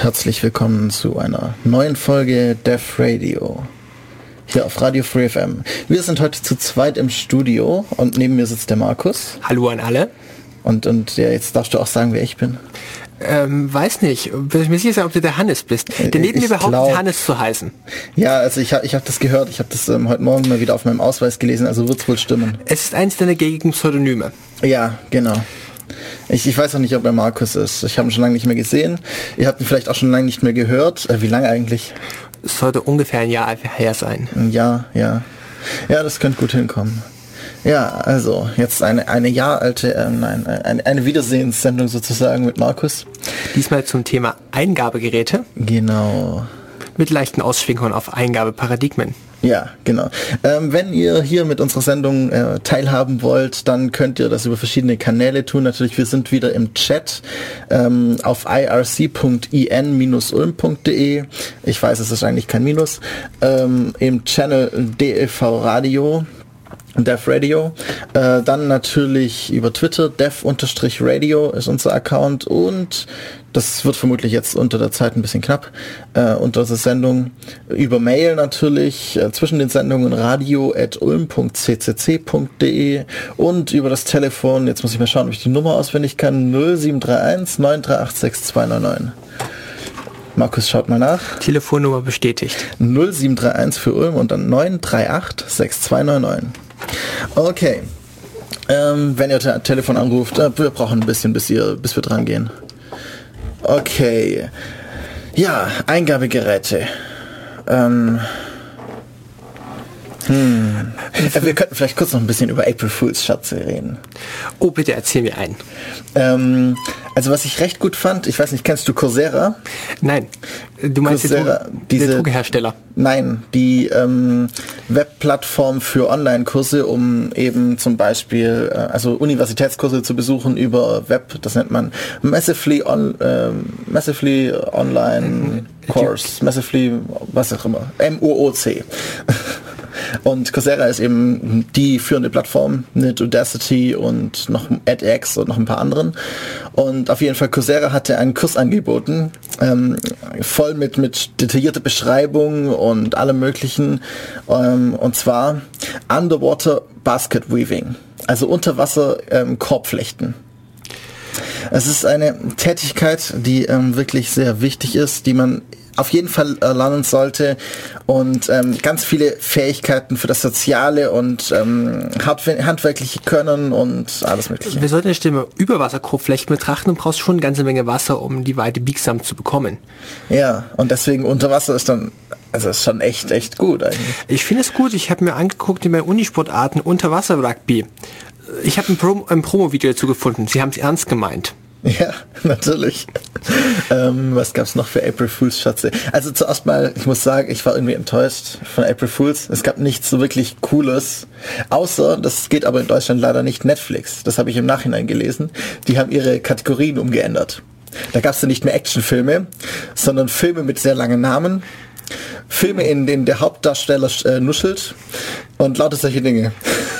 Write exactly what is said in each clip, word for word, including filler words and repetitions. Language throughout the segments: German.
Herzlich willkommen zu einer neuen Folge Def Radio. Hier auf Radio Free F M. Wir sind heute zu zweit im Studio und neben mir sitzt der Markus. Hallo an alle. Und, und ja, jetzt darfst du auch sagen, wer ich bin. Ähm, weiß nicht. Bin ich mir sicher, ob du der Hannes bist. Der neben mir behauptet, glaub, Hannes zu heißen. Ja, also ich habe ich hab das gehört. Ich habe das ähm, heute Morgen mal wieder auf meinem Ausweis gelesen, also wird es wohl stimmen. Es ist eins deiner gängigen Pseudonyme. Ja, genau. Ich, ich weiß auch nicht, ob er Markus ist. Ich habe ihn schon lange nicht mehr gesehen. Ihr habt ihn vielleicht auch schon lange nicht mehr gehört. Äh, wie lange eigentlich? Es sollte ungefähr ein Jahr her sein. Ja, ja. Ja, das könnte gut hinkommen. Ja, also jetzt eine eine Jahr alte, äh, nein, eine, eine Wiedersehenssendung sozusagen mit Markus. Diesmal zum Thema Eingabegeräte. Genau. Mit leichten Ausschwingungen auf Eingabeparadigmen. Ja, genau. Ähm, wenn ihr hier mit unserer Sendung äh, teilhaben wollt, dann könnt ihr das über verschiedene Kanäle tun. Natürlich, wir sind wieder im Chat ähm, auf i r c punkt i n dash ulm punkt d e. Ich weiß, es ist eigentlich kein Minus. Ähm, im Channel D L V Radio. Def Radio, äh, dann natürlich über Twitter, Def-Radio ist unser Account und das wird vermutlich jetzt unter der Zeit ein bisschen knapp, äh, unter der Sendung, über Mail natürlich, äh, zwischen den Sendungen radio at ulm punkt c c c punkt d e und über das Telefon, jetzt muss ich mal schauen, ob ich die Nummer auswendig kann, null sieben drei eins neun drei acht sechs zwei neun neun. Markus schaut mal nach. Telefonnummer bestätigt. null sieben drei eins für Ulm und dann neun drei acht sechs zwei neun neun. Okay. Ähm, wenn ihr te- Telefon anruft, äh, wir brauchen ein bisschen, bis, ihr, bis wir dran gehen. Okay. Ja, Eingabegeräte. Ähm. Hm. Äh, wir könnten vielleicht kurz noch ein bisschen über April Fools Scherze reden. Oh, bitte erzähl mir einen. Ähm, also was ich recht gut fand, ich weiß nicht, kennst du Coursera? Nein, du meinst Coursera, den diese, Druckerhersteller? Nein, die ähm, Webplattform für Online-Kurse, um eben zum Beispiel äh, also Universitätskurse zu besuchen über Web, das nennt man Massively, on, äh, Massively Online Course, Massively, was auch immer, M O O C. Und Coursera ist eben die führende Plattform mit Udacity und noch edX und noch ein paar anderen. Und auf jeden Fall, Coursera hatte einen Kurs angeboten, ähm, voll mit, mit detaillierter Beschreibung und allem möglichen. Ähm, und zwar Underwater Basket Weaving, also Unterwasser ähm, Korbflechten. Es ist eine Tätigkeit, die ähm, wirklich sehr wichtig ist, die man auf jeden Fall lernen sollte und ähm, ganz viele Fähigkeiten für das Soziale und ähm, handwerkliche Können und alles Mögliche. Wir sollten die Stimme Überwasserkorbflechten betrachten und brauchst schon eine ganze Menge Wasser, um die Weite biegsam zu bekommen. Ja, und deswegen Unterwasser ist dann, also ist schon echt, echt gut eigentlich. Ich finde es gut, ich habe mir angeguckt in meinen Unisportarten Unterwasser-Rugby. Ich habe ein, Prom- ein Promo-Video dazu gefunden, sie haben es ernst gemeint. Ja, natürlich. ähm, was gab's noch für April Fools Scherze? Also zuerst mal, ich muss sagen, ich war irgendwie enttäuscht von April Fools. Es gab nichts so wirklich Cooles. Außer, das geht aber in Deutschland leider nicht, Netflix. Das habe ich im Nachhinein gelesen. Die haben ihre Kategorien umgeändert. Da gab's dann nicht mehr Actionfilme, sondern Filme mit sehr langen Namen. Filme, in denen der Hauptdarsteller äh, nuschelt und lauter solche Dinge.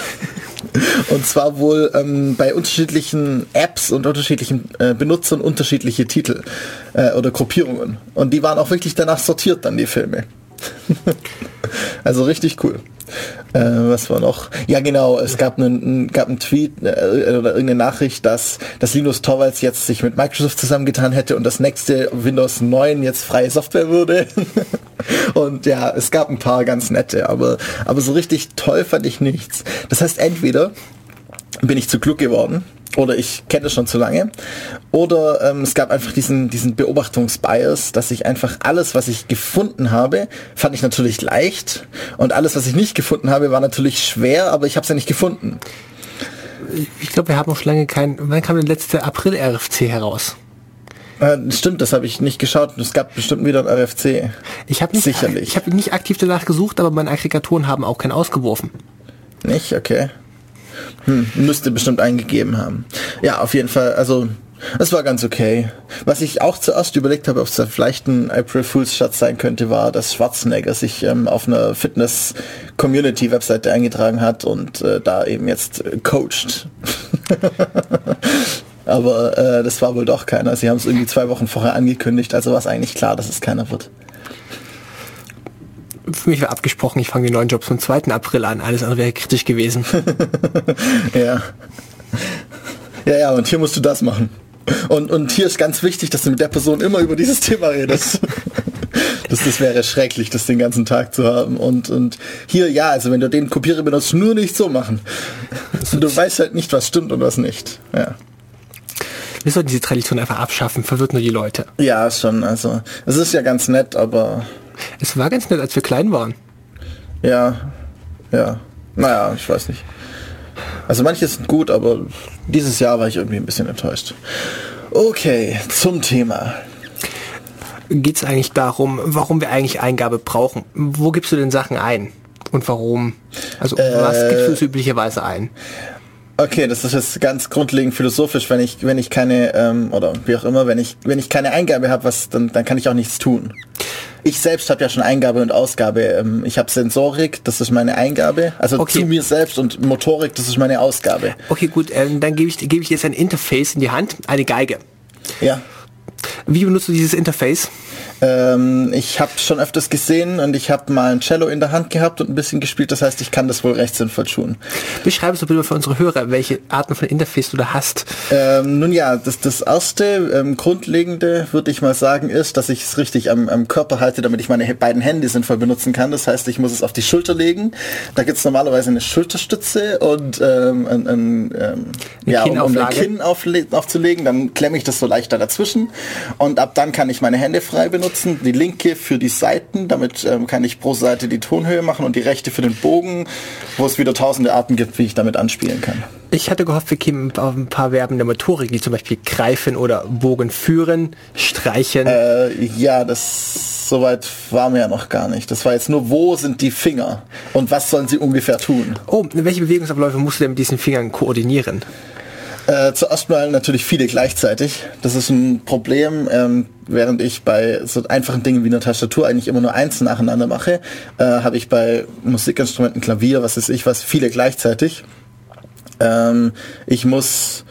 Und zwar wohl ähm, bei unterschiedlichen Apps und unterschiedlichen äh, Benutzern unterschiedliche Titel äh, oder Gruppierungen. Und die waren auch wirklich danach sortiert, dann die Filme. Also richtig cool. Äh, was war noch? Ja genau, es gab einen, gab einen Tweet äh, oder irgendeine Nachricht, dass, dass Linus Torvalds jetzt sich mit Microsoft zusammengetan hätte und das nächste Windows neun jetzt freie Software würde. Und ja, es gab ein paar ganz nette, aber, aber so richtig toll fand ich nichts. Das heißt, entweder bin ich zu klug geworden oder ich kenne es schon zu lange oder ähm, es gab einfach diesen, diesen Beobachtungsbias, dass ich einfach alles, was ich gefunden habe, fand ich natürlich leicht und alles, was ich nicht gefunden habe, war natürlich schwer, aber ich habe es ja nicht gefunden. Ich glaube, wir haben noch lange kein... Wann kam der letzte April-R F C heraus? Äh, stimmt, das habe ich nicht geschaut. Es gab bestimmt wieder ein R F C. Ich habe nicht, Sicherlich. Ich habe nicht aktiv danach gesucht, aber meine Aggregatoren haben auch keinen ausgeworfen. Nicht? Okay. Hm, müsste bestimmt eingegeben haben. Ja, auf jeden Fall, also es war ganz okay. Was ich auch zuerst überlegt habe, ob es vielleicht ein April Fools Scherz sein könnte, war, dass Schwarzenegger sich ähm, auf einer Fitness-Community-Webseite eingetragen hat und äh, da eben jetzt äh, coacht. Aber äh, das war wohl doch keiner. Sie haben es irgendwie zwei Wochen vorher angekündigt, also war es eigentlich klar, dass es keiner wird. Für mich war abgesprochen, ich fange den neuen Job zum zweiten April an. Alles andere wäre kritisch gewesen. Ja. Ja, ja, und hier musst du das machen. Und, und hier ist ganz wichtig, dass du mit der Person immer über dieses Thema redest. Das, das wäre schrecklich, das den ganzen Tag zu haben. Und, und hier, ja, also wenn du den Kopierer benutzt, nur nicht so machen. Du weißt halt nicht, was stimmt und was nicht. Ja. Wir sollten diese Tradition einfach abschaffen, verwirrt nur die Leute. Ja, schon, also es ist ja ganz nett, aber... Es war ganz nett, als wir klein waren. Ja, ja, naja, ich weiß nicht. Also manches sind gut, aber dieses Jahr war ich irgendwie ein bisschen enttäuscht. Okay, zum Thema. Geht es eigentlich darum, warum wir eigentlich Eingabe brauchen? Wo gibst du denn Sachen ein? Und warum? Also äh, was gibst du üblicherweise ein? Okay, das ist jetzt ganz grundlegend philosophisch, wenn ich wenn ich keine ähm, oder wie auch immer, wenn ich wenn ich keine Eingabe habe, was dann dann kann ich auch nichts tun. Ich selbst habe ja schon Eingabe und Ausgabe. Ähm, ich habe Sensorik, das ist meine Eingabe, also okay. Zu mir selbst, und Motorik, das ist meine Ausgabe. Okay, gut, ähm, dann gebe ich gebe ich jetzt ein Interface in die Hand, eine Geige. Ja. Wie benutzt du dieses Interface? Ähm, ich habe schon öfters gesehen und ich habe mal ein Cello in der Hand gehabt und ein bisschen gespielt, das heißt, ich kann das wohl recht sinnvoll tun. Beschreib es doch bitte für unsere Hörer, welche Arten von Interface du da hast. Ähm, nun ja, das, das erste, ähm, grundlegende, würde ich mal sagen, ist, dass ich es richtig am, am Körper halte, damit ich meine beiden Hände sinnvoll benutzen kann. Das heißt, ich muss es auf die Schulter legen. Da gibt es normalerweise eine Schulterstütze und ähm, ein, ein, ähm, ja, um, um ein Kinn aufle- aufzulegen, dann klemme ich das so leichter dazwischen und ab dann kann ich meine Hände frei benutzen. Die linke für die Seiten, damit ähm, kann ich pro Seite die Tonhöhe machen, und die rechte für den Bogen, wo es wieder tausende Arten gibt, wie ich damit anspielen kann. Ich hatte gehofft, wir kämen auf ein paar Verben der Motorik, wie zum Beispiel greifen oder Bogen führen, streichen. Äh, ja, das soweit war mir ja noch gar nicht. Das war jetzt nur, wo sind die Finger und was sollen sie ungefähr tun? Oh, welche Bewegungsabläufe musst du denn mit diesen Fingern koordinieren? Äh, zuerst mal natürlich viele gleichzeitig. Das ist ein Problem, ähm, während ich bei so einfachen Dingen wie einer Tastatur eigentlich immer nur eins nacheinander mache, äh, habe ich bei Musikinstrumenten, Klavier, was weiß ich was, viele gleichzeitig. Ähm, ich muss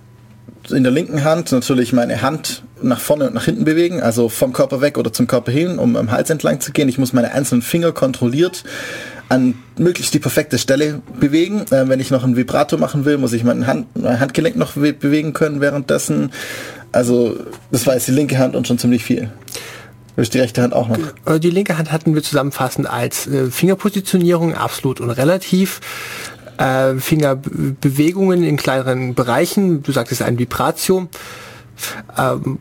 in der linken Hand natürlich meine Hand nach vorne und nach hinten bewegen, also vom Körper weg oder zum Körper hin, um am Hals entlang zu gehen. Ich muss meine einzelnen Finger kontrolliert an möglichst die perfekte Stelle bewegen. Äh, wenn ich noch ein Vibrato machen will, muss ich mein, Hand, mein Handgelenk noch be- bewegen können währenddessen. Also das war jetzt die linke Hand und schon ziemlich viel. Das ist die rechte Hand auch noch. Die linke Hand hatten wir zusammenfassend als äh, Fingerpositionierung, absolut und relativ. Äh, Fingerbewegungen in kleineren Bereichen. Du sagtest ein Vibratio. Ähm,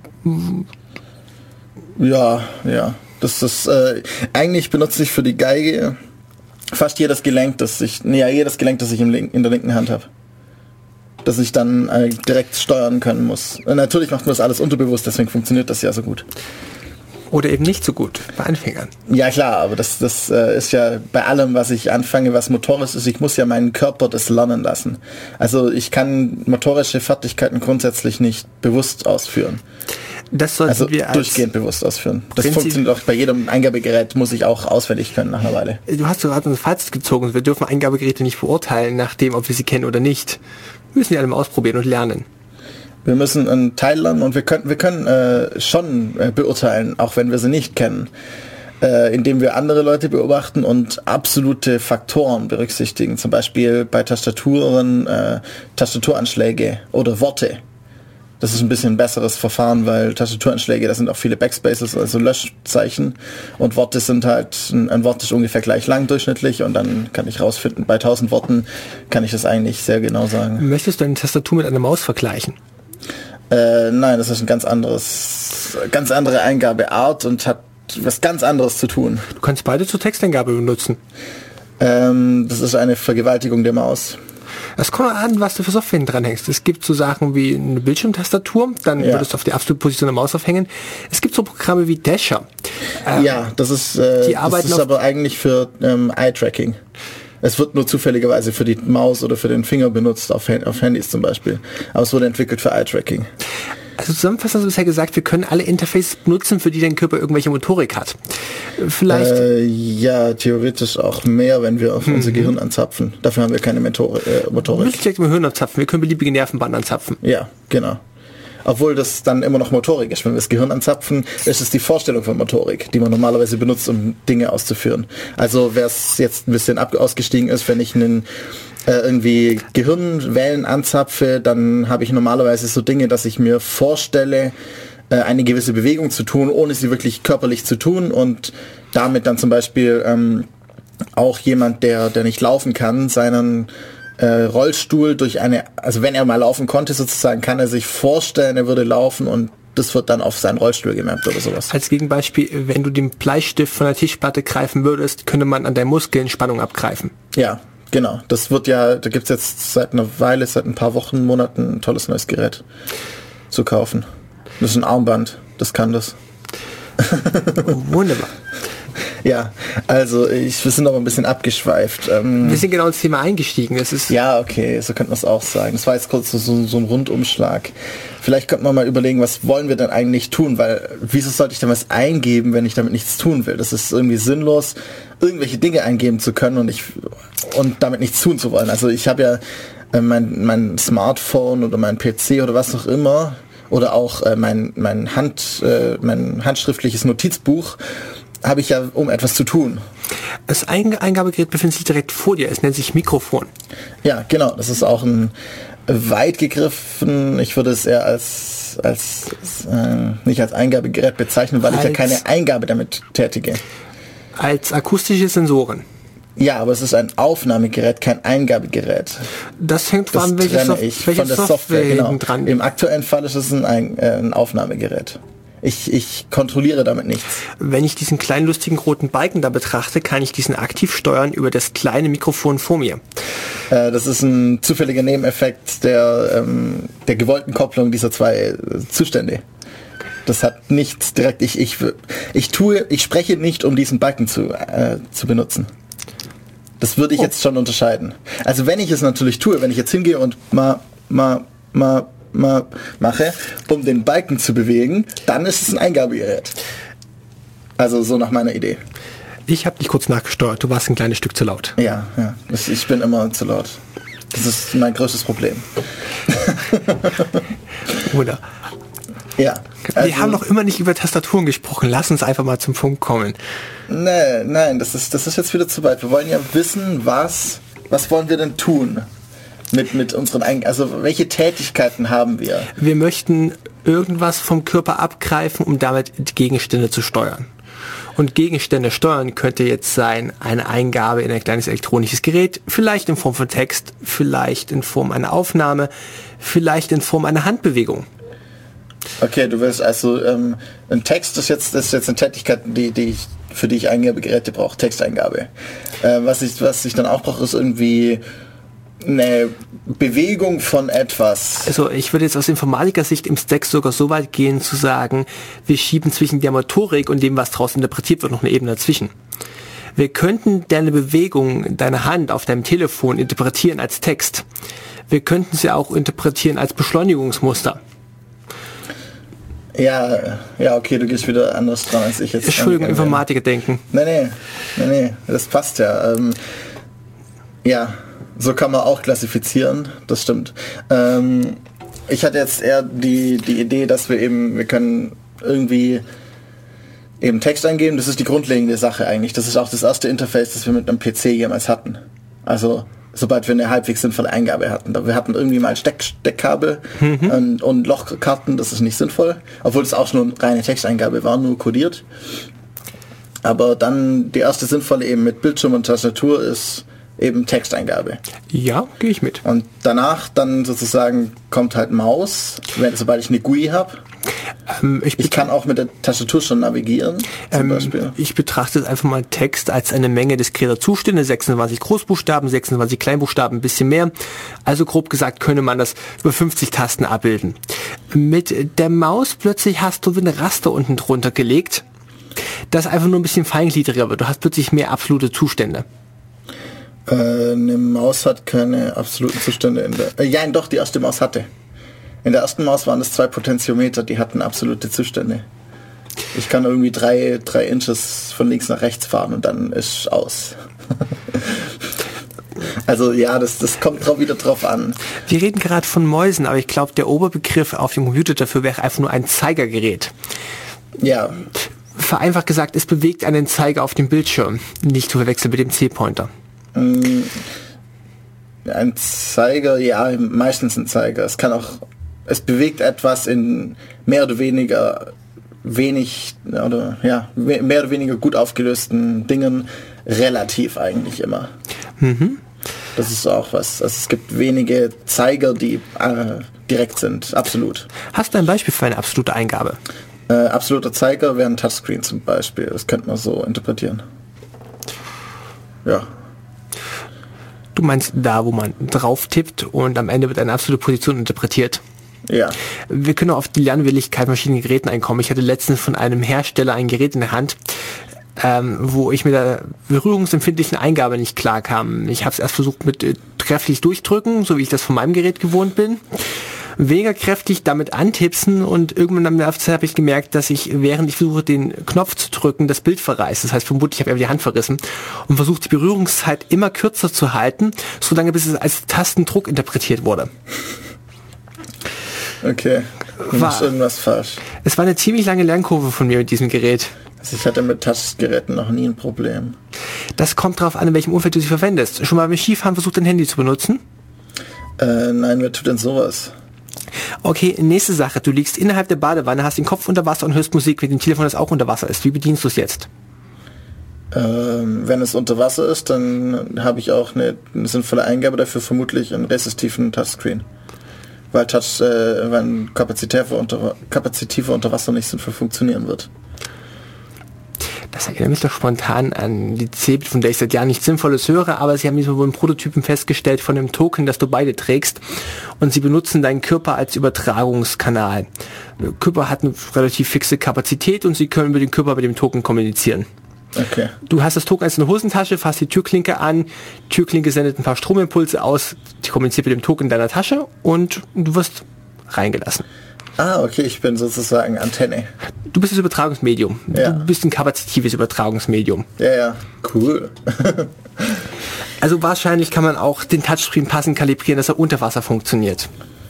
ja, ja. Das ist äh, eigentlich benutze ich für die Geige fast jedes Gelenk, das ich, nee, ja, jedes Gelenk, das ich im Link, in der linken Hand habe. Dass ich dann äh, direkt steuern können muss. Und natürlich macht man das alles unterbewusst, deswegen funktioniert das ja so gut. Oder eben nicht so gut bei Anfängern. Ja klar, aber das, das äh, ist ja bei allem, was ich anfange, was motorisch ist, ich muss ja meinen Körper das lernen lassen. Also ich kann motorische Fertigkeiten grundsätzlich nicht bewusst ausführen. Das sollten also wir als durchgehend bewusst ausführen. Das Prinzip funktioniert auch bei jedem Eingabegerät, muss ich auch auswendig können nach einer Weile. Du hast gerade ein Fazit gezogen. Wir dürfen Eingabegeräte nicht beurteilen, nachdem, ob wir sie kennen oder nicht. Wir müssen die alle mal ausprobieren und lernen. Wir müssen einen Teil lernen und wir können, wir können äh, schon äh, beurteilen, auch wenn wir sie nicht kennen. Äh, indem wir andere Leute beobachten und absolute Faktoren berücksichtigen. Zum Beispiel bei Tastaturen, äh, Tastaturanschläge oder Worte. Das ist ein bisschen ein besseres Verfahren, weil Tastaturanschläge, da sind auch viele Backspaces, also Löschzeichen, und Worte sind halt, ein, ein Wort ist ungefähr gleich lang durchschnittlich, und dann kann ich rausfinden, bei tausend Worten kann ich das eigentlich sehr genau sagen. Möchtest du eine Tastatur mit einer Maus vergleichen? Äh, nein, das ist ein ganz anderes, ganz andere Eingabeart und hat was ganz anderes zu tun. Du kannst beide zur Texteingabe benutzen. Ähm, das ist eine Vergewaltigung der Maus. Es kommt an, was du für Software dranhängst. Es gibt so Sachen wie eine Bildschirmtastatur, dann ja. würdest du auf die absolute Position der Maus aufhängen. Es gibt so Programme wie Dasher. Ähm, ja, das ist, äh, die das ist aber eigentlich für ähm, Eye-Tracking. Es wird nur zufälligerweise für die Maus oder für den Finger benutzt, auf, auf Handys zum Beispiel. Aber es wurde entwickelt für Eye-Tracking. Also zusammenfassend hast du bisher gesagt, wir können alle Interfaces benutzen, für die dein Körper irgendwelche Motorik hat. Vielleicht... Äh, ja, theoretisch auch mehr, wenn wir auf mhm. unser Gehirn anzapfen. Dafür haben wir keine Motor äh, Motorik. Wir müssen direkt im Hirn anzapfen. Wir können beliebige Nervenbahnen anzapfen. Ja, genau. Obwohl das dann immer noch Motorik ist. Wenn wir das Gehirn anzapfen, ist es die Vorstellung von Motorik, die man normalerweise benutzt, um Dinge auszuführen. Also wer es jetzt ein bisschen ab ausgestiegen ist, wenn ich einen äh, irgendwie Gehirnwellen anzapfe, dann habe ich normalerweise so Dinge, dass ich mir vorstelle, äh, eine gewisse Bewegung zu tun, ohne sie wirklich körperlich zu tun und damit dann zum Beispiel ähm, auch jemand, der, der nicht laufen kann, seinen Äh, Rollstuhl durch eine, also wenn er mal laufen konnte sozusagen, kann er sich vorstellen, er würde laufen und das wird dann auf seinen Rollstuhl gemerkt oder sowas. Als Gegenbeispiel, wenn du den Bleistift von der Tischplatte greifen würdest, könnte man an deinen Muskeln Spannung abgreifen. Ja, genau. Das wird ja, da gibt's jetzt seit einer Weile, seit ein paar Wochen, Monaten ein tolles neues Gerät zu kaufen. Das ist ein Armband, das kann das. Wunderbar. Ja, also ich, wir sind aber ein bisschen abgeschweift. Ähm, wir sind genau ins Thema eingestiegen. Das ist ja, okay, so könnte man es auch sagen. Das war jetzt kurz so, so, so ein Rundumschlag. Vielleicht könnte man mal überlegen, was wollen wir denn eigentlich tun? Weil wieso sollte ich denn was eingeben, wenn ich damit nichts tun will? Das ist irgendwie sinnlos, irgendwelche Dinge eingeben zu können und ich und damit nichts tun zu wollen. Also ich habe ja äh, mein, mein Smartphone oder mein P C oder was auch immer oder auch äh, mein, mein, Hand, äh, mein handschriftliches Notizbuch habe ich ja, um etwas zu tun. Das Eingabegerät befindet sich direkt vor dir. Es nennt sich Mikrofon. Ja, genau. Das ist auch ein weit gegriffen. Ich würde es eher als, als äh, nicht als Eingabegerät bezeichnen, weil als, ich ja keine Eingabe damit tätige. Als akustische Sensoren. Ja, aber es ist ein Aufnahmegerät, kein Eingabegerät. Das hängt das an, welche, Sof ich welche von der Software, Software genau. dran. Im aktuellen Fall ist es ein, ein, äh, ein Aufnahmegerät. Ich, ich kontrolliere damit nichts. Wenn ich diesen kleinen lustigen roten Balken da betrachte, kann ich diesen aktiv steuern über das kleine Mikrofon vor mir. Äh, das ist ein zufälliger Nebeneffekt der, ähm, der gewollten Kopplung dieser zwei äh, Zustände. Das hat nichts direkt. Ich, ich, ich tue, ich spreche nicht, um diesen Balken zu, äh, zu benutzen. Das würde ich oh. jetzt schon unterscheiden. Also wenn ich es natürlich tue, wenn ich jetzt hingehe und mal, mal, mal mal mache, um den Balken zu bewegen, dann ist es ein Eingabegerät. Also so nach meiner Idee. Ich habe dich kurz nachgesteuert, du warst ein kleines Stück zu laut. Ja, ja. Ich bin immer zu laut. Das ist mein größtes Problem. Oder? Ja. Also, wir haben noch immer nicht über Tastaturen gesprochen. Lass uns einfach mal zum Punkt kommen. Nee, nein, das ist, das ist jetzt wieder zu weit. Wir wollen ja wissen, was, was wollen wir denn tun? Mit, mit unseren eigenen, also welche Tätigkeiten haben wir? Wir möchten irgendwas vom Körper abgreifen, um damit Gegenstände zu steuern. Und Gegenstände steuern könnte jetzt sein, eine Eingabe in ein kleines elektronisches Gerät, vielleicht in Form von Text, vielleicht in Form einer Aufnahme, vielleicht in Form einer Handbewegung. Okay, du willst also, ähm, ein Text ist jetzt, das ist jetzt eine Tätigkeit, die, die ich, für die ich Eingabegeräte brauche, Texteingabe. Äh, was ich, was ich dann auch brauche, ist irgendwie eine Bewegung von etwas. Also ich würde jetzt aus Informatiker-Sicht im Stack sogar so weit gehen zu sagen, wir schieben zwischen der Motorik und dem, was daraus interpretiert wird, noch eine Ebene dazwischen. Wir könnten deine Bewegung, deine Hand auf deinem Telefon interpretieren als Text. Wir könnten sie auch interpretieren als Beschleunigungsmuster. Ja, ja, okay, du gehst wieder anders dran als ich jetzt. Entschuldigung, Informatiker denken. Nee, nee, nee, nee, das passt ja. Ähm, ja. So kann man auch klassifizieren, das stimmt. Ähm, ich hatte jetzt eher die, die Idee, dass wir eben, wir können irgendwie eben Text eingeben, das ist die grundlegende Sache eigentlich. Das ist auch das erste Interface, das wir mit einem P C jemals hatten. Also sobald wir eine halbwegs sinnvolle Eingabe hatten. Wir hatten irgendwie mal Steck, Steckkabel mhm. und, und Lochkarten, das ist nicht sinnvoll, obwohl es auch nur eine reine Texteingabe war, nur kodiert. Aber dann die erste sinnvolle eben mit Bildschirm und Tastatur ist eben Texteingabe. Ja, gehe ich mit. Und danach dann sozusagen kommt halt Maus, wenn, sobald ich eine G U I habe. Ähm, ich, ich kann auch mit der Tastatur schon navigieren, zum ähm, Beispiel. Ich betrachte einfach mal Text als eine Menge diskreter Zustände, sechsundzwanzig Großbuchstaben, sechsundzwanzig Kleinbuchstaben, ein bisschen mehr. Also grob gesagt könnte man das über fünfzig Tasten abbilden. Mit der Maus plötzlich hast du wie ein Raster unten drunter gelegt, das einfach nur ein bisschen feingliedriger wird. Du hast plötzlich mehr absolute Zustände. Äh, eine Maus hat keine absoluten Zustände in der... Äh, ja, doch, die erste Maus hatte. In der ersten Maus waren das zwei Potentiometer, die hatten absolute Zustände. Ich kann irgendwie drei, drei Inches von links nach rechts fahren und dann ist aus. Also ja, das, das kommt drauf wieder drauf an. Wir reden gerade von Mäusen, aber ich glaube, der Oberbegriff auf dem Computer dafür wäre einfach nur ein Zeigergerät. Ja. Vereinfacht gesagt, es bewegt einen Zeiger auf dem Bildschirm, nicht zu verwechseln mit dem C-Pointer. Ein Zeiger, ja, meistens ein Zeiger. Es kann auch, es bewegt etwas in mehr oder weniger wenig, oder ja, mehr oder weniger gut aufgelösten Dingen, relativ eigentlich immer. Mhm. Das ist auch was. Also es gibt wenige Zeiger, die äh, direkt sind, absolut. Hast du ein Beispiel für eine absolute Eingabe? Äh, absoluter Zeiger wäre ein Touchscreen zum Beispiel. Das könnte man so interpretieren. Ja. Du meinst da, wo man drauf tippt und am Ende wird eine absolute Position interpretiert? Ja. Wir können auf die Lernwilligkeit von verschiedenen Geräten einkommen. Ich hatte letztens von einem Hersteller ein Gerät in der Hand, ähm, wo ich mit der berührungsempfindlichen Eingabe nicht klar kam. Ich habe es erst versucht mit äh, kräftig durchdrücken, so wie ich das von meinem Gerät gewohnt bin. Weniger kräftig damit antipsen und irgendwann am Nerv habe ich gemerkt, dass ich, während ich versuche, den Knopf zu drücken, das Bild verreißt. Das heißt, vermutlich habe ich einfach die Hand verrissen und versucht, die Berührungszeit immer kürzer zu halten, solange bis es als Tastendruck interpretiert wurde. Okay, war ist irgendwas falsch. Es war eine ziemlich lange Lernkurve von mir mit diesem Gerät. Also ich hatte mit Touchgeräten noch nie ein Problem. Das kommt darauf an, in welchem Umfeld du sie verwendest. Schon mal beim Skifahren versucht, dein Handy zu benutzen? Äh, nein, wer tut denn sowas? Okay, nächste Sache. Du liegst innerhalb der Badewanne, hast den Kopf unter Wasser und hörst Musik mit dem Telefon, das auch unter Wasser ist. Wie bedienst du es jetzt? Ähm, wenn es unter Wasser ist, dann habe ich auch eine, eine sinnvolle Eingabe dafür, vermutlich einen resistiven Touchscreen. Weil Touch, äh, wenn kapazitive unter, kapazitive unter Wasser nicht sinnvoll funktionieren wird. Das erinnert mich doch spontan an die C, von der ich seit Jahren nichts Sinnvolles höre, aber sie haben diesmal wohl einen Prototypen festgestellt von einem Token, das du beide trägst und sie benutzen deinen Körper als Übertragungskanal. Der Körper hat eine relativ fixe Kapazität und sie können über den Körper mit dem Token kommunizieren. Okay. Du hast das Token als eine Hosentasche, fasst die Türklinke an, Türklinke sendet ein paar Stromimpulse aus, die kommuniziert mit dem Token in deiner Tasche und du wirst reingelassen. Ah, okay, ich bin sozusagen Antenne. Du bist das Übertragungsmedium. Ja. Du bist ein kapazitives Übertragungsmedium. Ja, ja, cool. Also wahrscheinlich kann man auch den Touchscreen passend kalibrieren, dass er unter Wasser funktioniert.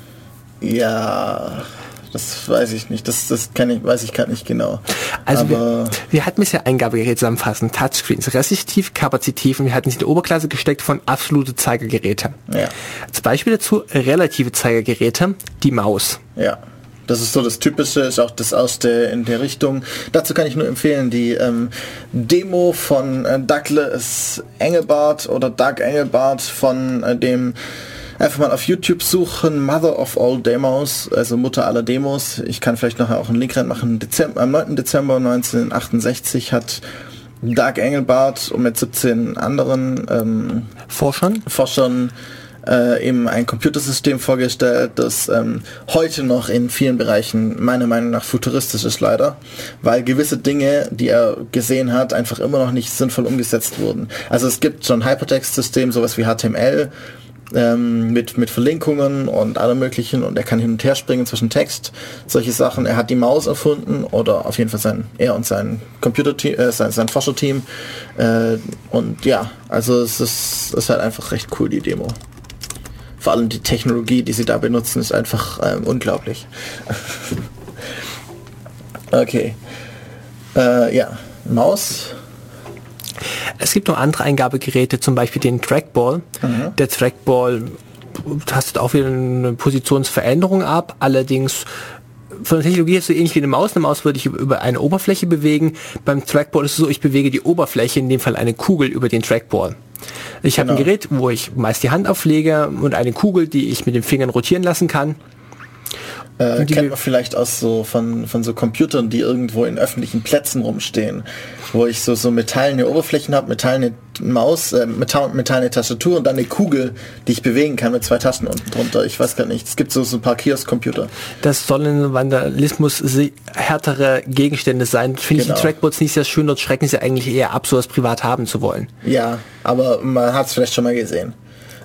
Ja, das weiß ich nicht. Das, das kann ich, weiß ich gar nicht genau. Also Aber wir, wir hatten bisher Eingabegeräte zusammenfassen. Touchscreens, resistiv, kapazitiv und wir hatten sie in die Oberklasse gesteckt von absolute Zeigergeräte. Ja. Als Beispiel dazu relative Zeigergeräte, die Maus. Ja. Das ist so das Typische, ist auch das erste in der Richtung. Dazu kann ich nur empfehlen, die ähm, Demo von äh, Douglas Engelbart oder Doug Engelbart von äh, dem, einfach mal auf YouTube suchen, Mother of All Demos, also Mutter aller Demos. Ich kann vielleicht nachher auch einen Link reinmachen. Dezember, am neunten Dezember neunzehnhundertachtundachtzig hat Doug Engelbart und mit siebzehn anderen ähm, Forschern, Forschern Äh, eben ein Computersystem vorgestellt, das ähm, heute noch in vielen Bereichen meiner Meinung nach futuristisch ist leider, weil gewisse Dinge, die er gesehen hat, einfach immer noch nicht sinnvoll umgesetzt wurden. Also es gibt schon ein Hypertext-System, sowas wie H T M L, ähm, mit, mit Verlinkungen und allem möglichen und er kann hin und her springen zwischen Text, solche Sachen. Er hat die Maus erfunden oder auf jeden Fall sein, er und sein Computerteam, äh, sein, sein Forscherteam äh, und ja, also es ist, es ist halt einfach recht cool, die Demo. Vor allem die Technologie, die sie da benutzen, ist einfach ähm, unglaublich. Okay. Äh, ja, Maus. Es gibt noch andere Eingabegeräte, zum Beispiel den Trackball. Mhm. Der Trackball tastet auch wieder eine Positionsveränderung ab, allerdings von der Technologie ist so ähnlich wie eine Maus. Eine Maus würde ich über eine Oberfläche bewegen. Beim Trackball ist es so, ich bewege die Oberfläche, in dem Fall eine Kugel, über den Trackball. Ich habe genau. ein Gerät, wo ich meist die Hand auflege und eine Kugel, die ich mit den Fingern rotieren lassen kann. Äh, kennt man vielleicht aus so von, von so Computern, die irgendwo in öffentlichen Plätzen rumstehen, wo ich so, so metallene Oberflächen habe, metallene Maus, äh, metall, metallene Tastatur und dann eine Kugel, die ich bewegen kann mit zwei Tasten unten drunter. Ich weiß gar nicht. Es gibt so, so ein paar Kiosk-Computer. Das sollen Vandalismus härtere Gegenstände sein. Finde genau. ich die Trackboards nicht sehr schön, dort schrecken sie eigentlich eher ab, sowas privat haben zu wollen. Ja, aber man hat es vielleicht schon mal gesehen.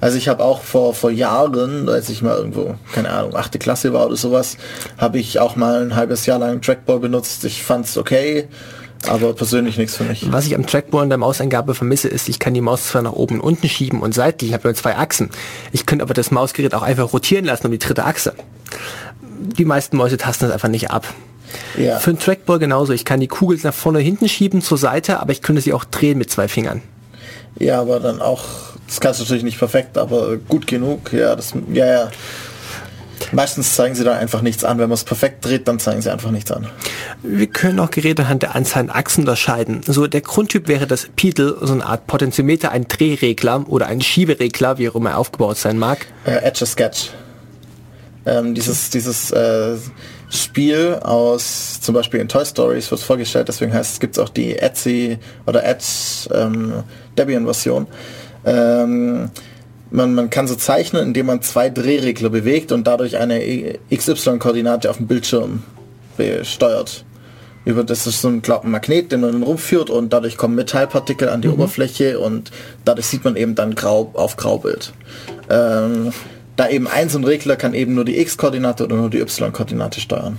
Also ich habe auch vor vor Jahren, als ich mal irgendwo, keine Ahnung, achte Klasse war oder sowas, habe ich auch mal ein halbes Jahr lang Trackball benutzt. Ich fand's okay, aber persönlich nichts für mich. Was ich am Trackball in der Mauseingabe vermisse, ist, ich kann die Maus zwar nach oben und unten schieben und seitlich, ich habe ja zwei Achsen. Ich könnte aber das Mausgerät auch einfach rotieren lassen um die dritte Achse. Die meisten Mäuse tasten das einfach nicht ab. Ja. Für einen Trackball genauso. Ich kann die Kugel nach vorne hinten schieben, zur Seite, aber ich könnte sie auch drehen mit zwei Fingern. Ja, aber dann auch, das kannst du natürlich nicht perfekt, aber gut genug. Ja, das, ja, ja. Meistens zeigen sie dann einfach nichts an. Wenn man es perfekt dreht, dann zeigen sie einfach nichts an. Wir können auch Geräte anhand der Anzahl an Achsen unterscheiden. So, der Grundtyp wäre das Pedal, so eine Art Potentiometer, ein Drehregler oder ein Schieberegler, wie auch immer er aufgebaut sein mag. Äh, Etch-a-Sketch. Ähm, dieses dieses äh, Spiel aus, zum Beispiel in Toy Stories wird vorgestellt, deswegen heißt es, gibt es auch die Etsy oder Edge ähm, Debian-Version. Ähm, man, man kann so zeichnen, indem man zwei Drehregler bewegt und dadurch eine X Y-Koordinate auf dem Bildschirm steuert. Über das ist so ein, glaub, ein Magnet, den man dann rumführt und dadurch kommen Metallpartikel an die mhm. Oberfläche und dadurch sieht man eben dann grau auf Graubild. Ähm, Da eben ein so ein Regler kann eben nur die X-Koordinate oder nur die Y-Koordinate steuern.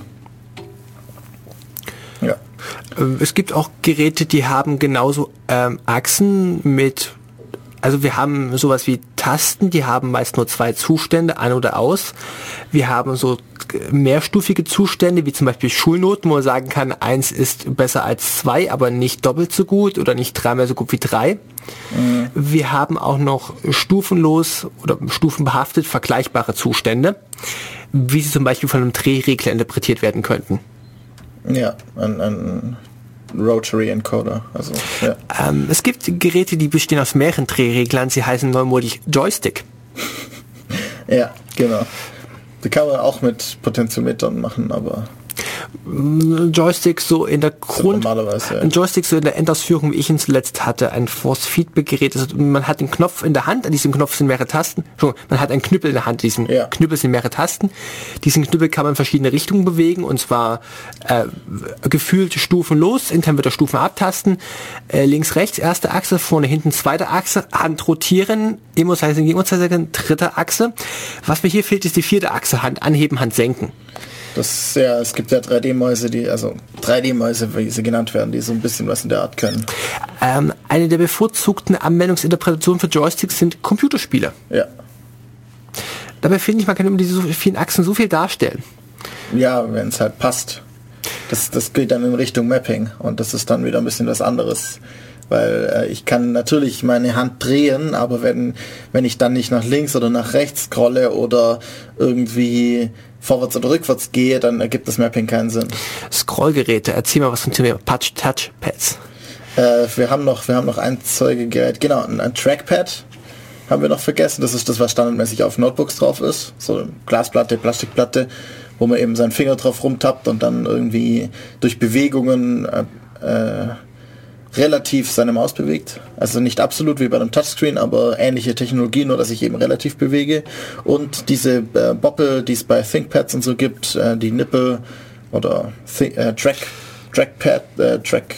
Ja. Es gibt auch Geräte, die haben genauso ähm, Achsen mit, also wir haben sowas wie Tasten, die haben meist nur zwei Zustände, an oder aus. Wir haben so mehrstufige Zustände, wie zum Beispiel Schulnoten, wo man sagen kann, eins ist besser als zwei, aber nicht doppelt so gut oder nicht dreimal so gut wie drei. Mhm. Wir haben auch noch stufenlos oder stufenbehaftet vergleichbare Zustände, wie sie zum Beispiel von einem Drehregler interpretiert werden könnten. Ja, ein, ein Rotary Encoder. Also, ja. ähm, es gibt Geräte, die bestehen aus mehreren Drehreglern, sie heißen neumodig Joystick. Ja, genau. Die kann man auch mit Potentiometern machen, aber Joystick so in der Grund, normalerweise, ja. ein Joystick so in der Endausführung, wie ich ihn zuletzt hatte, ein Force-Feedback-Gerät. Also man hat den Knopf in der Hand, an diesem Knopf sind mehrere Tasten. Man hat einen Knüppel in der Hand, diesen ja. Knüppel sind mehrere Tasten. Diesen Knüppel kann man in verschiedene Richtungen bewegen und zwar äh, gefühlt stufenlos. Intern wird er Stufen abtasten. Äh, links, rechts, erste Achse, vorne, hinten, zweite Achse, Hand rotieren, im Uhrzeigersinn, gegen Uhrzeigersinn, dritte Achse. Was mir hier fehlt, ist die vierte Achse, Hand anheben, Hand senken. Das, ja, es gibt ja drei D-Mäuse, die, also drei D-Mäuse, wie sie genannt werden, die so ein bisschen was in der Art können. Ähm, eine der bevorzugten Anwendungsinterpretationen für Joysticks sind Computerspiele. Ja. Dabei finde ich, man kann über diese so vielen Achsen so viel darstellen. Ja, wenn es halt passt. Das, das geht dann in Richtung Mapping und das ist dann wieder ein bisschen was anderes. Weil äh, ich kann natürlich meine Hand drehen, aber wenn, wenn ich dann nicht nach links oder nach rechts scrolle oder irgendwie vorwärts oder rückwärts gehe, dann ergibt das Mapping keinen Sinn. Scrollgeräte, erzähl mal was zum Thema Touch Touchpads. Äh, wir haben noch, wir haben noch ein Zeugegerät, genau, ein, ein Trackpad haben wir noch vergessen. Das ist das, was standardmäßig auf Notebooks drauf ist. So eine Glasplatte, Plastikplatte, wo man eben seinen Finger drauf rumtappt und dann irgendwie durch Bewegungen äh, äh, relativ seine Maus bewegt. Also nicht absolut wie bei einem Touchscreen, aber ähnliche Technologie, nur dass ich eben relativ bewege. Und diese äh, Boppel, die es bei ThinkPads und so gibt, äh, die Nippel oder Th- äh, Track, Trackpad, äh,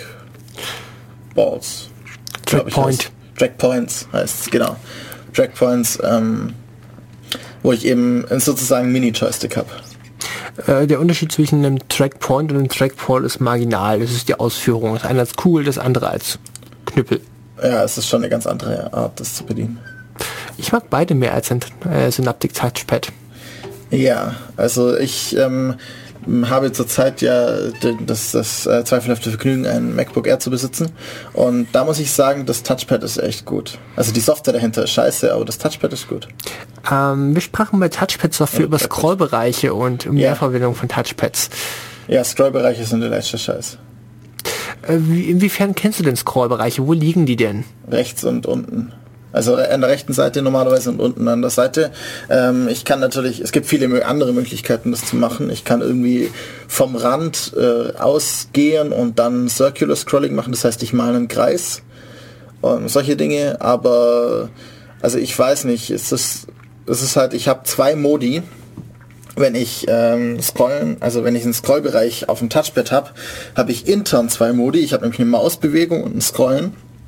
Trackballs. Trackpoint. Trackpoints heißt es, genau. Trackpoints, ähm, wo ich eben sozusagen Mini-Joystick habe. Der Unterschied zwischen einem Trackpoint und einem Trackball ist marginal. Das ist die Ausführung. Das eine als Kugel, das andere als Knüppel. Ja, es ist schon eine ganz andere Art, das zu bedienen. Ich mag beide mehr als ein äh, Synaptic Touchpad. Ja, also ich ähm, habe zurzeit ja das, das äh, zweifelhafte Vergnügen, ein MacBook Air zu besitzen. Und da muss ich sagen, das Touchpad ist echt gut. Also die Software dahinter ist scheiße, aber das Touchpad ist gut. Ähm, wir sprachen bei Touchpads dafür ja, über Touchpad. Scrollbereiche und Mehrverwendung ja. von Touchpads. Ja, Scrollbereiche sind der letzte Scheiß. Äh, wie, inwiefern kennst du denn Scrollbereiche? Wo liegen die denn? Rechts und unten. Also an der rechten Seite normalerweise und unten an der Seite. Ähm, ich kann natürlich, es gibt viele andere Möglichkeiten, das zu machen. Ich kann irgendwie vom Rand äh, ausgehen und dann Circular Scrolling machen. Das heißt, ich male einen Kreis und solche Dinge. Aber also ich weiß nicht, es ist, es ist halt, ich habe zwei Modi. Wenn ich ähm, scrollen, also wenn ich einen Scrollbereich auf dem Touchpad habe, habe ich intern zwei Modi. Ich habe nämlich eine Mausbewegung und ein Scrollen.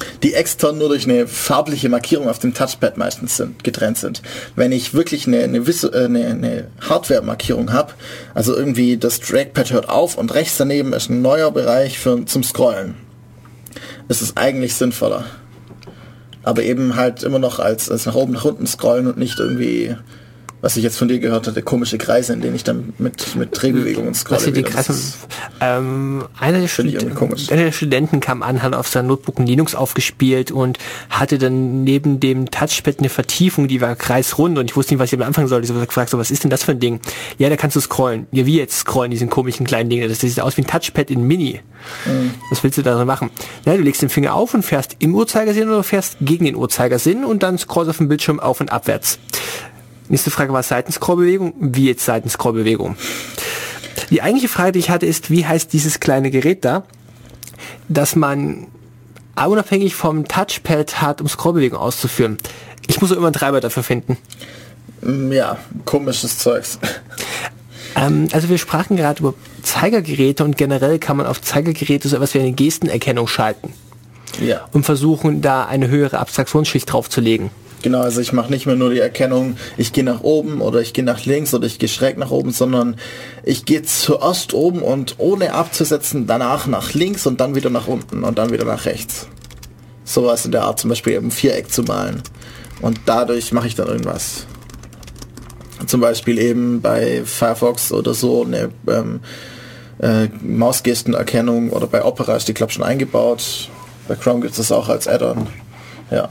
die extern nur durch eine farbliche Markierung auf dem Touchpad meistens sind, getrennt sind. Wenn ich wirklich eine, eine, eine, eine Hardware-Markierung habe, also irgendwie das Trackpad hört auf und rechts daneben ist ein neuer Bereich für, zum Scrollen, ist es eigentlich sinnvoller. Aber eben halt immer noch als, als nach oben, nach unten scrollen und nicht irgendwie, was ich jetzt von dir gehört hatte, komische Kreise, in denen ich dann mit, mit Drehbewegungen scrolle. Die Kreise, ähm, einer, der Studenten, einer der Studenten kam an, hat auf seinem Notebook ein Linux aufgespielt und hatte dann neben dem Touchpad eine Vertiefung, die war kreisrund und ich wusste nicht, was ich damit anfangen sollte. Ich habe gefragt, so, was ist denn das für ein Ding? Ja, da kannst du scrollen. Ja, wie jetzt scrollen, diesen komischen kleinen Ding? Das sieht aus wie ein Touchpad in Mini. Mhm. Was willst du da machen? Na, du legst den Finger auf und fährst im Uhrzeigersinn oder fährst gegen den Uhrzeigersinn und dann scrollst auf dem Bildschirm auf und abwärts. Nächste Frage war Seitenscrollbewegung. Wie jetzt Seitenscrollbewegung? Die eigentliche Frage, die ich hatte, ist, wie heißt dieses kleine Gerät da, dass man unabhängig vom Touchpad hat, um Scrollbewegung auszuführen? Ich muss auch immer einen Treiber dafür finden. Ja, komisches Zeugs. Ähm, also wir sprachen gerade über Zeigergeräte und generell kann man auf Zeigergeräte so etwas wie eine Gestenerkennung schalten. Ja. Und versuchen, da eine höhere Abstraktionsschicht draufzulegen. Genau, also ich mache nicht mehr nur die Erkennung, ich gehe nach oben oder ich gehe nach links oder ich gehe schräg nach oben, sondern ich gehe zuerst oben und ohne abzusetzen danach nach links und dann wieder nach unten und dann wieder nach rechts. Sowas in der Art, zum Beispiel im Viereck zu malen. Und dadurch mache ich dann irgendwas. Zum Beispiel eben bei Firefox oder so eine ähm, äh, Mausgestenerkennung oder bei Opera ist die, glaube ich, schon eingebaut. Bei Chrome gibt es das auch als Add-on. Ja.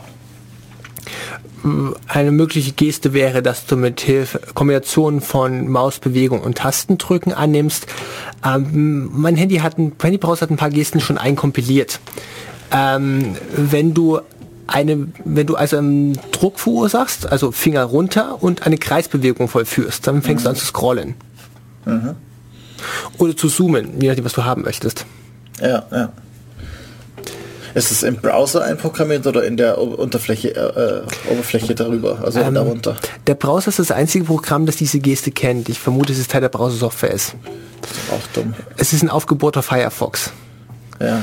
Eine mögliche Geste wäre, dass du mit Hilfe Kombinationen von Mausbewegung und Tastendrücken annimmst. Ähm, mein Handy hat ein Handybrowser hat ein paar Gesten schon einkompiliert. Ähm, wenn du eine, wenn du also einen Druck verursachst, also Finger runter und eine Kreisbewegung vollführst, dann fängst mhm. du an zu scrollen. Mhm. Oder zu zoomen, je nachdem, was du haben möchtest. Ja, ja. Ist es im Browser einprogrammiert oder in der Unterfläche, äh, Oberfläche darüber, also ähm, darunter? Der Browser ist das einzige Programm, das diese Geste kennt. Ich vermute, es ist Teil der Browser-Software ist. Das ist auch dumm. Es ist ein aufgebohrter Firefox. Ja.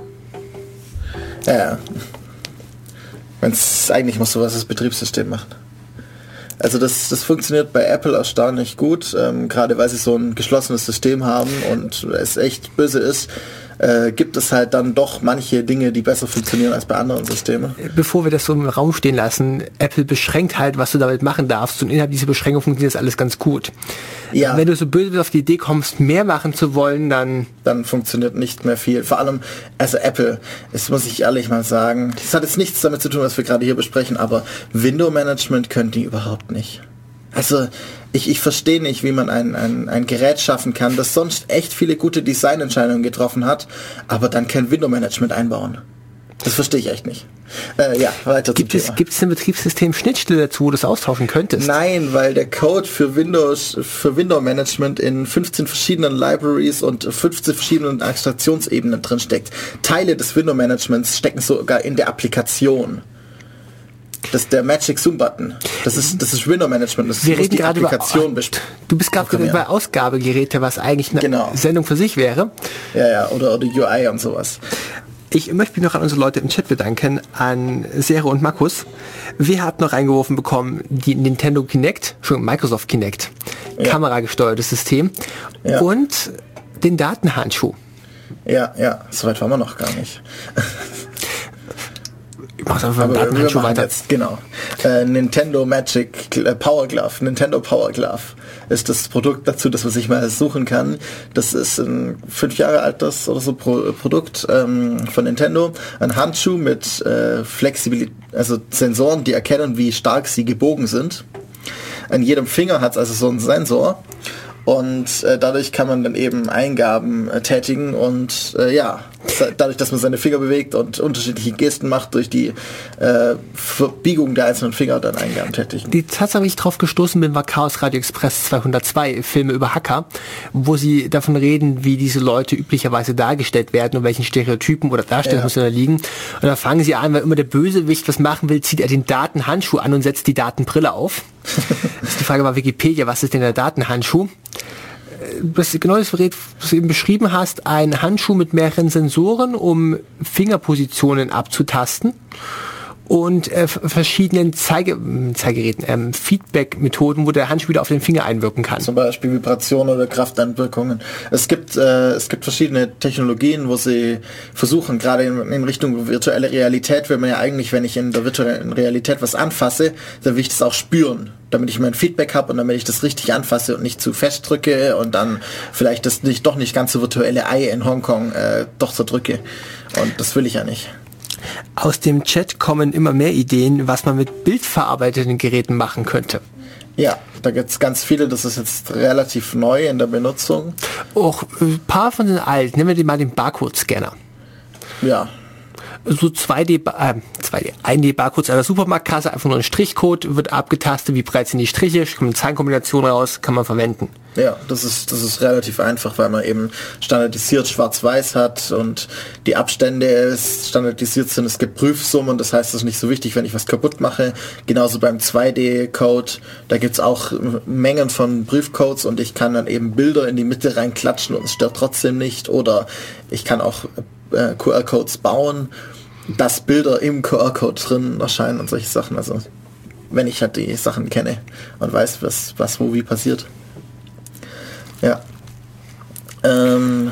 Ja. Wenn's, eigentlich muss sowas das Betriebssystem machen. Also das, das funktioniert bei Apple erstaunlich gut, ähm, gerade weil sie so ein geschlossenes System haben und es echt böse ist. Äh, gibt es halt dann doch manche Dinge, die besser funktionieren als bei anderen Systemen. Bevor wir das so im Raum stehen lassen, Apple beschränkt halt, was du damit machen darfst und innerhalb dieser Beschränkung funktioniert das alles ganz gut. Ja. Wenn du so böse auf die Idee kommst, mehr machen zu wollen, dann... Dann funktioniert nicht mehr viel. Vor allem, also Apple, das muss ich ehrlich mal sagen, das hat jetzt nichts damit zu tun, was wir gerade hier besprechen, aber Window-Management können die überhaupt nicht. Also ich, ich verstehe nicht, wie man ein, ein, ein Gerät schaffen kann, das sonst echt viele gute Designentscheidungen getroffen hat, aber dann kein Window-Management einbauen. Das verstehe ich echt nicht. Äh, ja, weiter gibt es, gibt es ein Betriebssystem Schnittstelle dazu, wo du das austauschen könntest? Nein, weil der Code für Windows, für Window-Management in fünfzehn verschiedenen Libraries und fünfzehn verschiedenen Abstraktionsebenen drin steckt. Teile des Window-Managements stecken sogar in der Applikation. Das ist der Magic Zoom Button. Das ist das ist Window Management. Das Wir reden die gerade Applikation über, Du bist gerade bei Ausgabegeräte, was eigentlich eine genau. Sendung für sich wäre. Ja, ja, oder, oder U I und sowas. Ich möchte mich noch an unsere Leute im Chat bedanken, an Sere und Markus. Wir hatten noch reingeworfen bekommen die Nintendo Kinect, schon Microsoft Kinect, ja. Kameragesteuertes System ja. und den Datenhandschuh. Ja, ja, soweit waren wir noch gar nicht. Ich mach's einfach mit dem Datenhandschuh weiter. Jetzt, genau. Äh, Nintendo Magic äh, Power Glove, Nintendo Power Glove ist das Produkt dazu, das man sich mal suchen kann. Das ist ein fünf Jahre altes oder so Pro Produkt ähm, von Nintendo. Ein Handschuh mit äh, Flexibilität, also Sensoren, die erkennen, wie stark sie gebogen sind. An jedem Finger hat es also so einen Sensor. Und äh, dadurch kann man dann eben Eingaben äh, tätigen und äh, ja, dadurch, dass man seine Finger bewegt und unterschiedliche Gesten macht, durch die äh, Verbiegung der einzelnen Finger dann Eingaben tätigen. Die Tatsache, wie ich drauf gestoßen bin, war Chaos Radio Express zweihundertzwei, Filme über Hacker, wo sie davon reden, wie diese Leute üblicherweise dargestellt werden und welchen Stereotypen oder Darstellungen ja. liegen. Und da fangen sie an, weil immer der Bösewicht was machen will, zieht er den Datenhandschuh an und setzt die Datenbrille auf. Die Frage war Wikipedia, was ist denn der Datenhandschuh? das genau das Gerät, was du eben beschrieben hast, ein Handschuh mit mehreren Sensoren, um Fingerpositionen abzutasten und äh, verschiedenen Zeige, Zeigeräten, ähm, Feedback-Methoden, wo der Handschuh wieder auf den Finger einwirken kann. Zum Beispiel Vibrationen oder Krafteinwirkungen. Es gibt äh, es gibt verschiedene Technologien, wo sie versuchen, gerade in, in Richtung virtuelle Realität, will man ja eigentlich, wenn ich in der virtuellen Realität was anfasse, dann will ich das auch spüren, damit ich mein Feedback habe und damit ich das richtig anfasse und nicht zu fest drücke und dann vielleicht das nicht doch nicht ganz so virtuelle Ei in Hongkong äh, doch so drücke. Und das will ich ja nicht. Aus dem Chat kommen immer mehr Ideen, was man mit bildverarbeiteten Geräten machen könnte. Ja, da gibt es ganz viele, das ist jetzt relativ neu in der Benutzung. Auch ein paar von den alten, nehmen wir mal den Barcode-Scanner. Ja. So zwei D, äh, zwei D, ein D Barcodes an der Supermarktkasse, einfach nur ein Strichcode, wird abgetastet, wie breit sind die Striche, kommt eine Zahlenkombination raus, kann man verwenden. Ja, das ist, das ist relativ einfach, weil man eben standardisiert schwarz-weiß hat und die Abstände standardisiert sind. Es gibt Prüfsummen, das heißt, es ist nicht so wichtig, wenn ich was kaputt mache. Genauso beim zwei D Code, da gibt's auch Mengen von Prüfcodes und ich kann dann eben Bilder in die Mitte reinklatschen und es stört trotzdem nicht. Oder ich kann auch äh, Q R-Codes bauen, dass Bilder im Q R-Code drin erscheinen und solche Sachen. Also wenn ich halt die Sachen kenne und weiß, was, was wo wie passiert. Ja. Ähm.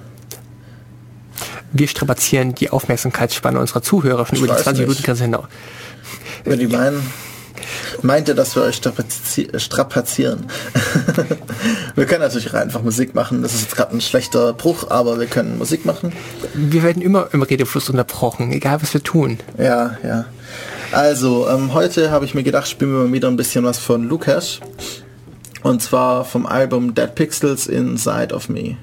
Wir strapazieren die Aufmerksamkeitsspanne unserer Zuhörer schon über die zwanzig Minuten ganz hinaus. Wenn die meinen, meint ihr, dass wir euch strapazi- strapazieren? Wir können natürlich einfach Musik machen. Das ist jetzt gerade ein schlechter Bruch, aber wir können Musik machen. Wir werden immer im Redefluss unterbrochen, egal was wir tun. Ja, ja. Also, ähm, heute habe ich mir gedacht, spielen wir mal wieder ein bisschen was von Lukas. Und zwar vom Album Dead Pixels Inside of Me.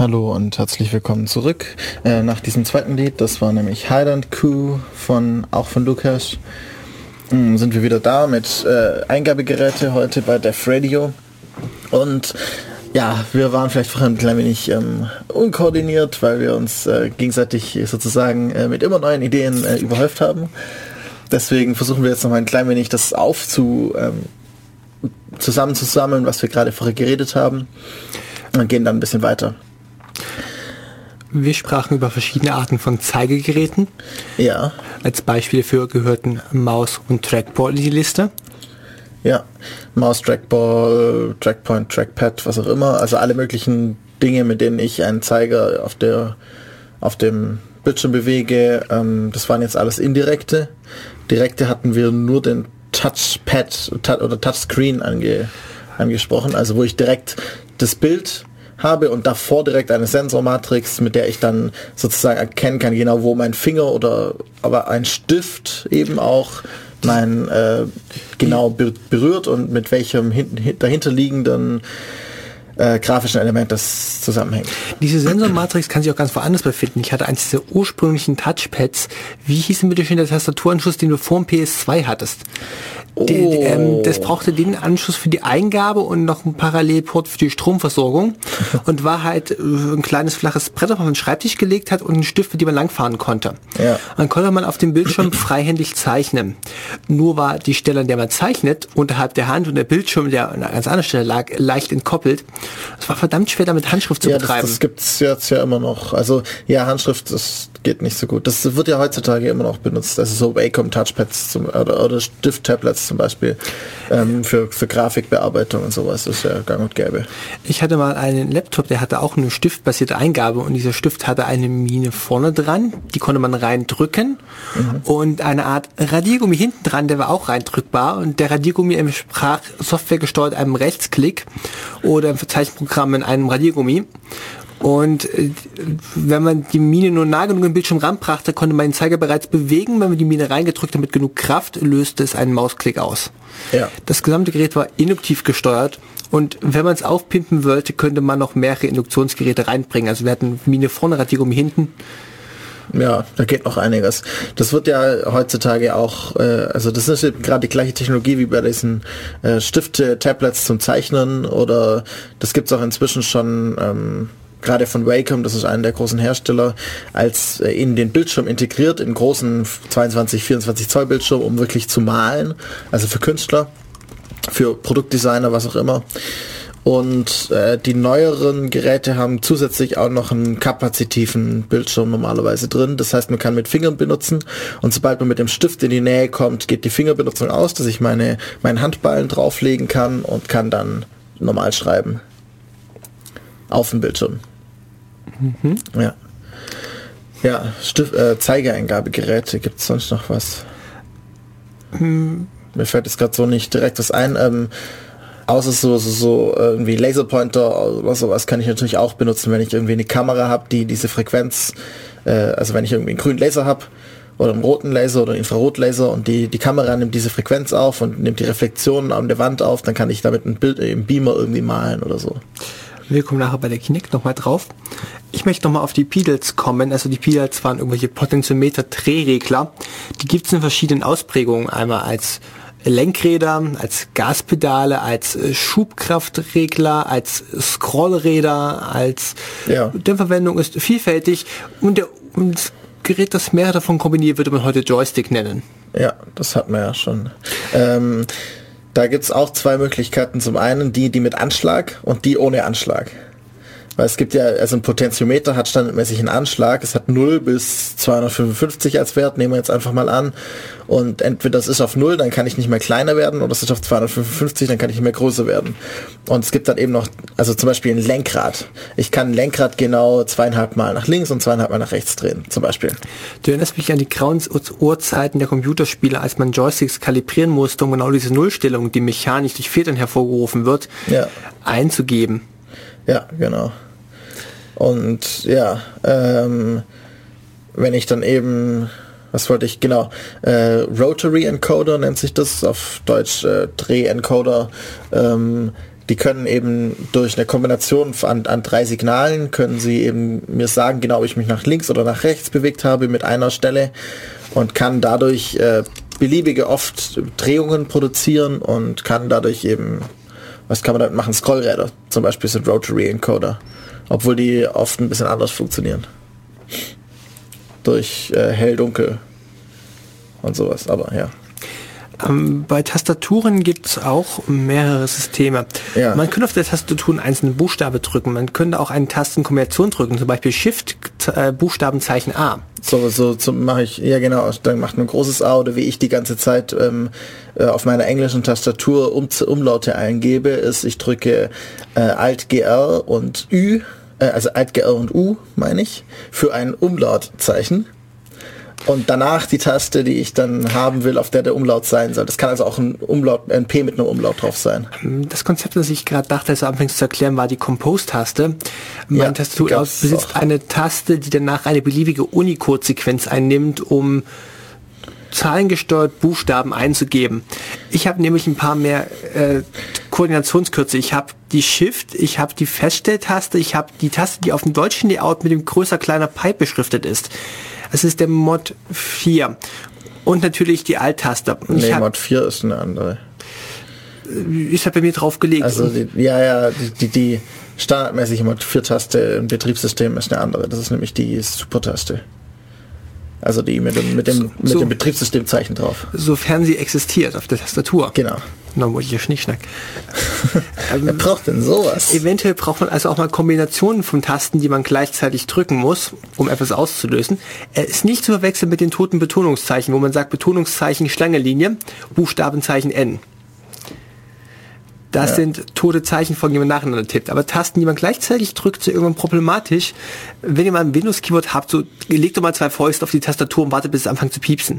Hallo und herzlich willkommen zurück äh, nach diesem zweiten Lied. Das war nämlich Highland Coup von auch von Lukas. Ähm, sind wir wieder da mit äh, Eingabegeräte heute bei Def Radio. Und ja, wir waren vielleicht vorher ein klein wenig ähm, unkoordiniert, weil wir uns äh, gegenseitig sozusagen äh, mit immer neuen Ideen äh, überhäuft haben. Deswegen versuchen wir jetzt noch mal ein klein wenig das aufzu ähm, zusammenzusammeln, was wir gerade vorher geredet haben. Und gehen dann ein bisschen weiter. Wir sprachen über verschiedene Arten von Zeigegeräten. Ja. Als Beispiel für gehörten Maus und Trackball in die Liste. Ja, Maus, Trackball, Trackpoint, Trackpad, was auch immer. Also alle möglichen Dinge, mit denen ich einen Zeiger auf der auf dem Bildschirm bewege. Ähm, das waren jetzt alles indirekte. Direkte hatten wir nur den Touchpad oder Touchscreen ange, angesprochen. Also wo ich direkt das Bild habe und davor direkt eine Sensormatrix, mit der ich dann sozusagen erkennen kann, genau wo mein Finger oder aber ein Stift eben auch mein äh, genau berührt und mit welchem hin, dahinterliegenden äh, grafischen Element das zusammenhängt. Diese Sensormatrix kann sich auch ganz woanders befinden. Ich hatte eins dieser ursprünglichen Touchpads. Wie hieß denn bitte schön der Tastaturanschluss, den du vor dem P S zwei hattest? Oh. Die, ähm, das brauchte den Anschluss für die Eingabe und noch einen Parallelport für die Stromversorgung und war halt äh, ein kleines flaches Brett, auf den Schreibtisch gelegt hat und einen Stift, mit dem man langfahren konnte. Ja. Dann konnte man auf dem Bildschirm freihändig zeichnen. Nur war die Stelle, an der man zeichnet, unterhalb der Hand und der Bildschirm, der an einer ganz anderen Stelle lag, leicht entkoppelt. Es war verdammt schwer, damit Handschrift zu ja, betreiben. Das, das gibt's jetzt ja immer noch. Also ja, Handschrift, das geht nicht so gut. Das wird ja heutzutage immer noch benutzt. Also so Wacom Touchpads zum, oder, oder Stift-Tablets zum Beispiel ähm, für, für Grafikbearbeitung und sowas. Das ist ja gang und gäbe. Ich hatte mal einen Laptop, der hatte auch eine stiftbasierte Eingabe und dieser Stift hatte eine Mine vorne dran, die konnte man reindrücken mhm. und eine Art Radiergummi hinten dran, der war auch reindrückbar und der Radiergummi entsprach softwaregesteuert einem Rechtsklick oder im Zeichenprogramm in einem Radiergummi. Und äh, wenn man die Mine nur nah genug im Bildschirm ranbrachte, konnte man den Zeiger bereits bewegen. Wenn man die Mine reingedrückt hat mit genug Kraft, löste es einen Mausklick aus. Ja. Das gesamte Gerät war induktiv gesteuert und wenn man es aufpimpen wollte, könnte man noch mehrere Induktionsgeräte reinbringen. Also wir hatten Mine vorne, Radiergummi hinten. Ja, da geht noch einiges. Das wird ja heutzutage auch, äh, also das ist gerade die gleiche Technologie wie bei diesen äh, Stifte-Tablets zum Zeichnen oder das gibt's auch inzwischen schon ähm, gerade von Wacom, das ist einer der großen Hersteller, als äh, in den Bildschirm integriert, in großen zweiundzwanzig, vierundzwanzig Zoll Bildschirm, um wirklich zu malen, also für Künstler, für Produktdesigner, was auch immer. Und äh, die neueren Geräte haben zusätzlich auch noch einen kapazitiven Bildschirm normalerweise drin. Das heißt, man kann mit Fingern benutzen und sobald man mit dem Stift in die Nähe kommt, geht die Fingerbenutzung aus, dass ich meine meinen Handballen drauflegen kann und kann dann normal schreiben. Auf dem Bildschirm. Mhm. Ja. Ja, Stift, äh, Zeigeeingabegeräte, gibt es sonst noch was? Mhm. Mir fällt jetzt gerade so nicht direkt was ein. Ähm, außer so, so, so irgendwie Laserpointer oder sowas kann ich natürlich auch benutzen, wenn ich irgendwie eine Kamera habe, die diese Frequenz, äh, also wenn ich irgendwie einen grünen Laser habe oder einen roten Laser oder einen Infrarotlaser und die, die Kamera nimmt diese Frequenz auf und nimmt die Reflexionen an der Wand auf, dann kann ich damit ein Bild im Beamer irgendwie malen oder so. Wir kommen nachher bei der Kinect nochmal drauf. Ich möchte nochmal auf die Pedals kommen. Also die Pedals waren irgendwelche Potentiometer-Drehregler. Die gibt es in verschiedenen Ausprägungen. Einmal als Lenkräder, als Gaspedale, als Schubkraftregler, als Scrollräder, als ja. Dämpferverwendung ist vielfältig. Und, der, und das Gerät, das mehrere davon kombiniert, würde man heute Joystick nennen. Ja, das hat man ja schon. Ähm, Da gibt's auch zwei Möglichkeiten. Zum einen die, die mit Anschlag und die ohne Anschlag. Weil es gibt ja, also ein Potentiometer hat standardmäßig einen Anschlag. Es hat null bis zweihundertfünfundfünfzig als Wert, nehmen wir jetzt einfach mal an. Und entweder das ist auf null, dann kann ich nicht mehr kleiner werden, oder es ist auf zweihundertfünfundfünfzig, dann kann ich nicht mehr größer werden. Und es gibt dann eben noch, also zum Beispiel ein Lenkrad. Ich kann ein Lenkrad genau zweieinhalb Mal nach links und zweieinhalb Mal nach rechts drehen, zum Beispiel. Du erinnerst mich an die grauen Urzeiten der Computerspiele, als man Joysticks kalibrieren musste, um genau diese Nullstellung, die mechanisch durch Federn hervorgerufen wird, ja. einzugeben. Ja, genau. Und ja, ähm, wenn ich dann eben, was wollte ich, genau, äh, Rotary Encoder nennt sich das, auf Deutsch äh, Drehencoder, ähm, die können eben durch eine Kombination an, an drei Signalen, können sie eben mir sagen, genau, ob ich mich nach links oder nach rechts bewegt habe mit einer Stelle und kann dadurch äh, beliebige oft Drehungen produzieren und kann dadurch eben, was kann man damit machen, Scrollräder zum Beispiel sind Rotary Encoder, obwohl die oft ein bisschen anders funktionieren. Durch äh, hell-dunkel und sowas, aber ja. Ähm, bei Tastaturen gibt es auch mehrere Systeme. Ja. Man könnte auf der Tastatur einen einzelnen Buchstabe drücken. Man könnte auch eine Tastenkombination drücken, zum Beispiel Shift, äh, Buchstabenzeichen A. So, so, so mache ich, ja genau, dann macht man ein großes A oder wie ich die ganze Zeit ähm, äh, auf meiner englischen Tastatur um, Umlaute eingebe, ist, ich drücke äh, Alt G R und Ü, äh, also Alt G R und U, meine ich, für ein Umlautzeichen. Und danach die Taste, die ich dann haben will, auf der der Umlaut sein soll. Das kann also auch ein Umlaut, ein P mit einem Umlaut drauf sein. Das Konzept, das ich gerade dachte, als anfängst zu erklären, war die Compose-Taste. Meine ja, Tastatur besitzt auch eine Taste, die danach eine beliebige Unicode-Sequenz einnimmt, um zahlengesteuert Buchstaben einzugeben. Ich habe nämlich ein paar mehr äh, Koordinationskürze. Ich habe die Shift, ich habe die Feststelltaste, ich habe die Taste, die auf dem deutschen Layout mit dem größer kleiner Pipe beschriftet ist. Das ist der Mod vier. Und natürlich die Alt-Taste. Nee, Mod vier ist eine andere. Ist halt bei mir drauf gelegt. Also die, ja, ja, die, die, die standardmäßige Mod vier Taste im Betriebssystem ist eine andere. Das ist nämlich die Super-Taste. Also die mit dem, mit dem, so, mit dem Betriebssystemzeichen drauf. Sofern sie existiert auf der Tastatur. Genau. Na, wollte ich ja Schnickschnack. ähm, Wer braucht denn sowas? Eventuell braucht man also auch mal Kombinationen von Tasten, die man gleichzeitig drücken muss, um etwas auszulösen. Er ist nicht zu verwechseln mit den toten Betonungszeichen, wo man sagt Betonungszeichen Schlangenlinie, Buchstabenzeichen N. Das ja. sind tote Zeichenfolgen, die man nacheinander tippt. Aber Tasten, die man gleichzeitig drückt, sind irgendwann problematisch. Wenn ihr mal ein Windows-Keyboard habt, so legt doch mal zwei Fäuste auf die Tastatur und wartet, bis es anfängt zu piepsen.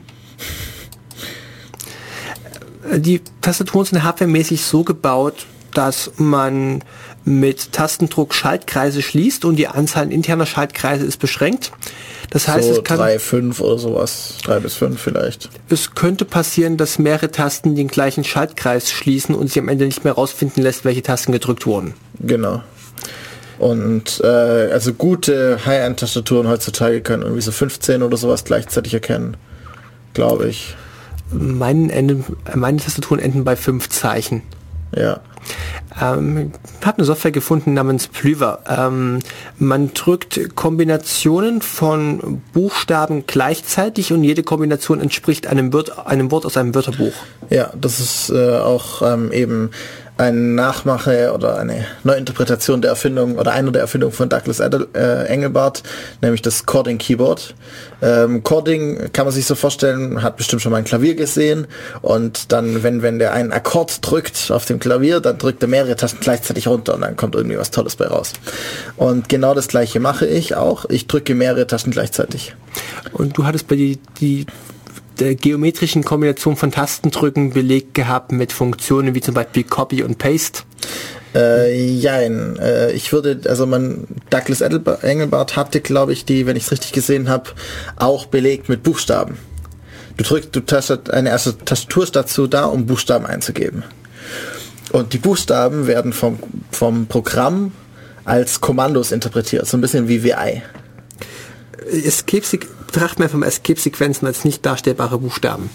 Die Tastaturen sind hardwaremäßig so gebaut, dass man mit Tastendruck Schaltkreise schließt und die Anzahl interner Schaltkreise ist beschränkt. Das heißt, so es kann drei, fünf oder sowas, drei bis fünf vielleicht. Es könnte passieren, dass mehrere Tasten den gleichen Schaltkreis schließen und sich am Ende nicht mehr rausfinden lässt, welche Tasten gedrückt wurden. Genau. Und äh, also gute High-End-Tastaturen heutzutage können irgendwie so fünfzehn oder sowas gleichzeitig erkennen, glaube ich. Meine, enden, meine Tastaturen enden bei fünf Zeichen. Ja. Ähm, ich habe eine Software gefunden namens Plyver. Ähm, man drückt Kombinationen von Buchstaben gleichzeitig und jede Kombination entspricht einem Wort, einem Wort aus einem Wörterbuch. Ja, das ist äh, auch ähm, eben eine Nachmache oder eine Neuinterpretation der Erfindung oder einer der Erfindungen von Douglas Adel, äh, Engelbart, nämlich das Chording Keyboard. Ähm, Chording kann man sich so vorstellen, hat bestimmt schon mal ein Klavier gesehen und dann, wenn wenn der einen Akkord drückt auf dem Klavier, dann drückt er mehrere Tasten gleichzeitig runter und dann kommt irgendwie was Tolles bei raus. Und genau das gleiche mache ich auch. Ich drücke mehrere Tasten gleichzeitig. Und du hattest bei die, die der geometrischen Kombination von Tastendrücken belegt gehabt mit Funktionen wie zum Beispiel Copy und Paste? Äh, jein. Äh, ich würde, also man, Douglas Engelbart hatte, glaube ich, die, wenn ich es richtig gesehen habe, auch belegt mit Buchstaben. Du drückst, du tastet, eine erste Tastatur ist dazu da, um Buchstaben einzugeben. Und die Buchstaben werden vom, vom Programm als Kommandos interpretiert, so ein bisschen wie W I. Escape betrachten wir vom Escape-Sequenzen als nicht darstellbare Buchstaben.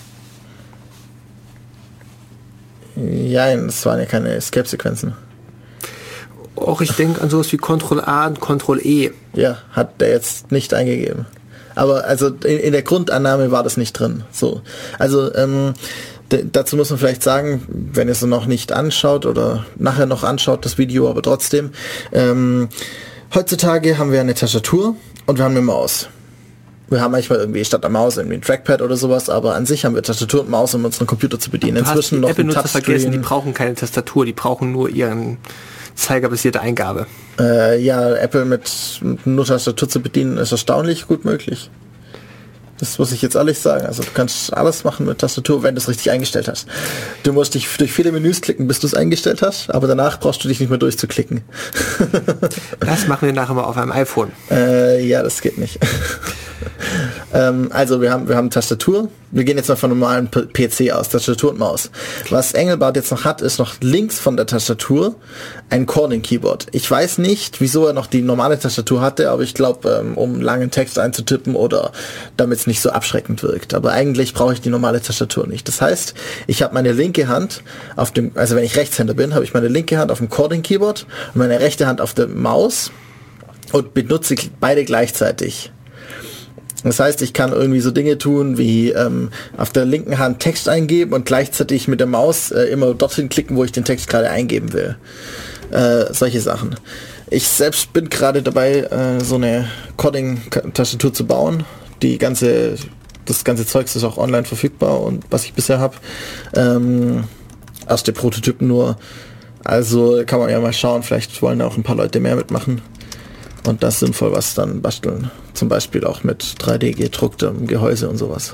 Ja, das waren ja keine Escape-Sequenzen. Auch ich denke an sowas wie Control A und Control E. Ja, hat der jetzt nicht eingegeben. Aber also in, in der Grundannahme war das nicht drin. So, also ähm, d- dazu muss man vielleicht sagen, wenn ihr es noch nicht anschaut oder nachher noch anschaut, das Video, aber trotzdem, ähm, heutzutage haben wir eine Tastatur und wir haben eine Maus. Wir haben manchmal irgendwie statt der Maus irgendwie ein Trackpad oder sowas, aber an sich haben wir Tastatur und Maus, um unseren Computer zu bedienen. Du Inzwischen hast die noch ein Touchscreen. Vergessen, die brauchen keine Tastatur, die brauchen nur ihren zeigerbasierte Eingabe. Äh, ja, Apple mit, mit nur Tastatur zu bedienen ist erstaunlich gut möglich. Das muss ich jetzt ehrlich sagen. Also du kannst alles machen mit Tastatur, wenn du es richtig eingestellt hast. Du musst dich durch viele Menüs klicken, bis du es eingestellt hast, aber danach brauchst du dich nicht mehr durchzuklicken. Das machen wir nachher mal auf einem iPhone. Äh, ja, das geht nicht. ähm, also wir haben wir haben Tastatur. Wir gehen jetzt mal von einem normalen P C aus, Tastatur und Maus. Was Engelbart jetzt noch hat, ist noch links von der Tastatur ein Corning-Keyboard. Ich weiß nicht, wieso er noch die normale Tastatur hatte, aber ich glaube, ähm, um langen Text einzutippen oder damit es nicht so abschreckend wirkt. Aber eigentlich brauche ich die normale Tastatur nicht. Das heißt, ich habe meine linke Hand auf dem, also wenn ich Rechtshänder bin, habe ich meine linke Hand auf dem Corning-Keyboard und meine rechte Hand auf der Maus und benutze beide gleichzeitig. Das heißt, ich kann irgendwie so Dinge tun, wie ähm, auf der linken Hand Text eingeben und gleichzeitig mit der Maus äh, immer dorthin klicken, wo ich den Text gerade eingeben will. Äh, solche Sachen. Ich selbst bin gerade dabei, äh, so eine Corning-Tastatur zu bauen. Die ganze, das ganze Zeugs ist auch online verfügbar und was ich bisher habe. Ähm, erste Prototypen nur. Also kann man ja mal schauen, vielleicht wollen auch ein paar Leute mehr mitmachen. Und das sinnvoll was dann basteln. Zum Beispiel auch mit drei D gedrucktem Gehäuse und sowas.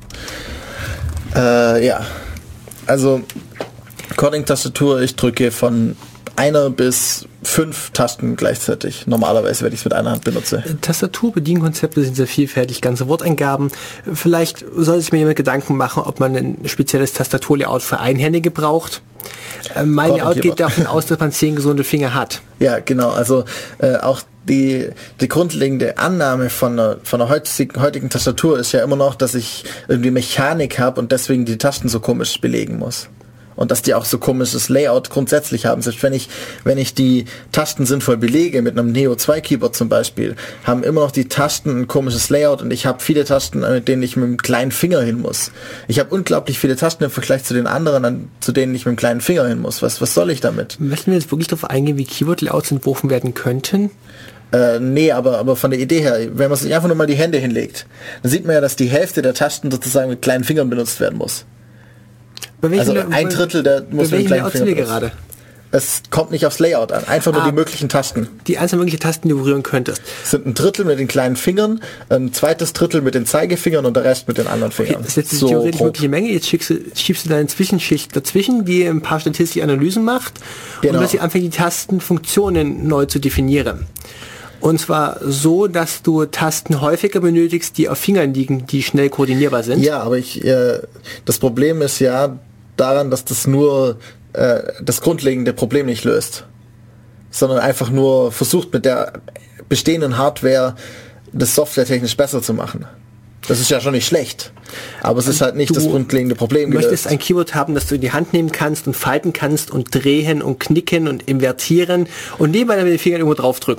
Äh, ja. Also Corning-Tastatur, ich drücke von einer bis fünf Tasten gleichzeitig. Normalerweise, wenn ich es mit einer Hand benutze. Tastatur-Bedienkonzepte sind sehr vielfältig, ganze Worteingaben. Vielleicht sollte sich mir jemand Gedanken machen, ob man ein spezielles Tastaturlayout für Einhändige braucht. Mein Layout geht davon aus, dass man zehn gesunde Finger hat. Ja, genau. Also äh, auch die, die grundlegende Annahme von einer, von einer heutigen, heutigen Tastatur ist ja immer noch, dass ich irgendwie Mechanik habe und deswegen die Tasten so komisch belegen muss. Und dass die auch so komisches Layout grundsätzlich haben. Selbst wenn ich, wenn ich die Tasten sinnvoll belege, mit einem Neo zwei Keyboard zum Beispiel, haben immer noch die Tasten ein komisches Layout und ich habe viele Tasten, mit denen ich mit dem kleinen Finger hin muss. Ich habe unglaublich viele Tasten im Vergleich zu den anderen, an, zu denen ich mit dem kleinen Finger hin muss. Was, was soll ich damit? Möchten wir jetzt wirklich darauf eingehen, wie Keyboard-Layouts entworfen werden könnten? Äh, nee, aber, aber von der Idee her, wenn man sich einfach nur mal die Hände hinlegt, dann sieht man ja, dass die Hälfte der Tasten sozusagen mit kleinen Fingern benutzt werden muss. Also ein Drittel der muss mit kleinen Fingern benutzen. Gerade? Es kommt nicht aufs Layout an, einfach nur ah, die möglichen Tasten. Die einzelnen möglichen Tasten, die du berühren könntest. Es sind ein Drittel mit den kleinen Fingern, ein zweites Drittel mit den Zeigefingern und der Rest mit den anderen Fingern. Okay, das ist jetzt so theoretisch grob. Wirklich eine Menge. Jetzt schiebst du, schiebst du deine Zwischenschicht dazwischen, die ein paar statistische Analysen macht genau. Und dass sie anfängt, die Tastenfunktionen neu zu definieren. Und zwar so, dass du Tasten häufiger benötigst, die auf Fingern liegen, die schnell koordinierbar sind. Ja, aber ich, äh, das Problem ist ja daran, dass das nur äh, das grundlegende Problem nicht löst, sondern einfach nur versucht, mit der bestehenden Hardware das softwaretechnisch besser zu machen. Das ist ja schon nicht schlecht, aber es ist halt nicht du das grundlegende Problem. Du möchtest ein Keyboard haben, das du in die Hand nehmen kannst und falten kannst und drehen und knicken und invertieren und nebenbei mit den Fingern irgendwo draufdrücken.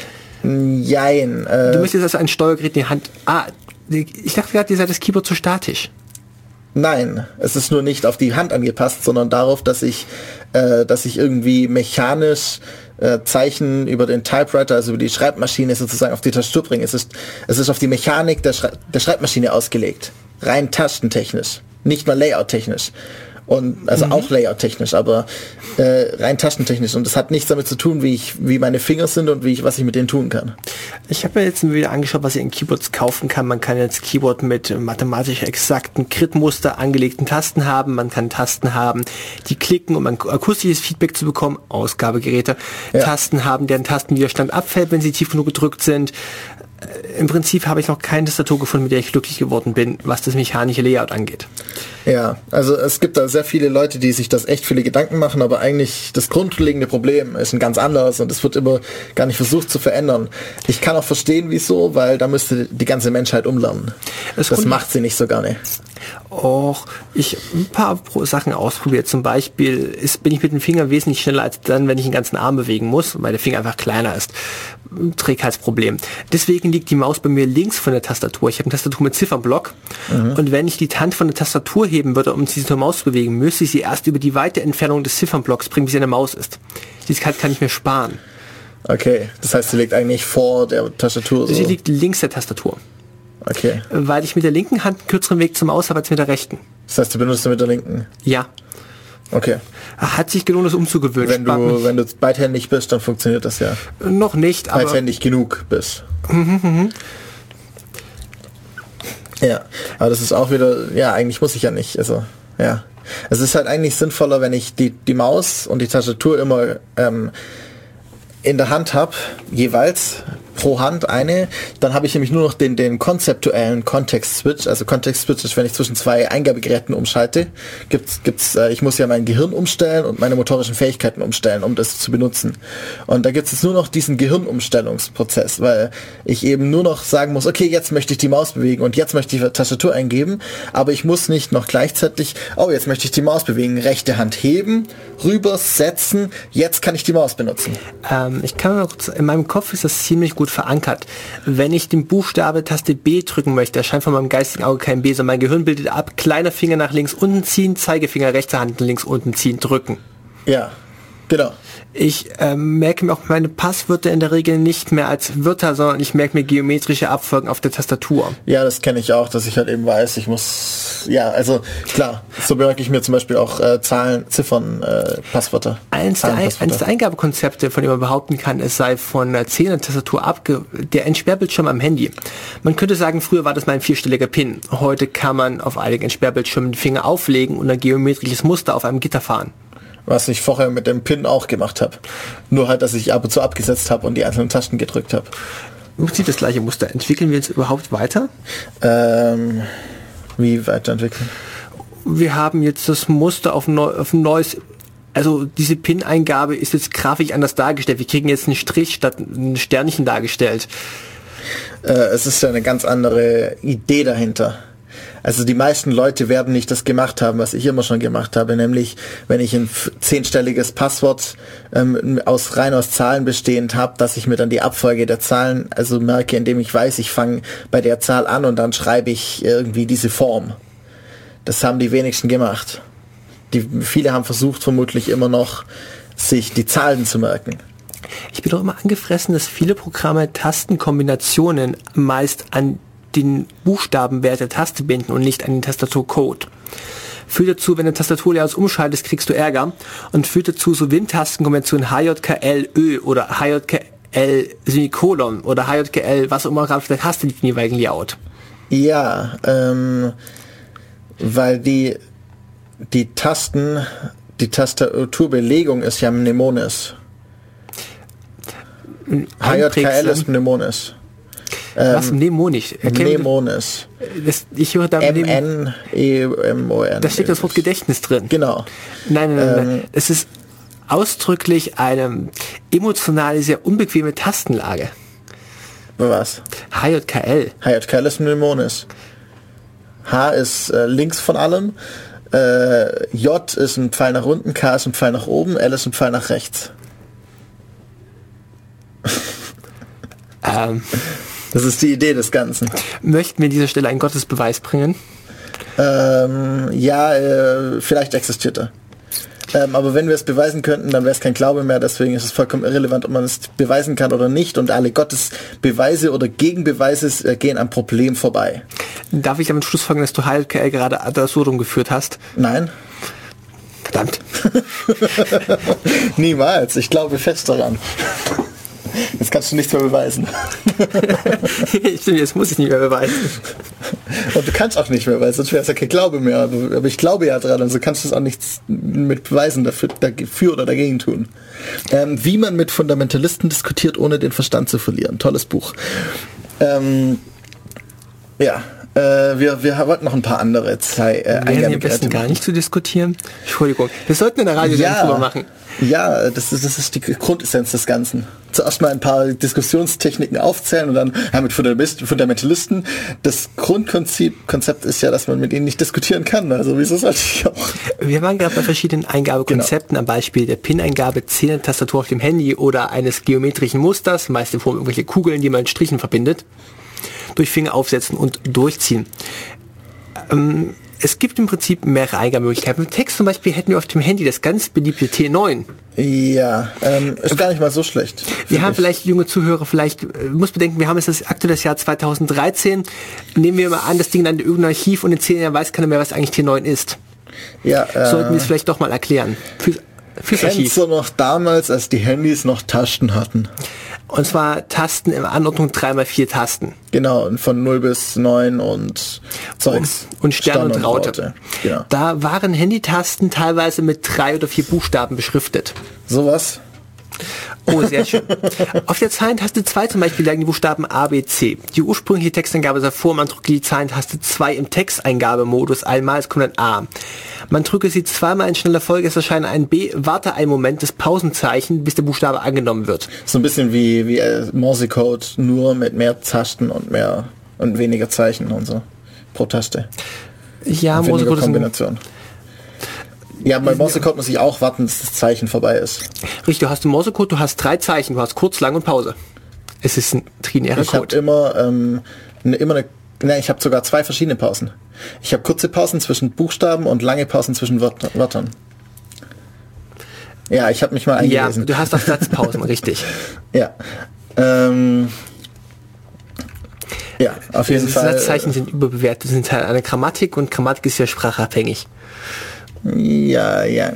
Jein. Äh du möchtest also ein Steuergerät in die Hand... Ah, ich dachte gerade, ihr seid das Keyboard zu statisch. Nein, es ist nur nicht auf die Hand angepasst, sondern darauf, dass ich, äh, dass ich irgendwie mechanisch äh, Zeichen über den Typewriter, also über die Schreibmaschine sozusagen auf die Tastatur bringe. Es ist, es ist auf die Mechanik der, Schrei- der Schreibmaschine ausgelegt. Rein tastentechnisch, nicht mal layouttechnisch. Und also mhm. auch layout-technisch, aber äh, rein tastentechnisch. Und das hat nichts damit zu tun, wie ich, wie meine Finger sind und wie ich, was ich mit denen tun kann. Ich habe mir jetzt wieder angeschaut, was ich in Keyboards kaufen kann. Man kann jetzt Keyboard mit mathematisch exakten Grid-Muster angelegten Tasten haben. Man kann Tasten haben, die klicken, um ein akustisches Feedback zu bekommen. Ausgabegeräte. Ja. Tasten haben, deren Tastenwiderstand abfällt, wenn sie tief genug gedrückt sind. Im Prinzip habe ich noch keine Tastatur gefunden, mit der ich glücklich geworden bin, was das mechanische Layout angeht. Ja, also es gibt da sehr viele Leute, die sich das echt viele Gedanken machen, aber eigentlich das grundlegende Problem ist ein ganz anderes und es wird immer gar nicht versucht zu verändern. Ich kann auch verstehen, wieso, weil da müsste die ganze Menschheit umlernen. Das, das macht sie nicht so gerne. Och, ich ein paar Sachen ausprobiert. Zum Beispiel ist, bin ich mit dem Finger wesentlich schneller als dann, wenn ich den ganzen Arm bewegen muss, weil der Finger einfach kleiner ist. Trägheitsproblem. Deswegen liegt die Maus bei mir links von der Tastatur. Ich habe eine Tastatur mit Ziffernblock mhm. und wenn ich die Hand von der Tastatur heben würde, um sie zur Maus zu bewegen, müsste ich sie erst über die weite Entfernung des Ziffernblocks bringen, bis sie eine Maus ist. Diese Karte kann ich mir sparen. Okay, das heißt, sie liegt eigentlich vor der Tastatur. So. Sie liegt links der Tastatur. Okay. Weil ich mit der linken Hand einen kürzeren Weg zum Maus habe als mit der rechten. Das heißt, du benutzt du mit der linken? Ja. Okay. Hat sich gelohnt, das umzugewöhnen. Wenn du, wenn du beidhändig bist, dann funktioniert das ja. Noch nicht, aber... Beidhändig genug bist. Ja, aber das ist auch wieder, ja, eigentlich muss ich ja nicht, also, ja. Es ist halt eigentlich sinnvoller, wenn ich die, die Maus und die Tastatur immer ähm, in der Hand habe, jeweils pro Hand eine, dann habe ich nämlich nur noch den, den konzeptuellen Kontext-Switch. Also Kontext-Switch ist, wenn ich zwischen zwei Eingabegeräten umschalte, gibt's, gibt's, äh, ich muss ja mein Gehirn umstellen und meine motorischen Fähigkeiten umstellen, um das zu benutzen. Und da gibt es jetzt nur noch diesen Gehirnumstellungsprozess, weil ich eben nur noch sagen muss, okay, jetzt möchte ich die Maus bewegen und jetzt möchte ich die Tastatur eingeben, aber ich muss nicht noch gleichzeitig, oh, jetzt möchte ich die Maus bewegen, rechte Hand heben, rüber, setzen, jetzt kann ich die Maus benutzen. Ähm, ich kann mal kurz, in meinem Kopf ist das ziemlich gut verankert. Wenn ich den Buchstabe Taste B drücken möchte, erscheint von meinem geistigen Auge kein B, sondern mein Gehirn bildet ab, kleiner Finger nach links unten ziehen, Zeigefinger rechte Hand links unten ziehen, drücken. Ja, genau. Ich ähm, merke mir auch meine Passwörter in der Regel nicht mehr als Wörter, sondern ich merke mir geometrische Abfolgen auf der Tastatur. Ja, das kenne ich auch, dass ich halt eben weiß, ich muss, ja, also klar, so merke ich mir zum Beispiel auch äh, Zahlen, Ziffern, äh, Passwörter. Eins der, Ein, eins der Eingabekonzepte, von dem man behaupten kann, es sei von der Zehner-Tastatur abge... der Entsperrbildschirm am Handy. Man könnte sagen, früher war das mal ein vierstelliger PIN. Heute kann man auf einigen Entsperrbildschirmen die Finger auflegen und ein geometrisches Muster auf einem Gitter fahren. Was ich vorher mit dem PIN auch gemacht habe. Nur halt, dass ich ab und zu abgesetzt habe und die einzelnen Tasten gedrückt habe. Im Prinzip das gleiche Muster. Entwickeln wir uns überhaupt weiter? Ähm, wie weiterentwickeln? Wir haben jetzt das Muster auf, neu, auf ein neues... Also diese PIN-Eingabe ist jetzt grafisch anders dargestellt. Wir kriegen jetzt einen Strich statt ein Sternchen dargestellt. Äh, es ist ja eine ganz andere Idee dahinter. Also die meisten Leute werden nicht das gemacht haben, was ich immer schon gemacht habe, nämlich wenn ich ein zehnstelliges Passwort ähm, aus rein aus Zahlen bestehend habe, dass ich mir dann die Abfolge der Zahlen also merke, indem ich weiß, ich fange bei der Zahl an und dann schreibe ich irgendwie diese Form. Das haben die wenigsten gemacht. Die, viele haben versucht vermutlich immer noch, sich die Zahlen zu merken. Ich bin doch immer angefressen, dass viele Programme Tastenkombinationen meist an den Buchstabenwert der Taste binden und nicht an den Tastaturcode. Führt dazu, wenn du Tastaturlayout umschaltest, kriegst du Ärger und führt dazu so Win-Tastenkombinationen H J K L Ö oder H J K L Semikolon oder H J K L, was auch immer gerade auf der Taste liegt, im jeweiligen Layout. Ja, ähm, weil die die Tasten, die Tastaturbelegung ist ja Mnemonis. H J K L ist Mnemonis. Was? Mnemonisch? Mnemonis. Ich höre da M N E M O N. Da steckt das Wort Gedächtnis drin. Genau. Nein, nein, nein. Ähm, es ist ausdrücklich eine emotionale, sehr unbequeme Tastenlage. Was? H J K L. H J K L ist Mnemonis. H ist äh, links von allem. Äh, J ist ein Pfeil nach unten, K ist ein Pfeil nach oben, L ist ein Pfeil nach rechts. ähm... Das ist die Idee des Ganzen. Möchten wir an dieser Stelle einen Gottesbeweis bringen? Ähm, ja, äh, vielleicht existiert er. Ähm, aber wenn wir es beweisen könnten, dann wäre es kein Glaube mehr. Deswegen ist es vollkommen irrelevant, ob man es beweisen kann oder nicht. Und alle Gottesbeweise oder Gegenbeweise äh, gehen am Problem vorbei. Darf ich damit schlussfolgern, dass du H J K L gerade ad absurdum geführt hast? Nein. Verdammt. Niemals. Ich glaube fest daran. Jetzt kannst du nichts mehr beweisen. Stimmt, jetzt muss ich nicht mehr beweisen. Und du kannst auch nicht mehr, weil sonst wäre es ja kein Glaube mehr. Aber ich glaube ja dran, also kannst du es auch nichts mit Beweisen dafür, dafür oder dagegen tun. Ähm, wie man mit Fundamentalisten diskutiert, ohne den Verstand zu verlieren. Tolles Buch. Ähm, ja, äh, wir, wir wollten noch ein paar andere Zeit. Äh, wir haben am besten gar nicht zu diskutieren. Entschuldigung, wir sollten in der Radio ja. drüber machen. Ja, das ist, das ist die Grundessenz des Ganzen. Zuerst mal ein paar Diskussionstechniken aufzählen und dann ja, mit Fundamentalisten. Das Grundkonzept Konzept ist ja, dass man mit ihnen nicht diskutieren kann. Also wieso sollte ich auch? Wir waren gerade bei verschiedenen Eingabekonzepten, genau. Am Beispiel der PIN-Eingabe, Zehner-Tastatur auf dem Handy oder eines geometrischen Musters, meist in Form irgendwelche Kugeln, die man mit Strichen verbindet, durch Finger aufsetzen und durchziehen. Ähm, Es gibt im Prinzip mehrere Eingabemöglichkeiten. Mit Text zum Beispiel hätten wir auf dem Handy das ganz beliebte T neun. Ja, ähm, ist gar nicht mal so schlecht. Wir haben ich. vielleicht junge Zuhörer, vielleicht, äh, muss bedenken, wir haben jetzt das aktuelle Jahr zweitausenddreizehn. Nehmen wir mal an, das Ding dann in irgendein Archiv und in zehn Jahren weiß keiner mehr, was eigentlich T neun ist. Ja, äh, sollten wir es vielleicht doch mal erklären. Für, fürs Kennst Archiv. du noch damals, als die Handys noch Tasten hatten? Und zwar Tasten in Anordnung drei mal vier Tasten. Genau, von null bis neun und Zeugs. Und Stern, Stern und Raute. Raute. Genau. Da waren Handytasten teilweise mit drei oder vier Buchstaben beschriftet. Sowas? Oh, sehr schön. Auf der Zahlentaste zwei zum Beispiel lagen die Buchstaben A, B, C. Die ursprüngliche Texteingabe sah vor, man drücke die Zahlentaste zwei im Texteingabemodus einmal, es kommt ein A. Man drücke sie zweimal in schneller Folge, es erscheint ein B, warte einen Moment, das Pausenzeichen, bis der Buchstabe angenommen wird. So ein bisschen wie, wie äh, Morsecode, nur mit mehr Tasten und mehr und weniger Zeichen und so pro Taste. Ja, Morsecode Kombination. Ist Ja, bei Morsecode muss ich auch warten, bis das Zeichen vorbei ist. Richtig, du hast im Morsecode, du hast drei Zeichen, du hast kurz, lang und Pause. Es ist ein trinärer ich Code. Ich habe immer, ähm, ne, immer eine, ne, ich habe sogar zwei verschiedene Pausen. Ich habe kurze Pausen zwischen Buchstaben und lange Pausen zwischen Wört- Wörtern. Ja, ich habe mich mal eingelesen. Ja, du hast auch Satzpausen, richtig. Ja. Ähm, ja, auf jeden Diese Fall. Satzzeichen sind überbewertet, das sind Teil einer Grammatik und Grammatik ist ja sprachabhängig. Ja, ja.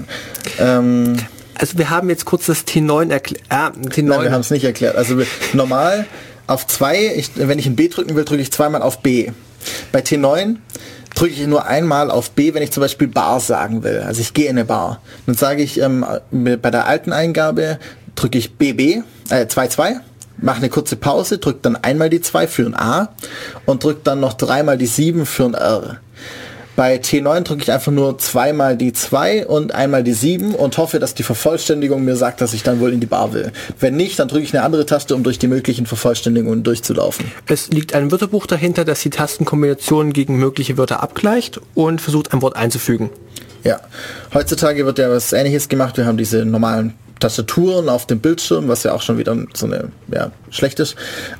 Ähm, also wir haben jetzt kurz das T neun erklärt. Ah, T neun. Nein, wir haben es nicht erklärt. Also wir, normal auf zwei, ich, wenn ich ein B drücken will, drücke ich zweimal auf B. Bei T neun drücke ich nur einmal auf B, wenn ich zum Beispiel Bar sagen will. Also ich gehe in eine Bar. Dann sage ich ähm, bei der alten Eingabe drücke ich B B, äh, zwei zwei, mache eine kurze Pause, drücke dann einmal die zwei für ein A und drücke dann noch dreimal die sieben für ein R. Bei T neun drücke ich einfach nur zweimal die zwei und einmal die sieben und hoffe, dass die Vervollständigung mir sagt, dass ich dann wohl in die Bar will. Wenn nicht, dann drücke ich eine andere Taste, um durch die möglichen Vervollständigungen durchzulaufen. Es liegt ein Wörterbuch dahinter, das die Tastenkombinationen gegen mögliche Wörter abgleicht und versucht, ein Wort einzufügen. Ja, heutzutage wird ja was Ähnliches gemacht. Wir haben diese normalen Tastaturen auf dem Bildschirm, was ja auch schon wieder so eine, ja, schlecht ist.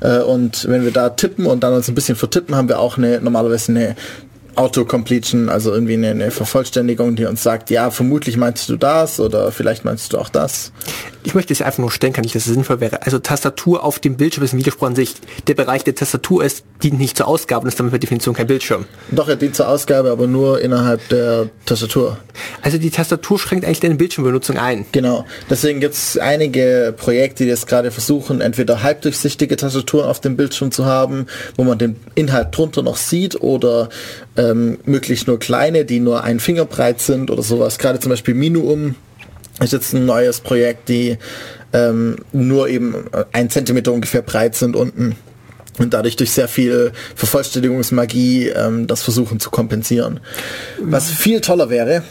Und wenn wir da tippen und dann uns ein bisschen vertippen, haben wir auch eine normalerweise eine Autocompletion, also irgendwie eine, eine Vervollständigung, die uns sagt, ja, vermutlich meinst du das oder vielleicht meinst du auch das. Ich möchte es einfach nur stellen, kann nicht, dass es sinnvoll wäre. Also Tastatur auf dem Bildschirm ist ein Widerspruch an sich. Der Bereich der Tastatur ist, dient nicht zur Ausgabe und ist damit per Definition kein Bildschirm. Doch, er dient zur Ausgabe, aber nur innerhalb der Tastatur. Also die Tastatur schränkt eigentlich deine Bildschirmbenutzung ein. Genau. Deswegen gibt es einige Projekte, die jetzt gerade versuchen, entweder halbdurchsichtige Tastaturen auf dem Bildschirm zu haben, wo man den Inhalt drunter noch sieht, oder ähm, möglichst nur kleine, die nur ein Finger breit sind oder sowas. Gerade zum Beispiel Minuum ist jetzt ein neues Projekt, die ähm, nur eben ein Zentimeter ungefähr breit sind unten und dadurch durch sehr viel Vervollständigungsmagie ähm, das versuchen zu kompensieren. Was viel toller wäre,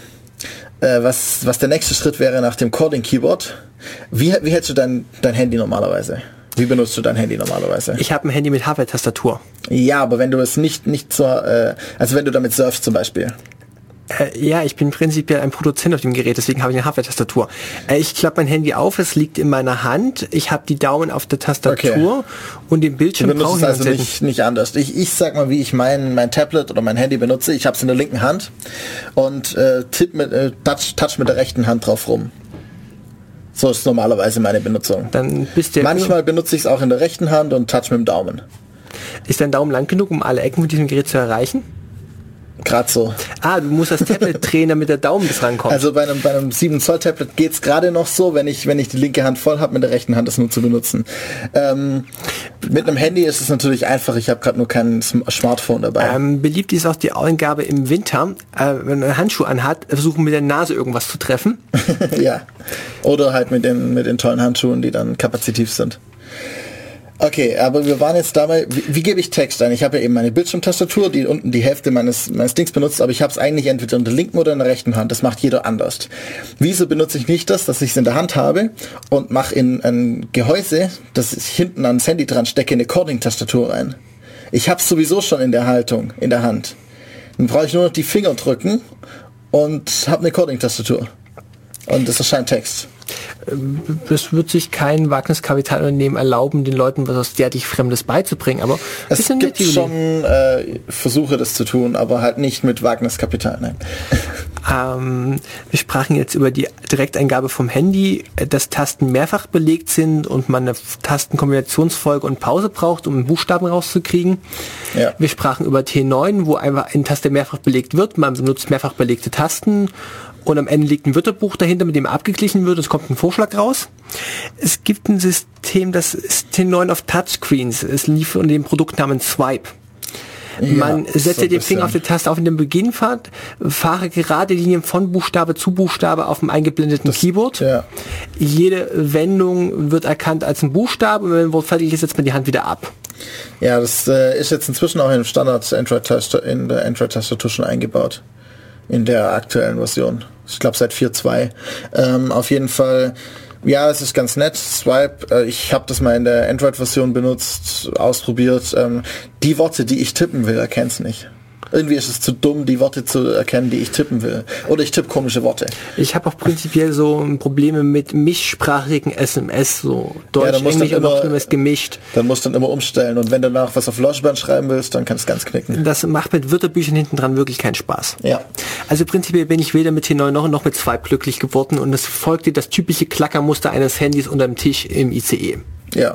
äh, was, was der nächste Schritt wäre nach dem Cording Keyboard, wie, wie hältst du dein, dein Handy normalerweise? Wie benutzt du dein Handy normalerweise? Ich habe ein Handy mit Hardware-Tastatur. Ja, aber wenn du es nicht, nicht zur, äh, also wenn du damit surfst zum Beispiel. Äh, ja, ich bin prinzipiell ein Produzent auf dem Gerät, deswegen habe ich eine Hardware-Tastatur. Äh, ich klappe mein Handy auf, es liegt in meiner Hand, ich habe die Daumen auf der Tastatur okay. und den Bildschirm brauche ich also nicht, nicht anders. Ich, ich sag mal, wie ich mein, mein Tablet oder mein Handy benutze. Ich habe es in der linken Hand und äh, tipp mit, äh, touch, touch mit der rechten Hand drauf rum. So ist normalerweise meine Benutzung. Dann bist du Manchmal benutze ich es auch in der rechten Hand und touch mit dem Daumen. Ist dein Daumen lang genug, um alle Ecken mit diesem Gerät zu erreichen? Gerade so. Ah, du musst das Tablet drehen, damit der Daumen bis rankommt. Also bei einem, bei einem sieben Zoll Tablet geht es gerade noch so, wenn ich, wenn ich die linke Hand voll habe, mit der rechten Hand das nur zu benutzen. Ähm, mit einem Handy ist es natürlich einfach, ich habe gerade nur kein Smartphone dabei. Ähm, beliebt ist auch die Eingabe im Winter, äh, wenn man einen Handschuh anhat, versuchen mit der Nase irgendwas zu treffen. Ja, oder halt mit den, mit den tollen Handschuhen, die dann kapazitiv sind. Okay, aber wir waren jetzt dabei, wie, wie gebe ich Text ein? Ich habe ja eben meine Bildschirmtastatur, die unten die Hälfte meines, meines Dings benutzt, aber ich habe es eigentlich entweder in der linken oder in der rechten Hand. Das macht jeder anders. Wieso benutze ich nicht das, dass ich es in der Hand habe und mache in ein Gehäuse, das ich hinten ans Handy dran stecke, eine Cording-Tastatur rein? Ich habe es sowieso schon in der Haltung, in der Hand. Dann brauche ich nur noch die Finger drücken und habe eine Cording-Tastatur. Und es erscheint Text. Es wird sich kein Wagniskapitalunternehmen erlauben, den Leuten was derartig Fremdes beizubringen, aber es gibt schon äh, Versuche, das zu tun, aber halt nicht mit Wagniskapital, nein. Ähm, wir sprachen jetzt über die Direkteingabe vom Handy, dass Tasten mehrfach belegt sind und man eine Tastenkombinationsfolge und Pause braucht, um einen Buchstaben rauszukriegen. Ja. Wir sprachen über T neun, wo einfach eine Taste mehrfach belegt wird, man benutzt mehrfach belegte Tasten. Und am Ende liegt ein Wörterbuch dahinter, mit dem abgeglichen wird. Es kommt ein Vorschlag raus. Es gibt ein System, System, das ist T neun auf Touchscreens. Es lief unter dem Produkt namens Swipe. Man ja, setze so den Finger auf die Taste auf in den Beginn, fahrt, fahre gerade Linien von Buchstabe zu Buchstabe auf dem eingeblendeten das, Keyboard. Ja. Jede Wendung wird erkannt als ein Buchstabe und wenn ein Wort fertig ist, setzt man die Hand wieder ab. Ja, das äh, ist jetzt inzwischen auch im Standard Android-Tastatur, in der Android-Tastatur schon eingebaut. In der aktuellen Version. Ich glaube seit vier Punkt zwei. Ähm, auf jeden Fall, ja, es ist ganz nett. Swipe, äh, ich habe das mal in der Android-Version benutzt, ausprobiert. Ähm, die Worte, die ich tippen will, erkennt's nicht. Irgendwie ist es zu dumm, die Worte zu erkennen, die ich tippen will. Oder ich tippe komische Worte. Ich habe auch prinzipiell so Probleme mit mischsprachigen S M S, so Deutsch, ja, Englisch und noch ist gemischt. Dann musst du dann immer umstellen. Und wenn du danach was auf Lauschband schreiben willst, dann kannst du ganz knicken. Das macht mit Wörterbüchern hinten dran wirklich keinen Spaß. Ja. Also prinzipiell bin ich weder mit T neun noch, noch mit Swipe glücklich geworden und es folgte das typische Klackermuster eines Handys unterm Tisch im I C E. Ja.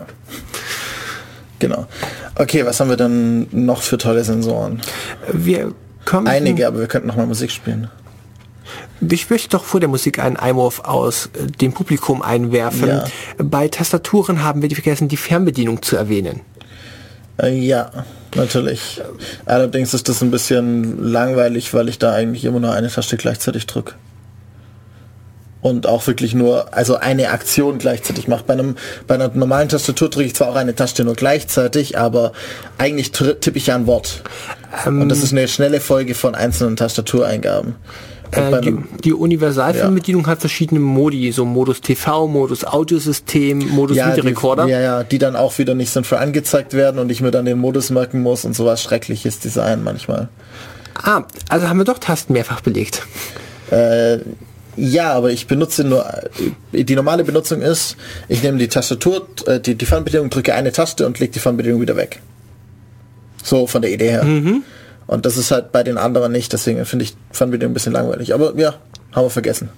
Genau. Okay, was haben wir dann noch für tolle Sensoren? Wir kommen Einige, aber wir könnten noch mal Musik spielen. Ich möchte doch vor der Musik einen Einwurf aus dem Publikum einwerfen. Ja. Bei Tastaturen haben wir vergessen, die Fernbedienung zu erwähnen. Äh, ja, natürlich. Allerdings ist das ein bisschen langweilig, weil ich da eigentlich immer nur eine Taste gleichzeitig drücke. Und auch wirklich nur, also eine Aktion gleichzeitig macht. Bei einem, bei einer normalen Tastatur drücke ich zwar auch eine Taste nur gleichzeitig, aber eigentlich tippe ich ja ein Wort. Ähm, Und das ist eine schnelle Folge von einzelnen Tastatureingaben. Äh, die, die Universalfernbedienung ja. hat verschiedene Modi, so Modus T V, Modus Audiosystem, Modus ja, Videorekorder. Die, ja, ja, die dann auch wieder nicht sinnvoll angezeigt werden und ich mir dann den Modus merken muss und sowas. Schreckliches Design manchmal. Ah, also haben wir doch Tasten mehrfach belegt. Äh, Ja, aber ich benutze nur, die normale Benutzung ist, ich nehme die Tastatur, die, die Fernbedienung, drücke eine Taste und lege die Fernbedienung wieder weg. So von der Idee her. Mhm. Und das ist halt bei den anderen nicht, deswegen finde ich Fernbedienung ein bisschen langweilig. Aber ja, haben wir vergessen.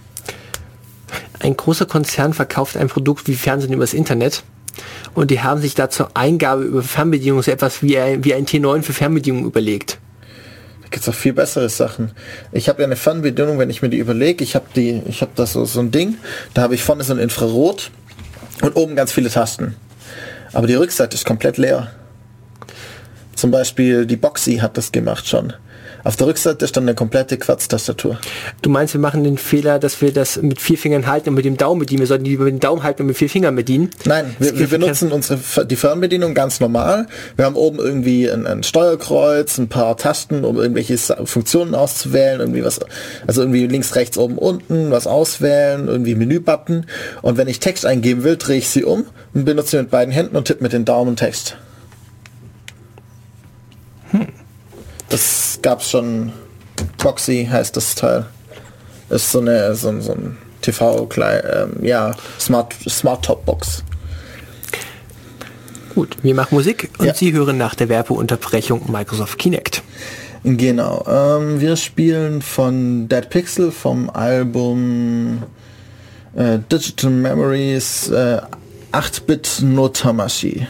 Ein großer Konzern verkauft ein Produkt wie Fernsehen übers Internet und die haben sich da zur Eingabe über Fernbedienung so etwas wie ein, wie ein T neun für Fernbedienung überlegt. Gibt es auch viel bessere Sachen. Ich habe ja eine Fernbedienung, wenn ich mir die überlege, ich habe die, ich habe das so, so ein Ding, da habe ich vorne so ein Infrarot und oben ganz viele Tasten. Aber die Rückseite ist komplett leer. Zum Beispiel die Boxy hat das gemacht schon. Auf der Rückseite ist dann eine komplette Quarz-Tastatur. Du meinst, wir machen den Fehler, dass wir das mit vier Fingern halten und mit dem Daumen bedienen. Wir sollten die mit dem Daumen halten und mit vier Fingern bedienen. Nein, wir, wir benutzen unsere die Fernbedienung ganz normal. Wir haben oben irgendwie ein, ein Steuerkreuz, ein paar Tasten, um irgendwelche Funktionen auszuwählen, irgendwie was, also irgendwie links, rechts, oben, unten, was auswählen, irgendwie Menübutton. Und wenn ich Text eingeben will, drehe ich sie um und benutze sie mit beiden Händen und tippe mit den Daumen Text. Hm. Das gab's schon. Boxy heißt das Teil. Ist so eine so, so ein T V ähm, ja Smart Smart Top Box. Gut, wir machen Musik und ja. Sie hören nach der Werbeunterbrechung Microsoft Kinect. Genau. Ähm, wir spielen von Dead Pixel vom Album äh, Digital Memories äh, acht Bit no Tamashi.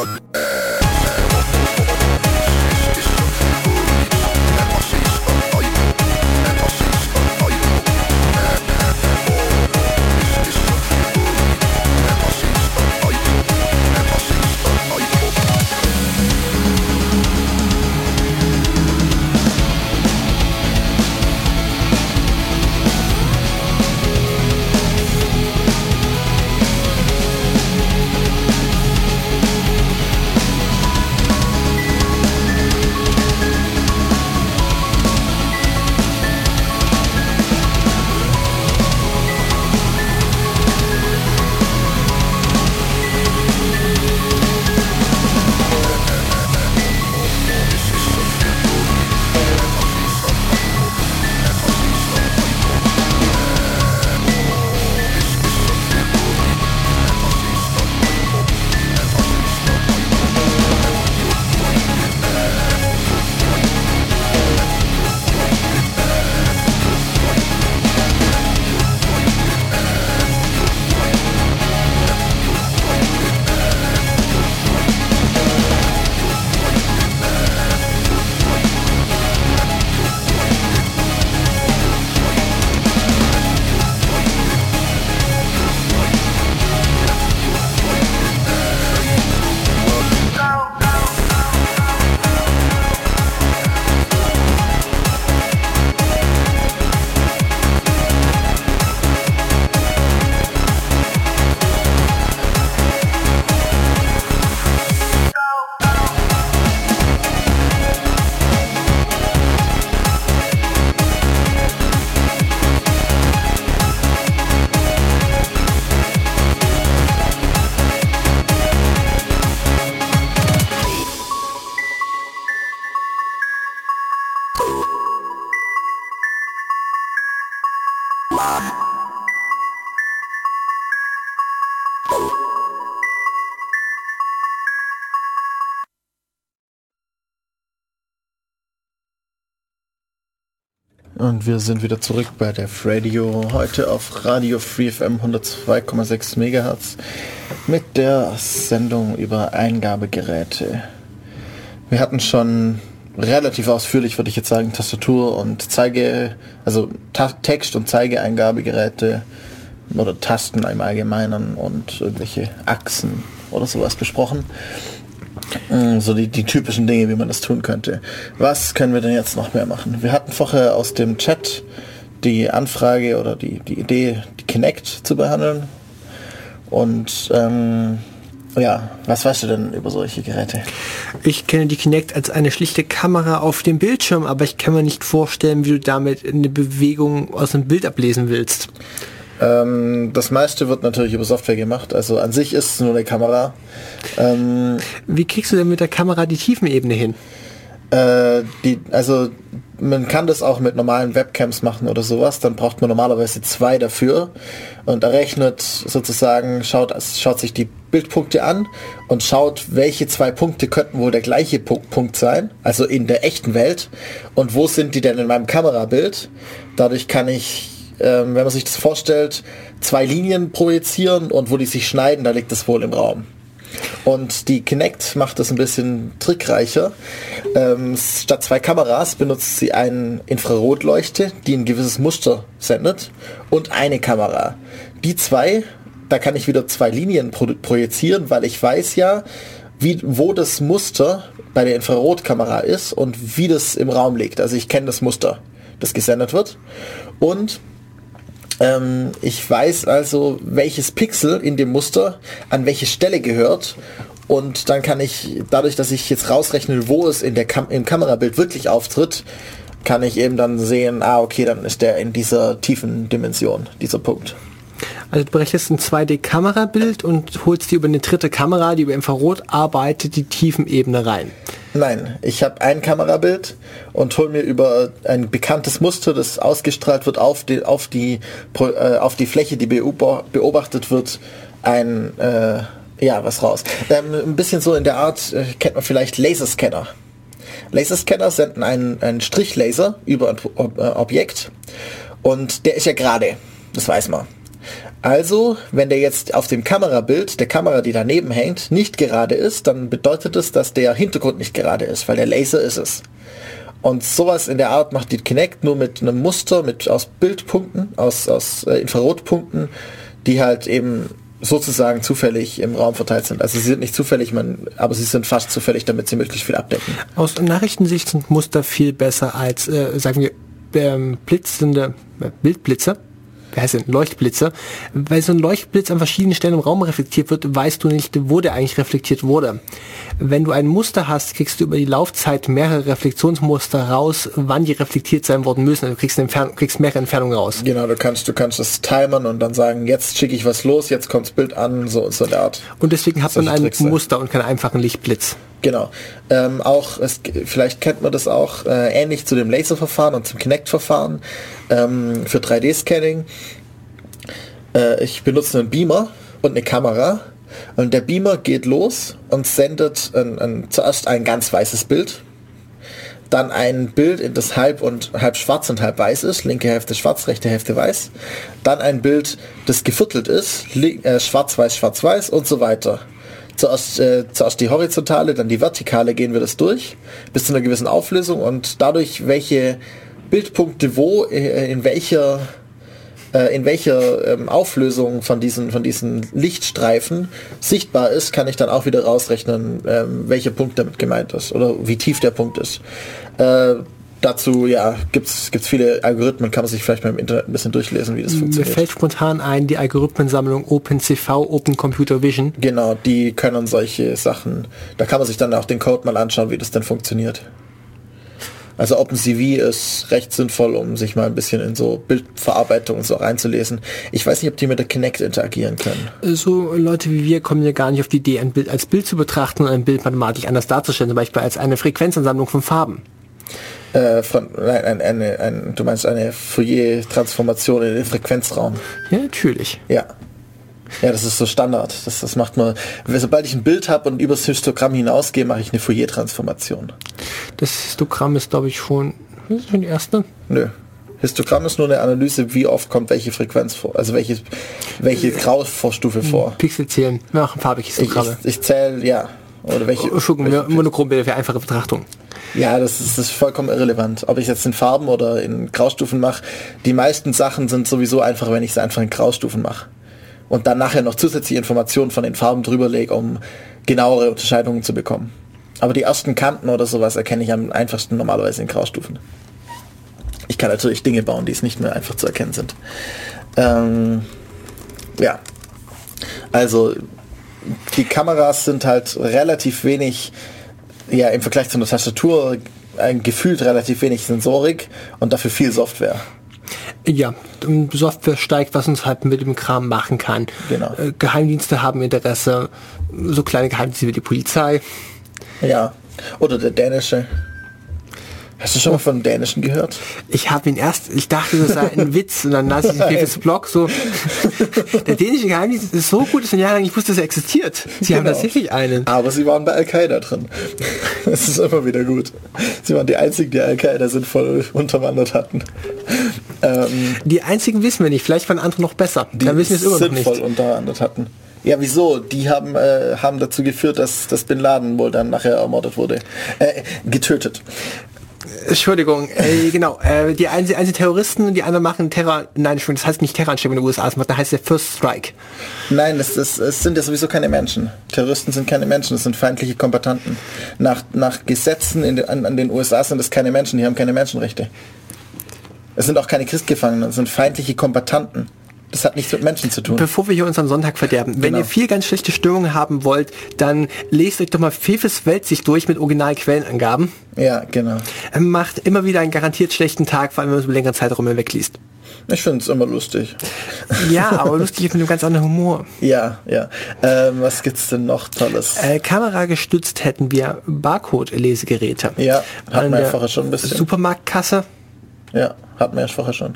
Und wir sind wieder zurück bei Def Radio, heute auf Radio Free F M hundertzwei Komma sechs Megahertz mit der Sendung über Eingabegeräte. Wir hatten schon relativ ausführlich, würde ich jetzt sagen, Tastatur und Zeige, also Ta- Text- und Zeigeeingabegeräte oder Tasten im Allgemeinen und irgendwelche Achsen oder sowas besprochen. So die, die typischen Dinge, wie man das tun könnte. Was können wir denn jetzt noch mehr machen? Wir hatten vorher aus dem Chat die Anfrage oder die, die Idee, die Kinect zu behandeln. Und ähm, ja, was weißt du denn über solche Geräte? Ich kenne die Kinect als eine schlichte Kamera auf dem Bildschirm, aber ich kann mir nicht vorstellen, wie du damit eine Bewegung aus dem Bild ablesen willst. Ähm, das meiste wird natürlich über Software gemacht, also an sich ist es nur eine Kamera. Ähm, Wie kriegst du denn mit der Kamera die Tiefenebene hin? Äh, die, also man kann das auch mit normalen Webcams machen oder sowas, dann braucht man normalerweise zwei dafür und errechnet sozusagen, schaut, schaut sich die Bildpunkte an und schaut, welche zwei Punkte könnten wohl der gleiche Punkt sein, also in der echten Welt, und wo sind die denn in meinem Kamerabild. Dadurch kann ich, ähm, wenn man sich das vorstellt, zwei Linien projizieren und wo die sich schneiden, da liegt das wohl im Raum. Und die Kinect macht das ein bisschen trickreicher. Ähm, statt zwei Kameras benutzt sie eine Infrarotleuchte, die ein gewisses Muster sendet, und eine Kamera. Die zwei, da kann ich wieder zwei Linien pro- projizieren, weil ich weiß ja, wie, wo das Muster bei der Infrarotkamera ist und wie das im Raum liegt. Also ich kenne das Muster, das gesendet wird. Und Ähm, ich weiß also, welches Pixel in dem Muster an welche Stelle gehört, und dann kann ich, dadurch, dass ich jetzt rausrechne, wo es in der Kam- im Kamerabild wirklich auftritt, kann ich eben dann sehen, ah okay, dann ist der in dieser tiefen Dimension, dieser Punkt. Also du berechnest ein zwei D-Kamerabild und holst dir über eine dritte Kamera, die über Infrarot arbeitet, die Tiefenebene rein. Nein, ich habe ein Kamerabild und hole mir über ein bekanntes Muster, das ausgestrahlt wird auf die, auf die, äh, auf die Fläche, die beobachtet wird, ein, äh, ja, was raus. Ähm, ein bisschen so in der Art, äh, kennt man vielleicht Laserscanner. Laserscanner senden einen, einen Strichlaser über ein Ob- äh, Objekt, und der ist ja gerade, das weiß man. Also, wenn der jetzt auf dem Kamerabild der Kamera, die daneben hängt, nicht gerade ist, dann bedeutet es, dass der Hintergrund nicht gerade ist, weil der Laser ist es. Und sowas in der Art macht die Kinect nur mit einem Muster, mit aus Bildpunkten, aus, aus äh, Infrarotpunkten, die halt eben sozusagen zufällig im Raum verteilt sind. Also sie sind nicht zufällig, man, aber sie sind fast zufällig, damit sie möglichst viel abdecken. Aus Nachrichtensicht sind Muster viel besser als, äh, sagen wir, ähm, blitzende äh, Bildblitze. Wie heißt denn? Leuchtblitze. Weil so ein Leuchtblitz an verschiedenen Stellen im Raum reflektiert wird, weißt du nicht, wo der eigentlich reflektiert wurde. Wenn du ein Muster hast, kriegst du über die Laufzeit mehrere Reflexionsmuster raus, wann die reflektiert sein worden müssen. Also du kriegst, eine Entfern- kriegst mehrere Entfernungen raus. Genau, du kannst, du kannst das timern und dann sagen, jetzt schicke ich was los, jetzt kommt das Bild an, so, so eine Art. Und deswegen hat man ein Trickse. Muster und keinen einfachen Lichtblitz. Genau. Ähm, auch, es, vielleicht kennt man das auch, äh, ähnlich zu dem Laserverfahren und zum Kinect-Verfahren ähm, für drei D-Scanning. Äh, ich benutze einen Beamer und eine Kamera und der Beamer geht los und sendet ein, ein, zuerst ein ganz weißes Bild, dann ein Bild, das halb und halb schwarz und halb weiß ist, linke Hälfte schwarz, rechte Hälfte weiß, dann ein Bild, das geviertelt ist, li- äh, schwarz-weiß, schwarz-weiß und so weiter. Zuerst, äh, zuerst die horizontale, dann die vertikale gehen wir das durch, bis zu einer gewissen Auflösung und dadurch, welche Bildpunkte wo, äh, in welcher äh, in welcher ähm, Auflösung von diesen, von diesen Lichtstreifen sichtbar ist, kann ich dann auch wieder rausrechnen, ähm, welcher Punkt damit gemeint ist oder wie tief der Punkt ist. Äh, Dazu, ja, gibt's gibt's viele Algorithmen, kann man sich vielleicht mal im Internet ein bisschen durchlesen, wie das funktioniert. Mir fällt spontan ein, die Algorithmensammlung OpenCV, Open Computer Vision. Genau, die können solche Sachen, da kann man sich dann auch den Code mal anschauen, wie das denn funktioniert. Also OpenCV ist recht sinnvoll, um sich mal ein bisschen in so Bildverarbeitung und so reinzulesen. Ich weiß nicht, ob die mit der Kinect interagieren können. So Leute wie wir kommen ja gar nicht auf die Idee, ein Bild als Bild zu betrachten und ein Bild mathematisch anders darzustellen, zum Beispiel als eine Frequenzansammlung von Farben. Äh, von, nein, eine, eine, eine, du meinst eine Fourier-Transformation in den Frequenzraum. Ja, natürlich. Ja. Ja, das ist so Standard. Das, das macht man. Sobald ich ein Bild habe und übers Histogramm hinausgehe, mache ich eine Fourier-Transformation. Das Histogramm ist, glaube ich, schon, das ist schon die erste. Nö. Histogramm ist nur eine Analyse, wie oft kommt welche Frequenz vor, also welche, welche Grauvorstufe vor. Pixel zählen, wir machen farbige Histogramme. Ich, ich, ich zähle, ja. Oder welche, Entschuldigung, Monochrombilder für einfache Betrachtung. Ja, das ist, das ist vollkommen irrelevant. Ob ich jetzt in Farben oder in Graustufen mache, die meisten Sachen sind sowieso einfach, wenn ich sie einfach in Graustufen mache. Und dann nachher noch zusätzliche Informationen von den Farben drüber lege, um genauere Unterscheidungen zu bekommen. Aber die ersten Kanten oder sowas erkenne ich am einfachsten normalerweise in Graustufen. Ich kann natürlich Dinge bauen, die es nicht mehr einfach zu erkennen sind. Ähm, ja. Also, die Kameras sind halt relativ wenig, ja, im Vergleich zu einer Tastatur, ein gefühlt relativ wenig Sensorik und dafür viel Software. Ja, Software steigt, was uns halt mit dem Kram machen kann. Genau. Geheimdienste haben Interesse, so kleine Geheimdienste wie die Polizei. Ja, oder der dänische. Hast du schon mal von dem Dänischen gehört? Ich habe ihn erst, ich dachte, das sei ein Witz und dann las ich Fefes Blog so, der dänische Geheimdienst ist so gut, dass ein Jahr lang ich wusste, dass er existiert. Sie genau. haben tatsächlich einen. Aber sie waren bei Al-Qaida drin. Das ist immer wieder gut. Sie waren die einzigen, die Al-Qaida sinnvoll unterwandert hatten. Ähm, die einzigen wissen wir nicht, vielleicht waren andere noch besser. Die Dann wissen wir es immer noch nicht. Sinnvoll unterwandert hatten. Ja, wieso? Die haben, äh, haben dazu geführt, dass, dass Bin Laden wohl dann nachher ermordet wurde. Äh, getötet. Entschuldigung, äh, genau. Äh, die einen, einen sind Terroristen und die anderen machen Terror. Nein, das heißt nicht Terroranschläge in den U S A, das heißt der First Strike. Nein, das, das, das sind ja sowieso keine Menschen. Terroristen sind keine Menschen, das sind feindliche Kombattanten. Nach, nach Gesetzen in den, an, an den U S A sind das keine Menschen, die haben keine Menschenrechte. Es sind auch keine Kriegsgefangenen, es sind feindliche Kombattanten. Das hat nichts mit Menschen zu tun. Bevor wir hier unseren Sonntag verderben, wenn genau. ihr viel ganz schlechte Stimmung haben wollt, dann lest euch doch mal Fefes Weltsicht durch mit Original-Quellenangaben. Ja, genau. Macht immer wieder einen garantiert schlechten Tag, vor allem wenn man es über längere Zeitraum wegliest. Ich finde es immer lustig. Ja, aber lustig ist mit einem ganz anderen Humor. Ja, ja. Ähm, was gibt's denn noch Tolles? Äh, kameragestützt hätten wir Barcode-Lesegeräte. Ja, hatten wir ja vorher schon ein bisschen. Supermarktkasse. Ja, hatten wir ja vorher schon.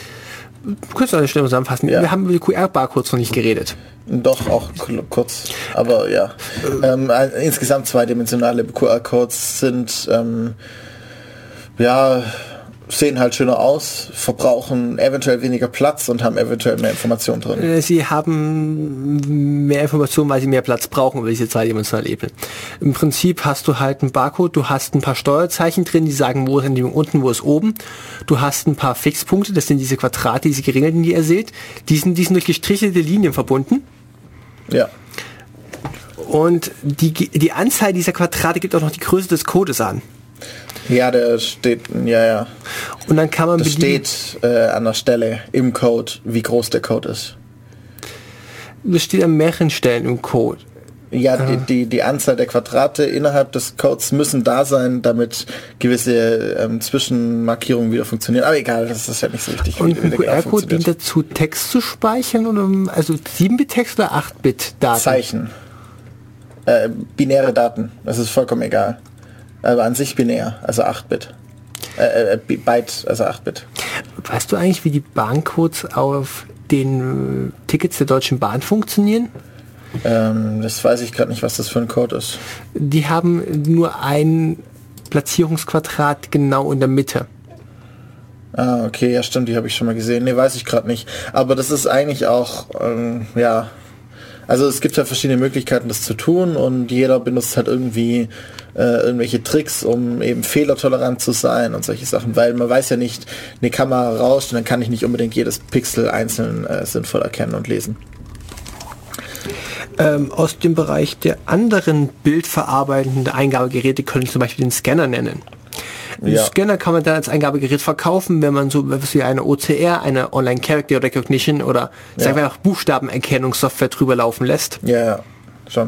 Du kannst eine Stelle zusammenfassen. Ja. Wir haben über die Q R-Barcodes noch nicht geredet. Doch, auch kurz. Aber ja. Ähm, insgesamt zweidimensionale Q R-Codes sind ähm, ja sehen halt schöner aus, verbrauchen eventuell weniger Platz und haben eventuell mehr Informationen drin. Sie haben mehr Informationen, weil sie mehr Platz brauchen über diese zweidimensionalen Ebene. Im Prinzip hast du halt einen Barcode, du hast ein paar Steuerzeichen drin, die sagen, wo ist unten, wo ist oben. Du hast ein paar Fixpunkte, das sind diese Quadrate, diese geringelten, die ihr seht. Die sind, die sind durch gestrichelte Linien verbunden. Ja. Und die, die Anzahl dieser Quadrate gibt auch noch die Größe des Codes an. Ja, der steht, ja, ja. Und dann kann man das steht äh, an der Stelle im Code, wie groß der Code ist. Das steht an mehreren Stellen im Code. Ja, die, die, die Anzahl der Quadrate innerhalb des Codes müssen da sein, damit gewisse ähm, Zwischenmarkierungen wieder funktionieren. Aber egal, das ist ja nicht so wichtig. Und ein Q R-Code dient dazu, Text zu speichern, oder also sieben Bit Text oder acht Bit Daten? Zeichen. Äh, binäre Daten, das ist vollkommen egal. Aber an sich binär, also acht Bit. Äh, äh, Byte, also acht Bit. Weißt du eigentlich, wie die Barcodes auf den äh, Tickets der Deutschen Bahn funktionieren? Ähm, das weiß ich gerade nicht, was das für ein Code ist. Die haben nur ein Platzierungsquadrat genau in der Mitte. Ah, okay, ja stimmt, die habe ich schon mal gesehen. Ne, weiß ich gerade nicht. Aber das ist eigentlich auch, ähm, ja... Also es gibt ja verschiedene Möglichkeiten, das zu tun, und jeder benutzt halt irgendwie äh, irgendwelche Tricks, um eben fehlertolerant zu sein und solche Sachen, weil man weiß ja nicht, eine Kamera rauscht und dann kann ich nicht unbedingt jedes Pixel einzeln äh, sinnvoll erkennen und lesen. Ähm, aus dem Bereich der anderen bildverarbeitenden Eingabegeräte können zum Beispiel den Scanner nennen. Den ja. Scanner kann man dann als Eingabegerät verkaufen, wenn man so was wie eine O C R, eine Online Character Recognition oder ja. sagen wir auch Buchstabenerkennungssoftware drüber laufen lässt. Ja, ja, schon.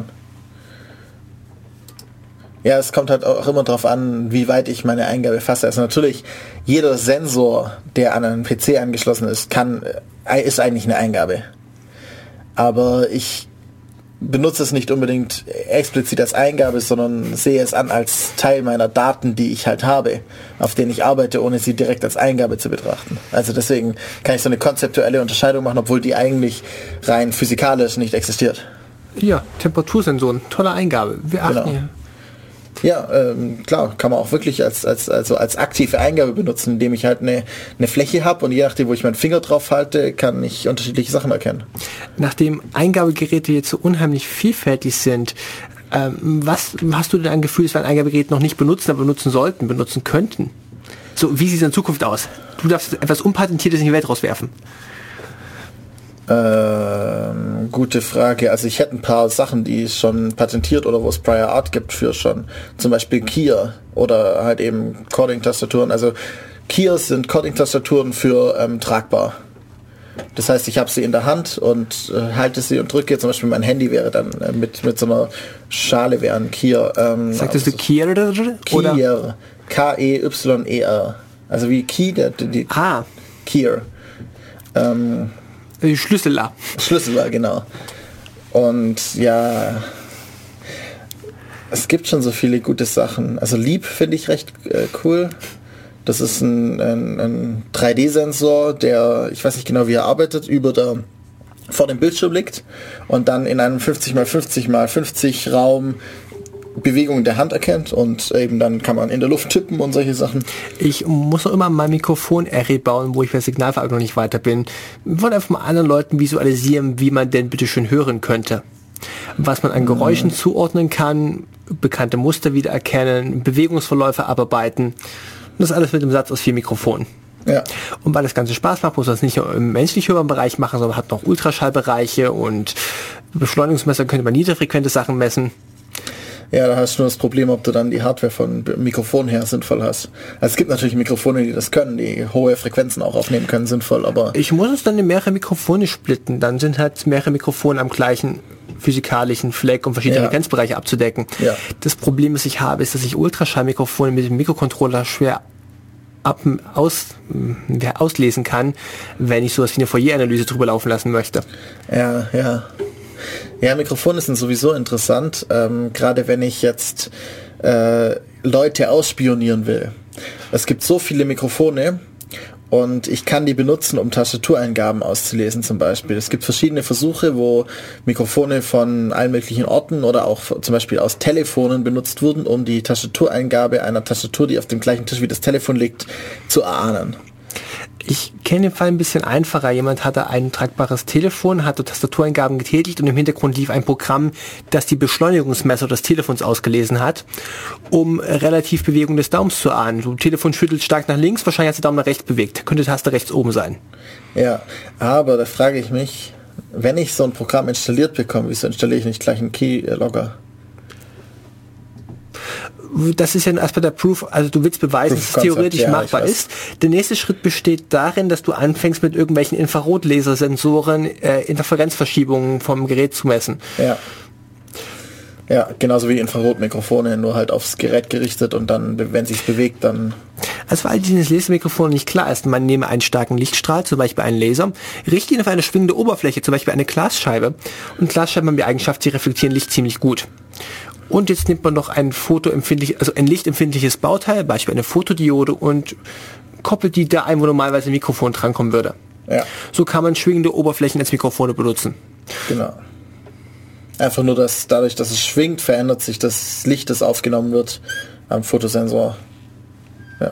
Ja, es kommt halt auch immer darauf an, wie weit ich meine Eingabe fasse. Also natürlich, jeder Sensor, der an einen P C angeschlossen ist, kann ist eigentlich eine Eingabe. Aber ich benutze es nicht unbedingt explizit als Eingabe, sondern sehe es an als Teil meiner Daten, die ich halt habe, auf denen ich arbeite, ohne sie direkt als Eingabe zu betrachten. Also deswegen kann ich so eine konzeptuelle Unterscheidung machen, obwohl die eigentlich rein physikalisch nicht existiert. Ja, Temperatursensoren, tolle Eingabe. Wir achten genau. hier. Ja, ähm, klar, kann man auch wirklich als, als, also als aktive Eingabe benutzen, indem ich halt eine, eine Fläche habe und je nachdem, wo ich meinen Finger drauf halte, kann ich unterschiedliche Sachen erkennen. Nachdem Eingabegeräte jetzt so unheimlich vielfältig sind, ähm, was hast du denn ein Gefühl, dass wir ein Eingabegerät noch nicht benutzen, aber benutzen sollten, benutzen könnten? So, wie sieht es in Zukunft aus? Du darfst etwas Unpatentiertes in die Welt rauswerfen. Ähm, gute Frage. Also ich hätte ein paar Sachen, die es schon patentiert oder wo es Prior Art gibt für schon. Zum Beispiel Keyer oder halt eben Coding-Tastaturen. Also Keyers sind Coding-Tastaturen für ähm, tragbar. Das heißt, ich habe sie in der Hand und äh, halte sie und drücke. Zum Beispiel mein Handy wäre dann äh, mit, mit so einer Schale wäre ein Keyer. Ähm, Sagtest du Keyer oder? Keyer. K E Y E R. Also wie Key, der, die ah. Keyer. Ähm, Schlüsseler. Schlüsseler, genau. Und ja, es gibt schon so viele gute Sachen. Also Leap finde ich recht äh, cool. Das ist ein, ein, ein drei D-Sensor, der, ich weiß nicht genau, wie er arbeitet, über der vor dem Bildschirm liegt und dann in einem fünfzig mal fünfzig mal fünfzig Raum Bewegungen der Hand erkennt und eben dann kann man in der Luft tippen und solche Sachen. Ich muss auch immer mein Mikrofon-Array bauen, wo ich bei Signalverarbeitung noch nicht weiter bin. Ich wollte einfach mal anderen Leuten visualisieren, wie man denn bitte schön hören könnte. Was man an Geräuschen hm. zuordnen kann, bekannte Muster wiedererkennen, Bewegungsverläufe abarbeiten. Das alles mit dem Satz aus vier Mikrofonen. Ja. Und weil das Ganze Spaß macht, muss man es nicht nur im menschlich hörbaren Bereich machen, sondern hat noch Ultraschallbereiche und Beschleunigungsmesser könnte man niederfrequente Sachen messen. Ja, da hast du nur das Problem, ob du dann die Hardware von Mikrofon her sinnvoll hast. Also es gibt natürlich Mikrofone, die das können, die hohe Frequenzen auch aufnehmen können, sinnvoll, aber... Ich muss es dann in mehrere Mikrofone splitten, dann sind halt mehrere Mikrofone am gleichen physikalischen Fleck, um verschiedene ja. Frequenzbereiche abzudecken. Ja. Das Problem, das ich habe, ist, dass ich Ultraschallmikrofone mit dem Mikrocontroller schwer ab, aus, ja, auslesen kann, wenn ich sowas wie eine Fourier-Analyse drüber laufen lassen möchte. Ja, ja. Ja, Mikrofone sind sowieso interessant, ähm, gerade wenn ich jetzt äh, Leute ausspionieren will. Es gibt so viele Mikrofone Und ich kann die benutzen, um Tastatureingaben auszulesen zum Beispiel. Es gibt verschiedene Versuche, wo Mikrofone von allen möglichen Orten oder auch zum Beispiel aus Telefonen benutzt wurden, um die Tastatureingabe einer Tastatur, die auf dem gleichen Tisch wie das Telefon liegt, zu erahnen. Ich kenne den Fall ein bisschen einfacher. Jemand hatte ein tragbares Telefon, hatte Tastatureingaben getätigt und im Hintergrund lief ein Programm, das die Beschleunigungsmesser des Telefons ausgelesen hat, um Relativbewegung des Daumens zu ahnen. Du Telefon schüttelt stark nach links, wahrscheinlich hat der Daumen nach rechts bewegt. Könnte die Taste rechts oben sein. Ja, aber da frage ich mich, wenn ich so ein Programm installiert bekomme, wieso installiere ich nicht gleich einen Keylogger? Das ist ja erstmal der Proof, also du willst beweisen, dass es theoretisch ja, machbar ist. Der nächste Schritt besteht darin, dass du anfängst mit irgendwelchen Infrarotlasersensoren äh, Interferenzverschiebungen vom Gerät zu messen. Ja. Ja, genauso wie Infrarotmikrofone, nur halt aufs Gerät gerichtet und dann, wenn sich's bewegt, dann... Also weil dieses Lasermikrofon nicht klar ist, man nehme einen starken Lichtstrahl, zum Beispiel einen Laser, richte ihn auf eine schwingende Oberfläche, zum Beispiel eine Glasscheibe. Und Glasscheiben haben die Eigenschaft, sie reflektieren Licht ziemlich gut. Und jetzt nimmt man noch ein fotoempfindlich, also ein lichtempfindliches Bauteil, Beispiel eine Fotodiode, und koppelt die da ein, wo normalerweise ein Mikrofon drankommen würde. Ja. So kann man schwingende Oberflächen als Mikrofone benutzen. Genau. Einfach nur, dass dadurch, dass es schwingt, verändert sich das Licht, das aufgenommen wird am Fotosensor. Ja.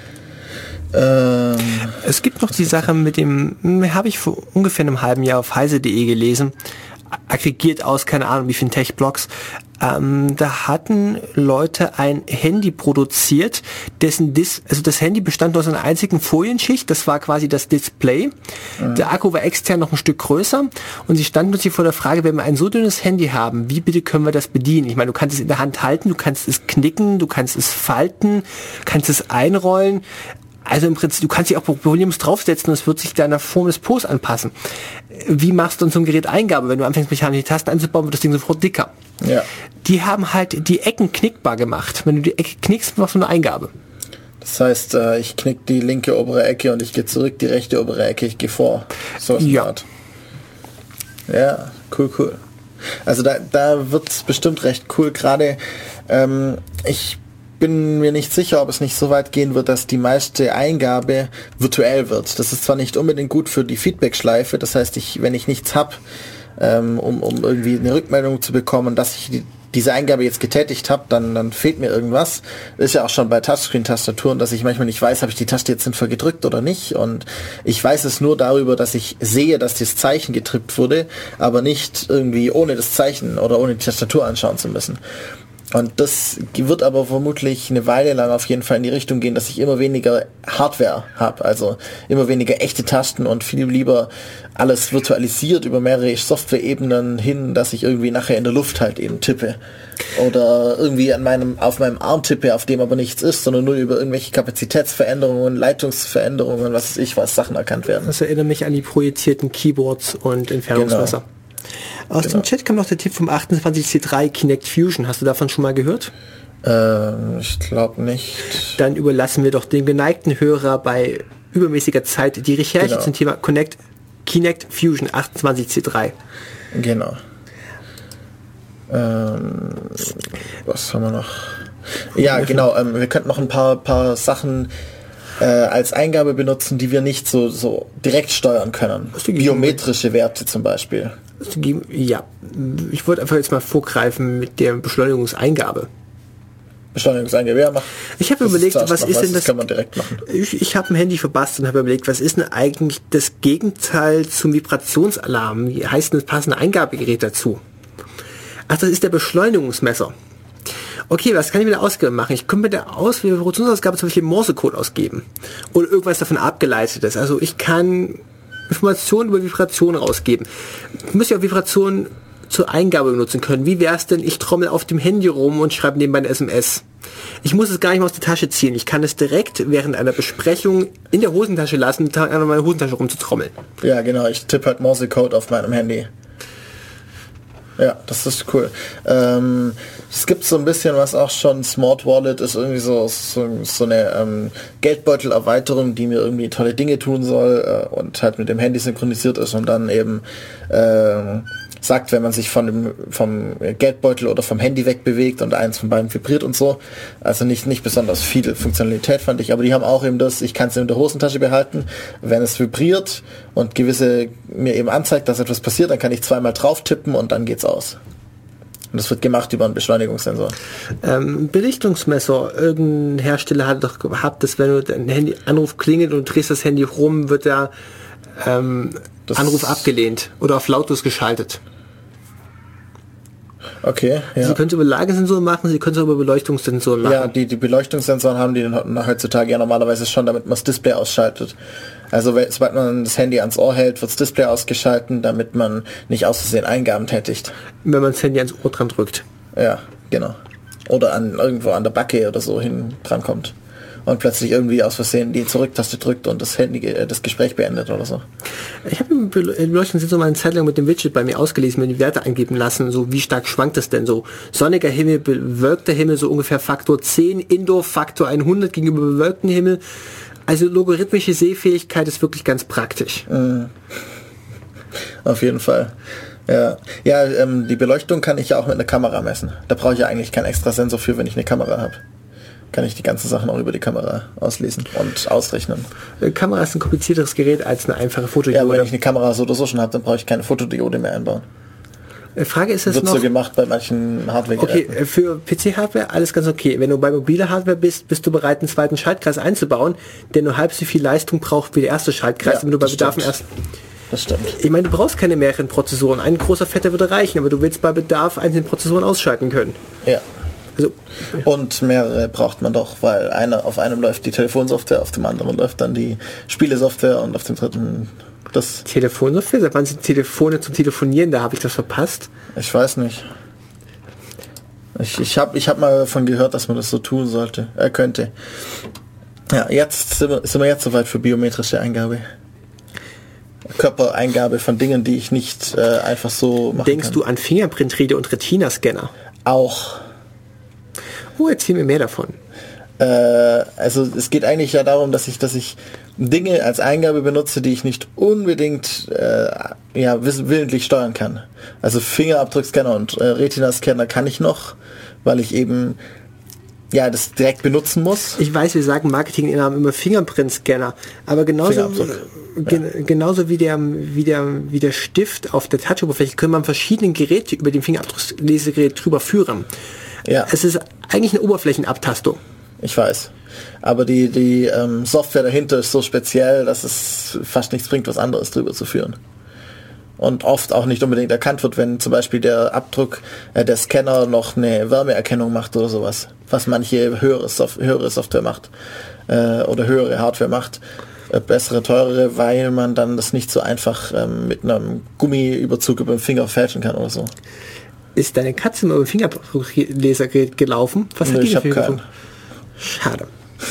Ähm, es gibt noch die Sache mit dem, habe ich vor ungefähr einem halben Jahr auf heise punkt de gelesen, aggregiert aus, keine Ahnung wie vielen Tech-Blogs. Ähm, da hatten Leute ein Handy produziert, dessen Dis also das Handy bestand aus einer einzigen Folienschicht, das war quasi das Display. Mhm. Der Akku war extern noch ein Stück größer und sie standen uns hier vor der Frage, wenn wir ein so dünnes Handy haben, wie bitte können wir das bedienen? Ich meine, du kannst es in der Hand halten, du kannst es knicken, du kannst es falten, kannst es einrollen. Also im Prinzip, du kannst dich auch problemlos draufsetzen und es wird sich deiner Form des Pos anpassen. Wie machst du in so ein Gerät Eingabe? Wenn du anfängst, mechanisch die Tasten einzubauen, wird das Ding sofort dicker. Ja. Die haben halt die Ecken knickbar gemacht. Wenn du die Ecke knickst, machst du eine Eingabe. Das heißt, äh, ich knick die linke obere Ecke und ich gehe zurück, die rechte obere Ecke, ich gehe vor. So ist ja. Ja, cool, cool. Also da, da wird es bestimmt recht cool. Gerade ähm, ich bin mir nicht sicher, ob es nicht so weit gehen wird, dass die meiste Eingabe virtuell wird. Das ist zwar nicht unbedingt gut für die Feedback-Schleife, das heißt, ich, wenn ich nichts habe, ähm, um, um irgendwie eine Rückmeldung zu bekommen, dass ich die, diese Eingabe jetzt getätigt habe, dann, dann fehlt mir irgendwas. Ist ja auch schon bei Touchscreen-Tastaturen, dass ich manchmal nicht weiß, habe ich die Taste jetzt sinnvoll gedrückt oder nicht. Und ich weiß es nur darüber, dass ich sehe, dass das Zeichen getippt wurde, aber nicht irgendwie ohne das Zeichen oder ohne die Tastatur anschauen zu müssen. Und das wird aber vermutlich eine Weile lang auf jeden Fall in die Richtung gehen, dass ich immer weniger Hardware habe, also immer weniger echte Tasten und viel lieber alles virtualisiert über mehrere Software-Ebenen hin, dass ich irgendwie nachher in der Luft halt eben tippe. Oder irgendwie an meinem, auf meinem Arm tippe, auf dem aber nichts ist, sondern nur über irgendwelche Kapazitätsveränderungen, Leitungsveränderungen, was weiß ich, was Sachen erkannt werden. Das erinnert mich an die projizierten Keyboards und Entfernungsmesser. Genau. Aus genau. dem Chat kam noch der Tipp vom achtundzwanzig C drei Kinect Fusion. Hast du davon schon mal gehört? Ähm, ich glaube nicht. Dann überlassen wir doch dem geneigten Hörer bei übermäßiger Zeit die Recherche genau. zum Thema Connect, Kinect Fusion achtundzwanzig C drei. Genau. Ähm, was haben wir noch? Ja, genau. Ähm, wir könnten noch ein paar, paar Sachen äh, als Eingabe benutzen, die wir nicht so, so direkt steuern können. Biometrische Werte zum Beispiel. Ja, ich wollte einfach jetzt mal vorgreifen mit der Beschleunigungseingabe. Beschleunigungseingabe, ja, mach. Ich habe überlegt, was ist was, denn das? Das kann man direkt machen. Ich, ich habe ein Handy verbastelt und habe überlegt, was ist denn eigentlich das Gegenteil zum Vibrationsalarm? Wie heißt denn das passende Eingabegerät dazu? Ach, das ist der Beschleunigungsmesser. Okay, was kann ich mit der Ausgabe machen? Ich könnte mit der Aus Vibrationsausgabe zum Beispiel Morsecode ausgeben. Oder irgendwas davon abgeleitetes. Also ich kann Informationen über Vibrationen rausgeben. Ich muss ja auch Vibrationen zur Eingabe benutzen können. Wie wäre es denn, ich trommel auf dem Handy rum und schreibe nebenbei eine S M S. Ich muss es gar nicht mehr aus der Tasche ziehen. Ich kann es direkt während einer Besprechung in der Hosentasche lassen, einfach meine Hosentasche rumzutrommeln. Ja, genau. Ich tippe halt Morsecode auf meinem Handy. Ja, das ist cool. Ähm, es gibt so ein bisschen was auch schon, Smart Wallet ist irgendwie so, so, so eine ähm, Geldbeutel-Erweiterung, die mir irgendwie tolle Dinge tun soll äh, und halt mit dem Handy synchronisiert ist und dann eben äh, sagt, wenn man sich von dem, vom Geldbeutel oder vom Handy wegbewegt und eins von beiden vibriert und so. Also nicht, nicht besonders viel Funktionalität fand ich, aber die haben auch eben das, ich kann es in der Hosentasche behalten, wenn es vibriert und gewisse mir eben anzeigt, dass etwas passiert, dann kann ich zweimal drauf tippen und dann geht's aus. Und das wird gemacht über einen Beschleunigungssensor. Ähm, Belichtungsmesser. Irgendein Hersteller hat doch gehabt, dass wenn du dein Handy Anruf klingelt und drehst das Handy rum, wird der ähm, Anruf abgelehnt oder auf lautlos geschaltet. Okay, ja. Sie können es über Lagesensoren machen, Sie können es über Beleuchtungssensoren machen. Ja, die, die Beleuchtungssensoren haben die heutzutage ja normalerweise schon, damit man das Display ausschaltet. Also sobald man das Handy ans Ohr hält, wird das Display ausgeschalten, damit man nicht aus Versehen Eingaben tätigt. Wenn man das Handy ans Ohr dran drückt. Ja, genau. Oder an irgendwo an der Backe oder so hin dran kommt. Und plötzlich irgendwie aus Versehen die Zurücktaste drückt und das Handy, das Gespräch beendet oder so. Ich habe im Beleuchtungssensor mal eine Zeit lang mit dem Widget bei mir ausgelesen, mir die Werte eingeben lassen, so wie stark schwankt das denn so? Sonniger Himmel, bewölkter Himmel, so ungefähr Faktor zehn, Indoor Faktor hundert gegenüber bewölkten Himmel. Also logarithmische Sehfähigkeit ist wirklich ganz praktisch. Mhm. Auf jeden Fall. Ja, ja ähm, die Beleuchtung kann ich ja auch mit einer Kamera messen. Da brauche ich ja eigentlich keinen extra Sensor für, wenn ich eine Kamera habe. Kann ich die ganzen Sachen auch über die Kamera auslesen und ausrechnen. Eine Kamera ist ein komplizierteres Gerät als eine einfache Fotodiode. Ja, aber wenn ich eine Kamera so oder so schon habe, dann brauche ich keine Fotodiode mehr einbauen. Frage ist es Wird noch... so gemacht bei manchen Hardware-Geräten. Okay, für P C-Hardware alles ganz okay. Wenn du bei mobiler Hardware bist, bist du bereit, einen zweiten Schaltkreis einzubauen, der nur halb so viel Leistung braucht wie der erste Schaltkreis, Ja, wenn du bei das Bedarf stimmt. erst... Das stimmt. Ich meine, du brauchst keine mehreren Prozessoren. Ein großer Fetter würde reichen, aber du willst bei Bedarf einzelne Prozessoren ausschalten können. Ja. Also, Und mehrere braucht man doch, weil einer auf einem läuft die Telefonsoftware, auf dem anderen läuft dann die Spielesoftware und auf dem dritten das. Telefonsoftware? Seit wann sind Telefone zum Telefonieren? Da habe ich das verpasst. Ich weiß nicht. Ich, ich habe ich hab mal davon gehört, dass man das so tun sollte. Er könnte. Ja, jetzt sind wir, sind wir jetzt soweit für biometrische Eingabe. Körpereingabe von Dingen, die ich nicht äh, einfach so machen Denkst kann. du an Fingerprint-Reader und Retina-Scanner? Auch. Oh, erzähl mir mehr davon. Äh, also es geht eigentlich ja darum, dass ich, dass ich Dinge als Eingabe benutze, die ich nicht unbedingt äh, ja, willentlich steuern kann. Also Fingerabdruckscanner und äh, Retina-Scanner kann ich noch, weil ich eben ja das direkt benutzen muss. Ich weiß, wir sagen Marketing-Inhaber immer Fingerprint-Scanner, aber genauso, Fingerabdruck. gen, ja. genauso wie der, wie, der, wie der Stift auf der Touch-Oberfläche können man verschiedene Geräte über den Fingerabdrucklesegerät drüber führen. Ja. Es ist eigentlich eine Oberflächenabtastung. Ich weiß. Aber die, die ähm, Software dahinter ist so speziell, dass es fast nichts bringt, was anderes drüber zu führen. Und oft auch nicht unbedingt erkannt wird, wenn zum Beispiel der Abdruck, äh, der Scanner noch eine Wärmeerkennung macht oder sowas. Was manche höhere, Sof- höhere Software macht. Äh, oder höhere Hardware macht. Äh, bessere, teurere, weil man dann das nicht so einfach ähm, mit einem Gummiüberzug über den Finger fälschen kann oder so. Ist deine Katze mal über den Fingerabdrucklesergerät gelaufen? Was hat Nee, die ich denn hab für keinen. Schade.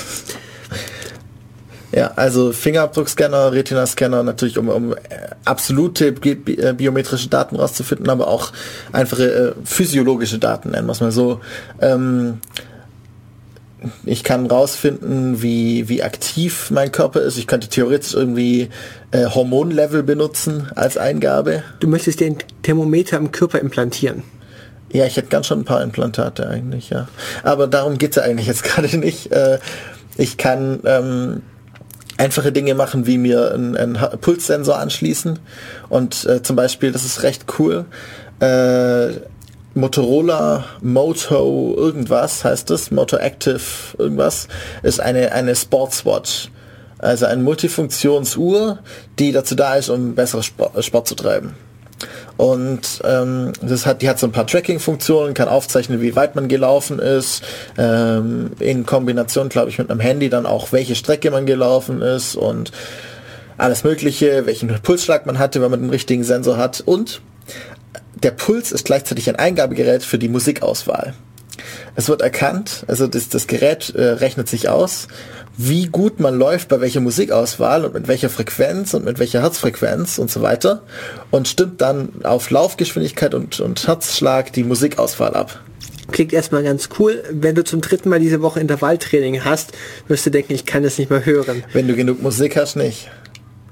Ja, also Fingerabdruckscanner, Retina-Scanner natürlich, um, um äh, absolute bi- bi- äh, biometrische Daten rauszufinden, aber auch einfache äh, physiologische Daten, nennen wir es mal so. Ähm, ich kann rausfinden, wie, wie aktiv mein Körper ist. Ich könnte theoretisch irgendwie äh, Hormonlevel benutzen als Eingabe. Du möchtest dir ein Thermometer im Körper implantieren. Ja, ich hätte ganz schon ein paar Implantate eigentlich, ja. Aber darum geht's ja eigentlich jetzt gerade nicht. Äh, ich kann ähm, einfache Dinge machen, wie mir einen, einen Pulssensor anschließen. Und äh, zum Beispiel, das ist recht cool, äh, Motorola Moto irgendwas heißt es, Moto Active irgendwas, ist eine, eine Sportswatch. Also eine Multifunktionsuhr, die dazu da ist, um besseren Sport, Sport zu treiben. Und ähm, das hat, die hat so ein paar Tracking-Funktionen, kann aufzeichnen, wie weit man gelaufen ist, ähm, in Kombination, glaube ich, mit einem Handy dann auch, welche Strecke man gelaufen ist und alles Mögliche, welchen Pulsschlag man hatte, wenn man den richtigen Sensor hat. Und der Puls ist gleichzeitig ein Eingabegerät für die Musikauswahl. Es wird erkannt, also das, das Gerät äh, rechnet sich aus, wie gut man läuft bei welcher Musikauswahl und mit welcher Frequenz und mit welcher Herzfrequenz und so weiter und stimmt dann auf Laufgeschwindigkeit und, und Herzschlag die Musikauswahl ab. Klingt erstmal ganz cool. Wenn du zum dritten Mal diese Woche Intervalltraining hast, wirst du denken, ich kann das nicht mehr hören. Wenn du genug Musik hast, nicht.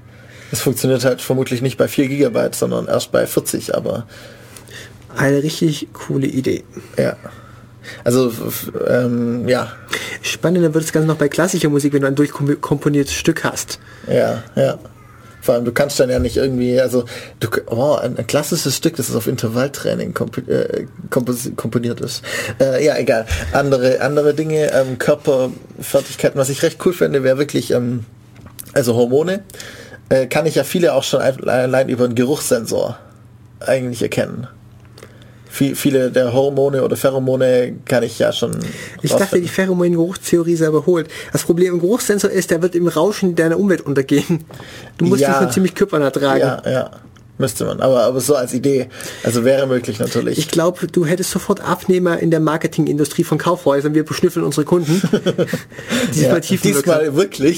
Es funktioniert halt vermutlich nicht bei vier Gigabyte, sondern erst bei vierzig, aber... Eine richtig coole Idee. Ja. Also, ähm, ja. Spannender wird das Ganze noch bei klassischer Musik, wenn du ein durchkomponiertes Stück hast. Ja, ja. Vor allem, du kannst dann ja nicht irgendwie, also, du, oh, ein, ein klassisches Stück, das ist auf Intervalltraining komp- äh, kompos- komponiert ist. Äh, ja, egal. Andere, andere Dinge, ähm, Körperfertigkeiten, was ich recht cool finde, wäre wirklich, ähm, also Hormone, äh, kann ich ja viele auch schon allein über einen Geruchssensor eigentlich erkennen. Viele der Hormone oder Pheromone kann ich ja schon Ich dachte, die Pheromon-Geruchstheorie sei überholt. Das Problem im Geruchssensor ist, der wird im Rauschen deiner Umwelt untergehen. Du musst ja, ihn schon ziemlich körpernah tragen. Ja, ja, müsste man. Aber, aber so als Idee. Also wäre möglich natürlich. Ich glaube, du hättest sofort Abnehmer in der Marketingindustrie von Kaufhäusern. Wir beschnüffeln unsere Kunden. Diesmal, ja, diesmal wirklich.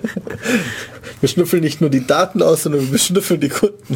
Wir schnüffeln nicht nur die Daten aus, sondern wir beschnüffeln die Kunden.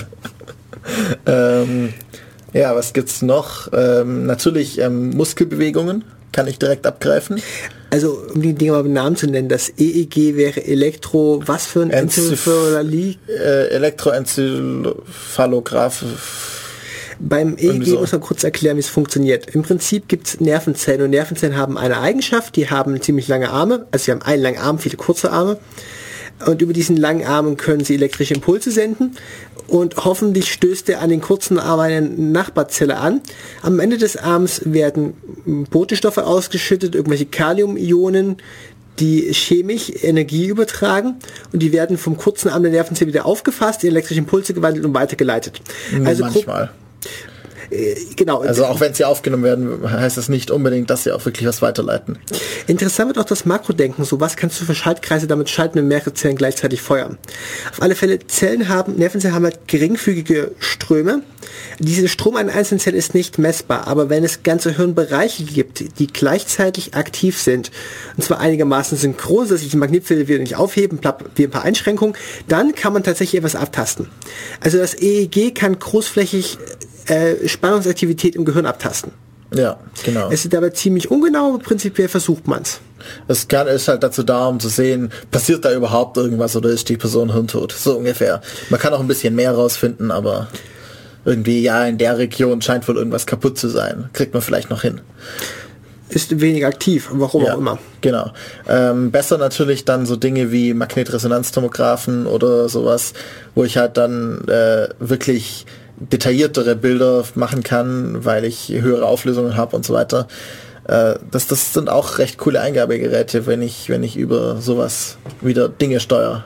ähm... Ja, was gibt's noch? Ähm, natürlich ähm, Muskelbewegungen kann ich direkt abgreifen. Also, um die Dinge mal mit Namen zu nennen, das E E G wäre Elektro, was für ein Enzephalograph? Äh, Elektroenzephalograph. Beim E E G so. Muss man kurz erklären, wie es funktioniert. Im Prinzip gibt es Nervenzellen und Nervenzellen haben eine Eigenschaft, die haben ziemlich lange Arme, also sie haben einen langen Arm, viele kurze Arme. Und über diesen langen Armen können sie elektrische Impulse senden und hoffentlich stößt er an den kurzen Arm eine Nachbarzelle an. Am Ende des Arms werden Botenstoffe ausgeschüttet, irgendwelche Kaliumionen, die chemisch Energie übertragen und die werden vom kurzen Arm der Nervenzelle wieder aufgefasst, in elektrische Impulse gewandelt und weitergeleitet. Nur also manchmal. Genau. Also auch wenn sie aufgenommen werden, heißt das nicht unbedingt, dass sie auch wirklich was weiterleiten. Interessant wird auch das Makrodenken. So, was kannst du für Schaltkreise damit schalten, wenn mehrere Zellen gleichzeitig feuern? Auf alle Fälle, Zellen haben, Nervenzellen haben halt geringfügige Ströme. Dieser Strom einer einzelnen Zelle ist nicht messbar, aber wenn es ganze Hirnbereiche gibt, die gleichzeitig aktiv sind, und zwar einigermaßen synchron, dass sich die Magnetfelder wieder nicht aufheben, wie ein paar Einschränkungen, dann kann man tatsächlich etwas abtasten. Also das E E G kann großflächig Äh, Spannungsaktivität im Gehirn abtasten. Ja, genau. Es ist dabei ziemlich ungenau, aber prinzipiell versucht man es. Es kann, ist halt dazu da, um zu sehen, passiert da überhaupt irgendwas oder ist die Person hirntot? So ungefähr. Man kann auch ein bisschen mehr rausfinden, aber irgendwie, ja, in der Region scheint wohl irgendwas kaputt zu sein. Kriegt man vielleicht noch hin. Ist wenig aktiv, warum ja, auch immer. Genau. Ähm, besser natürlich dann so Dinge wie Magnetresonanztomographen oder sowas, wo ich halt dann äh, wirklich detailliertere Bilder machen kann, weil ich höhere Auflösungen habe und so weiter. Äh, das, das sind auch recht coole Eingabegeräte, wenn ich, wenn ich über sowas wieder Dinge steuere.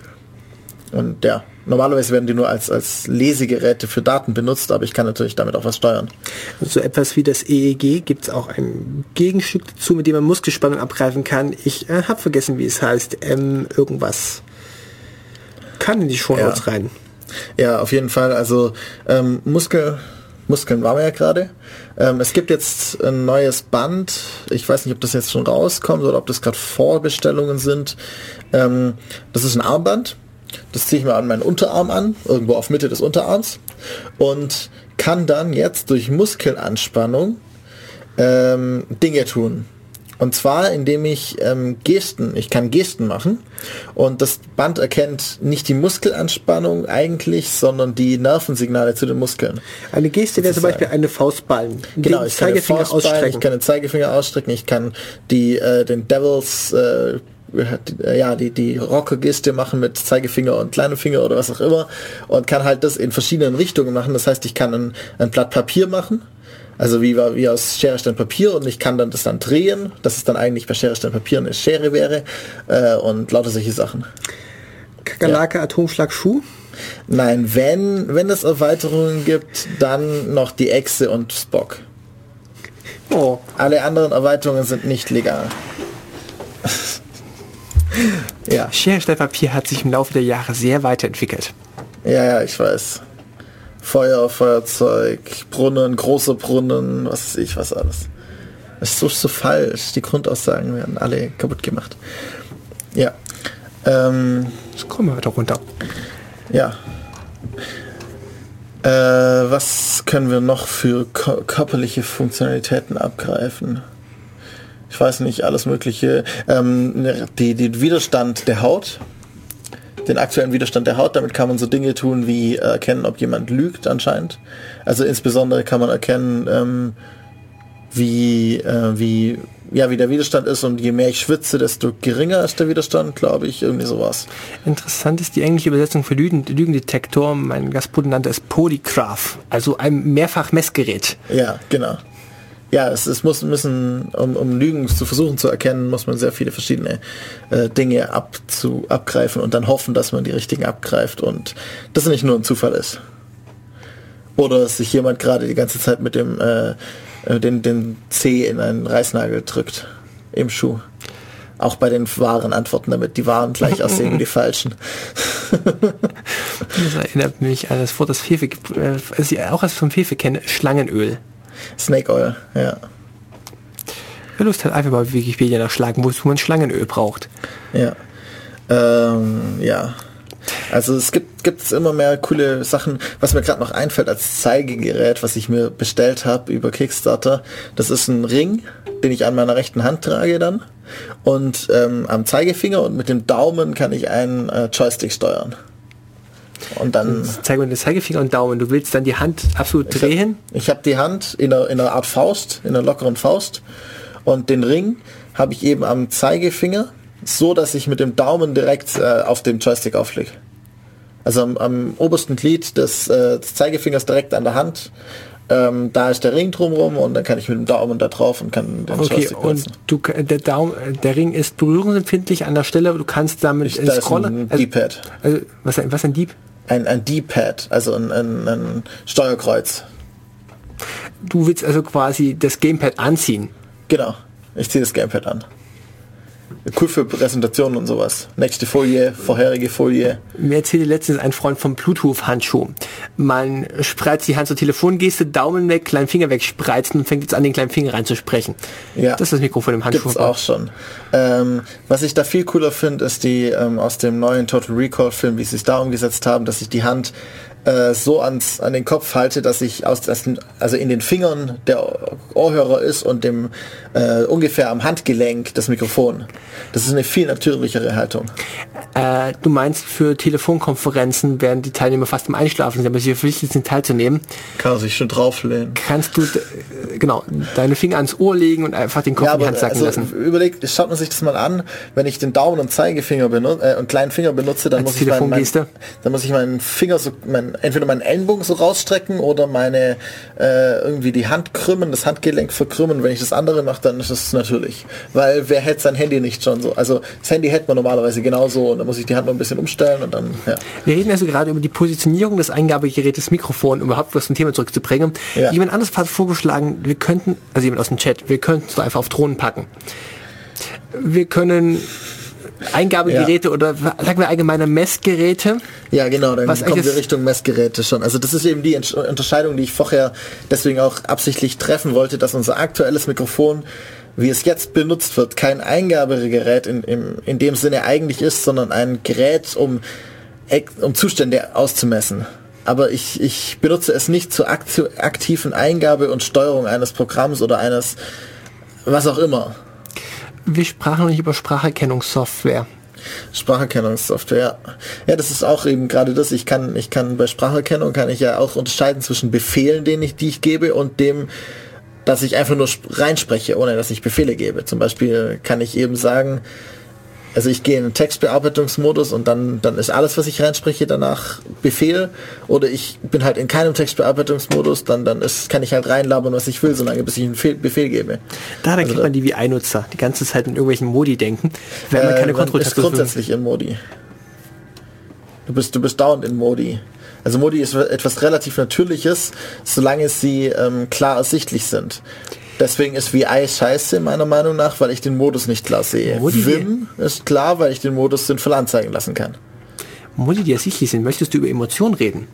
Und ja, normalerweise werden die nur als, als Lesegeräte für Daten benutzt, aber ich kann natürlich damit auch was steuern. So etwas wie das E E G gibt es auch ein Gegenstück dazu, mit dem man Muskelspannung abgreifen kann. Ich äh, habe vergessen, wie es heißt. Ähm, irgendwas. Kann in die Shownotes ja. rein. Ja, auf jeden Fall. Also ähm, Muskel, Muskeln waren wir ja gerade. Ähm, es gibt jetzt ein neues Band. Ich weiß nicht, ob das jetzt schon rauskommt oder ob das gerade Vorbestellungen sind. Ähm, das ist ein Armband. Das ziehe ich mir an meinen Unterarm an, irgendwo auf Mitte des Unterarms. Und kann dann jetzt durch Muskelanspannung ähm, Dinge tun. Und zwar, indem ich ähm, Gesten, ich kann Gesten machen und das Band erkennt nicht die Muskelanspannung eigentlich, sondern die Nervensignale zu den Muskeln. Eine Geste wäre zum Beispiel eine Faustballen. Genau, ich kann, Faustballen, ausstrecken. ich kann den Zeigefinger ausstrecken, ich kann die äh, den Devils, äh, ja, die, die Rocker-Geste machen mit Zeigefinger und kleinem Finger oder was auch immer und kann halt das in verschiedenen Richtungen machen. Das heißt, ich kann ein, ein Blatt Papier machen. Also wie, wie aus Schere, Stein, Papier und ich kann dann das dann drehen, dass es dann eigentlich bei Schere, Stein, Papier eine Schere wäre äh, und lauter solche Sachen. Kakerlake, ja. Atomschlag, Schuh? Nein, wenn, wenn es Erweiterungen gibt, dann noch die Echse und Spock. Oh. Alle anderen Erweiterungen sind nicht legal. Ja. Schere, Stein, Papier hat sich im Laufe der Jahre sehr weiterentwickelt. Ja, ja, ich weiß. Feuer, Feuerzeug, Brunnen, große Brunnen, was weiß ich, was alles. Das ist so, so falsch. Die Grundaussagen werden alle kaputt gemacht. Ja. Ähm, Jetzt kommen wir weiter runter. Ja. Äh, was können wir noch für ko- körperliche Funktionalitäten abgreifen? Ich weiß nicht, alles Mögliche. Ähm, die, die Widerstand der Haut den aktuellen Widerstand der Haut. Damit kann man so Dinge tun wie erkennen, ob jemand lügt anscheinend. Also insbesondere kann man erkennen, ähm, wie, äh, wie, ja, wie der Widerstand ist, und je mehr ich schwitze, desto geringer ist der Widerstand, glaube ich, irgendwie sowas. Interessant ist die englische Übersetzung für Lügen, Lügendetektor. Mein Gastbruder nannte es Polygraph, also ein Mehrfach-Messgerät. Ja, genau. Ja, es, es muss müssen, um, um Lügen zu versuchen zu erkennen, muss man sehr viele verschiedene äh, Dinge abzu, abgreifen und dann hoffen, dass man die richtigen abgreift und das nicht nur ein Zufall ist. Oder dass sich jemand gerade die ganze Zeit mit dem äh, den, den C in einen Reißnagel drückt im Schuh. Auch bei den wahren Antworten, damit die wahren gleich aussehen wie die falschen. Das erinnert mich an das Wort, das Fefe, äh, was ich auch als vom Fefe kenne, Schlangenöl. Snake Oil, ja. Wer Lust hat, einfach mal Wikipedia nachschlagen, wo man Schlangenöl braucht. Ja. Ähm, ja. Also es gibt gibt's immer mehr coole Sachen. Was mir gerade noch einfällt als Zeigegerät, was ich mir bestellt habe über Kickstarter, das ist ein Ring, den ich an meiner rechten Hand trage dann. Und ähm, am Zeigefinger und mit dem Daumen kann ich einen äh, Joystick steuern. Und dann zeig mir den Zeigefinger und Daumen. Du willst dann die Hand absolut ich drehen? Hab, ich habe die Hand in einer, in einer Art Faust, in einer lockeren Faust. Und den Ring habe ich eben am Zeigefinger, so dass ich mit dem Daumen direkt äh, auf dem Joystick auflege. Also am, am obersten Glied des, äh, des Zeigefingers direkt an der Hand. Ähm, da ist der Ring drumherum und dann kann ich mit dem Daumen da drauf und kann den okay, Joystick benutzen. Und du, der, Daumen, der Ring ist berührungsempfindlich an der Stelle, du kannst damit ich, da scrollen. Ist ein D-Pad. Also, was, was ein Dieb? Ein, ein D-Pad, also ein, ein, ein Steuerkreuz. Du willst also quasi das Gamepad anziehen? Genau, ich ziehe das Gamepad an. Cool für Präsentationen und sowas. Nächste Folie, vorherige Folie. Mir erzählte letztens ein Freund vom Bluetooth-Handschuh. Man spreizt die Hand zur Telefongeste, Daumen weg, kleinen Finger weg, spreizen und fängt jetzt an, den kleinen Finger reinzusprechen. Ja. Das ist das Mikrofon im Handschuh. Gibt's auch schon. Ähm, was ich da viel cooler finde, ist die ähm, aus dem neuen Total Recall Film, wie sie es da umgesetzt haben, dass ich die Hand äh, so ans, an den Kopf halte, dass ich aus das, also in den Fingern der Ohrhörer ist und dem äh, ungefähr am Handgelenk das Mikrofon. Das ist eine viel natürlichere Haltung. Äh, du meinst, für Telefonkonferenzen werden die Teilnehmer fast im Einschlafen, aber sie verpflichtet sind teilzunehmen. Kann man sich schon drauflehnen. Kannst du äh, genau deine Finger ans Ohr legen und einfach den Kopf ja, in die Hand sacken also lassen. Überlegt, schaut man sich das mal an, wenn ich den Daumen und Zeigefinger benutze äh, und kleinen Finger benutze, dann Als muss ich meinen, mein, Telefongeste? dann muss ich meinen Finger so, mein, entweder meinen Ellenbogen so rausstrecken oder meine äh, irgendwie die Hand krümmen, das Handgelenk verkrümmen. Wenn ich das andere mache, dann ist das natürlich, weil wer hält sein Handy nicht schon so? Also das Handy hält man normalerweise genauso und dann muss ich die Hand noch ein bisschen umstellen und dann, ja. Wir reden also gerade über die Positionierung des Eingabegerätes Mikrofon, um überhaupt was zum Thema zurückzubringen. Ja. Jemand anderes hat vorgeschlagen, wir könnten, also jemand aus dem Chat, wir könnten es einfach auf Drohnen packen. Wir können Eingabegeräte ja. oder sagen wir allgemeine Messgeräte. Ja, genau, dann was kommen wir Richtung Messgeräte schon. Also das ist eben die Unterscheidung, die ich vorher deswegen auch absichtlich treffen wollte, dass unser aktuelles Mikrofon, wie es jetzt benutzt wird, kein Eingabegerät in, in, in dem Sinne eigentlich ist, sondern ein Gerät, um, um Zustände auszumessen. Aber ich, ich benutze es nicht zur aktiven Eingabe und Steuerung eines Programms oder eines was auch immer. Wir sprachen noch nicht über Spracherkennungssoftware. Spracherkennungssoftware, ja. Ja, das ist auch eben gerade das. Ich kann, ich kann bei Spracherkennung kann ich ja auch unterscheiden zwischen Befehlen, den ich, die ich gebe, und dem, dass ich einfach nur reinspreche, ohne dass ich Befehle gebe. Zum Beispiel kann ich eben sagen, also ich gehe in den Textbearbeitungsmodus und dann, dann ist alles, was ich reinspreche, danach Befehl. Oder ich bin halt in keinem Textbearbeitungsmodus, dann, dann ist, kann ich halt reinlabern, was ich will, solange bis ich einen Befehl, Befehl gebe. Da, dann also kriegt man die wie I-Nutzer, die ganze Zeit in irgendwelchen Modi denken, wenn man äh, keine Kontrolle hat. Grundsätzlich in Modi. Du bist, du bist dauernd in Modi. Also Modi ist etwas relativ Natürliches, solange sie ähm, klar ersichtlich sind. Deswegen ist V I scheiße, meiner Meinung nach, weil ich den Modus nicht klar sehe. Modi, Vim ist klar, weil ich den Modus sinnvoll anzeigen lassen kann. Modi, die ersichtlich sind, möchtest du über Emotionen reden?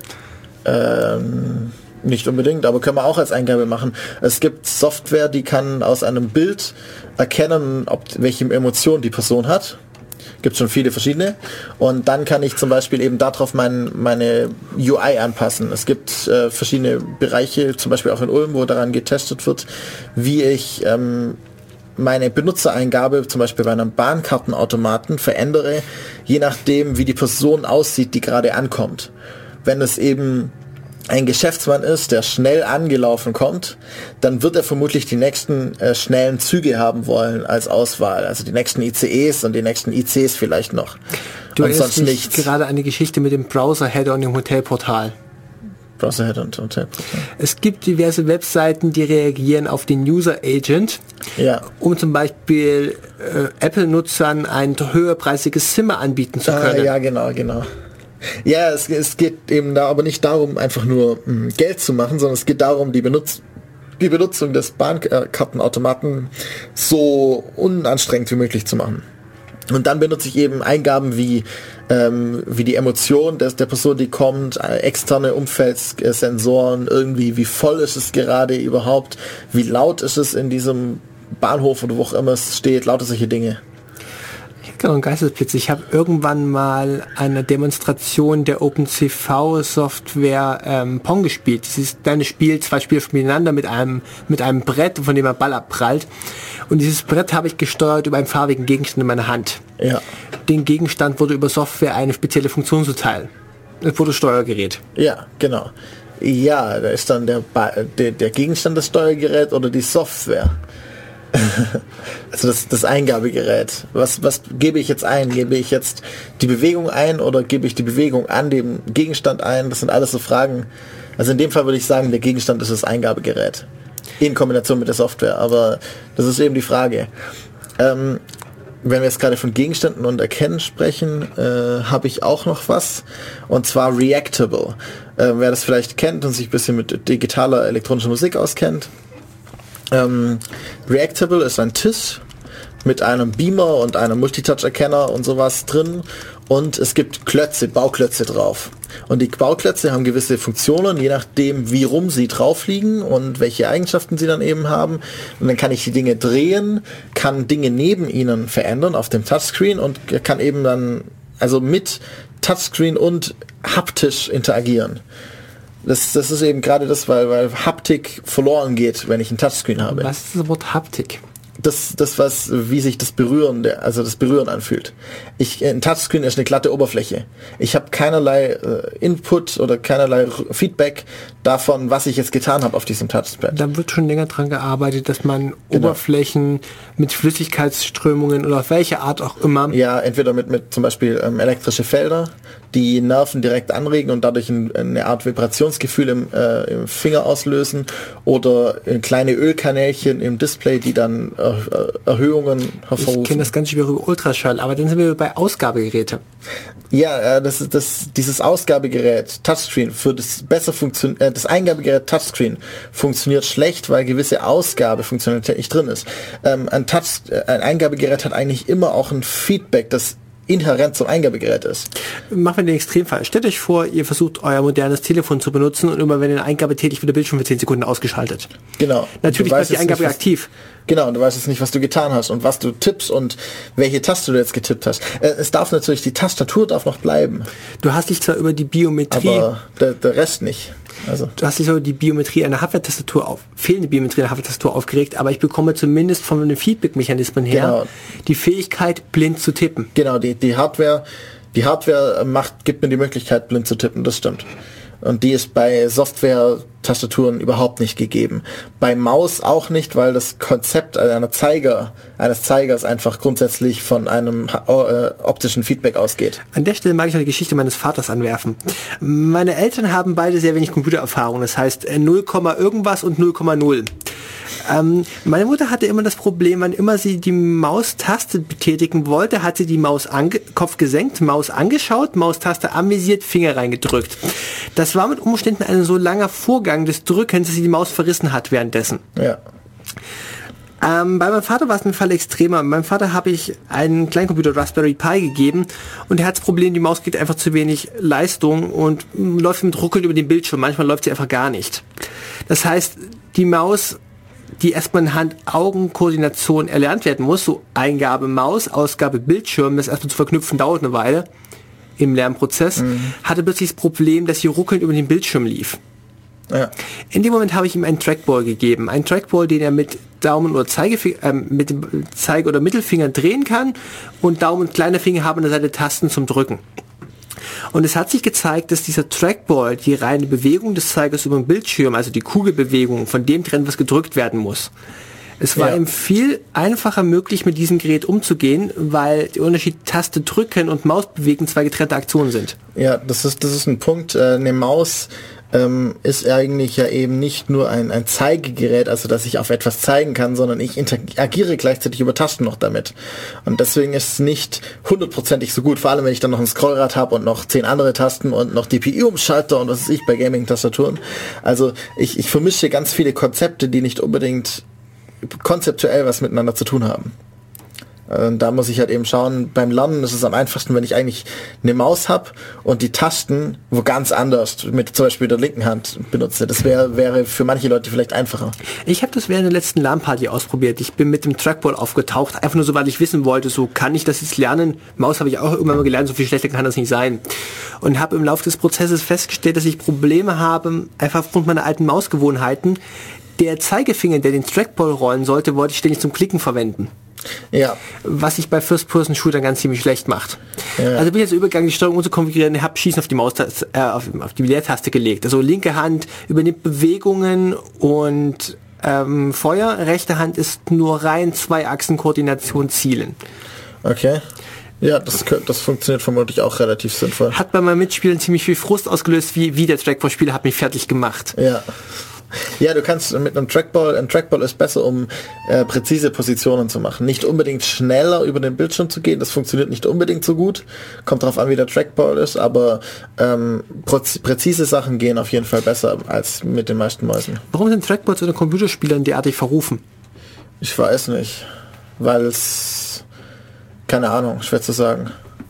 Ähm, nicht unbedingt, aber können wir auch als Eingabe machen. Es gibt Software, die kann aus einem Bild erkennen, ob welche Emotion die Person hat. Gibt schon viele verschiedene. Und dann kann ich zum Beispiel eben darauf mein, meine U I anpassen. Es gibt äh, verschiedene Bereiche, zum Beispiel auch in Ulm, wo daran getestet wird, wie ich ähm, meine Benutzereingabe, zum Beispiel bei einem Bahnkartenautomaten, verändere, je nachdem, wie die Person aussieht, die gerade ankommt. Wenn es eben ein Geschäftsmann ist, der schnell angelaufen kommt, dann wird er vermutlich die nächsten äh, schnellen Züge haben wollen als Auswahl. Also die nächsten I C Es und die nächsten I Cs vielleicht noch. Du erinnerst mich gerade an die Geschichte mit dem Browser-Header und dem Hotelportal. Browser-Header und Hotelportal. Es gibt diverse Webseiten, die reagieren auf den User-Agent, ja. um zum Beispiel äh, Apple-Nutzern ein höherpreisiges Zimmer anbieten zu können. Ah, ja, genau, genau. Ja, es, es geht eben da aber nicht darum, einfach nur mh, Geld zu machen, sondern es geht darum, die, Benutz die Benutzung des Bahnkartenautomaten so unanstrengend wie möglich zu machen. Und dann benutze ich eben Eingaben wie, ähm, wie die Emotion des, der Person, die kommt, äh, externe Umfeldsensoren, irgendwie, wie voll ist es gerade überhaupt, wie laut ist es in diesem Bahnhof oder wo auch immer es steht, lauter solche Dinge. Ein Geistesblitz. Ich habe irgendwann mal eine Demonstration der OpenCV-Software ähm, Pong gespielt. Dieses kleine Spiel, zwei Spieler miteinander mit einem mit einem Brett, von dem ein Ball abprallt. Und dieses Brett habe ich gesteuert über einen farbigen Gegenstand in meiner Hand. Ja. Den Gegenstand wurde über Software eine spezielle Funktion zuteil. Es wurde Steuergerät. Ja, genau. Ja, da ist dann der, ba der, der Gegenstand das Steuergerät oder die Software. Also das, das Eingabegerät. Was, was gebe ich jetzt ein? Gebe ich jetzt die Bewegung ein oder gebe ich die Bewegung an dem Gegenstand ein? Das sind alles so Fragen. Also in dem Fall würde ich sagen, der Gegenstand ist das Eingabegerät. In Kombination mit der Software. Aber das ist eben die Frage. Ähm, wenn wir jetzt gerade von Gegenständen und Erkennen sprechen, äh, habe ich auch noch was. Und zwar Reactable. Äh, wer das vielleicht kennt und sich ein bisschen mit digitaler elektronischer Musik auskennt. Ähm, Reactable ist ein Tisch mit einem Beamer und einem Multitouch-Erkenner und sowas drin und es gibt Klötze, Bauklötze drauf. Und die Bauklötze haben gewisse Funktionen, je nachdem wie rum sie drauf liegen und welche Eigenschaften sie dann eben haben. Und dann kann ich die Dinge drehen, kann Dinge neben ihnen verändern auf dem Touchscreen und kann eben dann also mit Touchscreen und haptisch interagieren. Das, das ist eben gerade das, weil, weil Haptik verloren geht, wenn ich ein Touchscreen habe. Was ist das Wort Haptik? Das, das was, wie sich das Berühren, der, also das Berühren anfühlt. Ich, ein Touchscreen ist eine glatte Oberfläche. Ich habe keinerlei äh, Input oder keinerlei Feedback davon, was ich jetzt getan habe auf diesem Touchpad. Da wird schon länger dran gearbeitet, dass man genau. Oberflächen mit Flüssigkeitsströmungen oder auf welche Art auch immer. Ja, entweder mit, mit zum Beispiel ähm, elektrische Felder, die Nerven direkt anregen und dadurch ein, eine Art Vibrationsgefühl im, äh, im Finger auslösen oder kleine Ölkanälchen im Display, die dann äh, Erhöhungen hervorrufen. Ich kenne das ganz schön über Ultraschall, aber dann sind wir bei Ausgabegeräte. Ja, äh, das ist das, dieses Ausgabegerät Touchscreen für das besser funktioniert, äh, das Eingabegerät Touchscreen funktioniert schlecht, weil gewisse Ausgabefunktionalität nicht drin ist. Ähm, ein Touch, äh, ein Eingabegerät hat eigentlich immer auch ein Feedback, das inhärent zum Eingabegerät ist. Machen wir den Extremfall. Stellt euch vor, ihr versucht euer modernes Telefon zu benutzen und immer wenn ihr eine Eingabe tätigt, wird der Bildschirm für zehn Sekunden ausgeschaltet. Genau. Natürlich bleibt die Eingabe nicht, aktiv. Genau, und du weißt jetzt nicht, was du getan hast und was du tippst und welche Taste du jetzt getippt hast. Äh, es darf natürlich, die Tastatur darf noch bleiben. Du hast dich zwar über die Biometrie... Aber der, der Rest nicht. Also. Du hast dich über die Biometrie einer Hardware-Tastatur auf, fehlende Biometrie einer Hardware-Tastatur aufgeregt, aber ich bekomme zumindest von den Feedback-Mechanismen her genau. die Fähigkeit, blind zu tippen. Genau, die, die Hardware, die Hardware macht, gibt mir die Möglichkeit, blind zu tippen, das stimmt. Und die ist bei Software-Tastaturen überhaupt nicht gegeben. Bei Maus auch nicht, weil das Konzept einer Zeiger, eines Zeigers einfach grundsätzlich von einem äh, optischen Feedback ausgeht. An der Stelle mag ich noch die Geschichte meines Vaters anwerfen. Meine Eltern haben beide sehr wenig Computererfahrung, das heißt null, irgendwas und null Komma null. Ähm, meine Mutter hatte immer das Problem, wann immer sie die Maustaste betätigen wollte, hat sie die Maus ange- Kopf gesenkt, Maus angeschaut, Maustaste anvisiert, Finger reingedrückt. Das war mit Umständen ein so langer Vorgang des Drückens, dass sie die Maus verrissen hat währenddessen. Ja. Ähm, bei meinem Vater war es im Fall extremer. Meinem Vater habe ich einen Kleincomputer Raspberry Pi gegeben und er hat das Problem, die Maus kriegt einfach zu wenig Leistung und mh, läuft mit Ruckeln über den Bildschirm. Manchmal läuft sie einfach gar nicht. Das heißt, die Maus, die erstmal in Hand-Augen-Koordination erlernt werden muss, so Eingabe Maus, Ausgabe Bildschirm, das erstmal zu verknüpfen dauert eine Weile im Lernprozess, mhm. hatte plötzlich das Problem, dass sie ruckelnd über den Bildschirm lief. Ja. In dem Moment habe ich ihm einen Trackball gegeben. Einen Trackball, den er mit Daumen oder Zeigefinger, äh, mit dem Zeige- oder Mittelfinger drehen kann und Daumen und kleiner Finger haben an der Seite Tasten zum Drücken. Und es hat sich gezeigt, dass dieser Trackball die reine Bewegung des Zeigers über den Bildschirm, also die Kugelbewegung, von dem trennt, was gedrückt werden muss. Es war ja. ihm viel einfacher möglich, mit diesem Gerät umzugehen, weil der Unterschied Taste drücken und Maus bewegen zwei getrennte Aktionen sind. Ja, das ist, das ist ein Punkt. Äh, eine Maus ähm, ist eigentlich ja eben nicht nur ein, ein Zeigegerät, also dass ich auf etwas zeigen kann, sondern ich interagiere gleichzeitig über Tasten noch damit. Und deswegen ist es nicht hundertprozentig so gut, vor allem wenn ich dann noch ein Scrollrad habe und noch zehn andere Tasten und noch D P I-Umschalter und was weiß ich bei Gaming-Tastaturen. Also ich, ich vermische ganz viele Konzepte, die nicht unbedingt konzeptuell was miteinander zu tun haben. Und da muss ich halt eben schauen, beim Lernen ist es am einfachsten, wenn ich eigentlich eine Maus habe und die Tasten wo ganz anders, mit zum Beispiel der linken Hand benutze. Das wäre wäre für manche Leute vielleicht einfacher. Ich habe das während der letzten LAN-Party ausprobiert. Ich bin mit dem Trackball aufgetaucht, einfach nur so, weil ich wissen wollte, so kann ich das jetzt lernen. Maus habe ich auch irgendwann mal gelernt, so viel schlechter kann das nicht sein. Und habe im Laufe des Prozesses festgestellt, dass ich Probleme habe, einfach aufgrund meiner alten Mausgewohnheiten. Der Zeigefinger, der den Trackball rollen sollte, wollte ich ständig zum Klicken verwenden. Ja. Was sich bei First-Person-Shootern ganz ziemlich schlecht macht. Ja. Also bin ich jetzt übergegangen, die Steuerung umzukonfigurieren, habe Schießen auf die Maus, äh, auf, auf die Leertaste gelegt. Also linke Hand übernimmt Bewegungen und ähm, Feuer, rechte Hand ist nur rein Zwei-Achsen-Koordination zielen. Okay. Ja, das, das funktioniert vermutlich auch relativ sinnvoll. Hat bei meinen Mitspielern ziemlich viel Frust ausgelöst, wie, wie der Trackball-Spieler hat mich fertig gemacht. Ja. Ja, du kannst mit einem Trackball, ein Trackball ist besser, um äh, präzise Positionen zu machen. Nicht unbedingt schneller über den Bildschirm zu gehen, das funktioniert nicht unbedingt so gut. Kommt darauf an, wie der Trackball ist, aber ähm, präzise Sachen gehen auf jeden Fall besser als mit den meisten Mäusen. Warum sind Trackballs unter Computerspielern derartig verrufen? Ich weiß nicht, weil es, keine Ahnung, schwer zu sagen.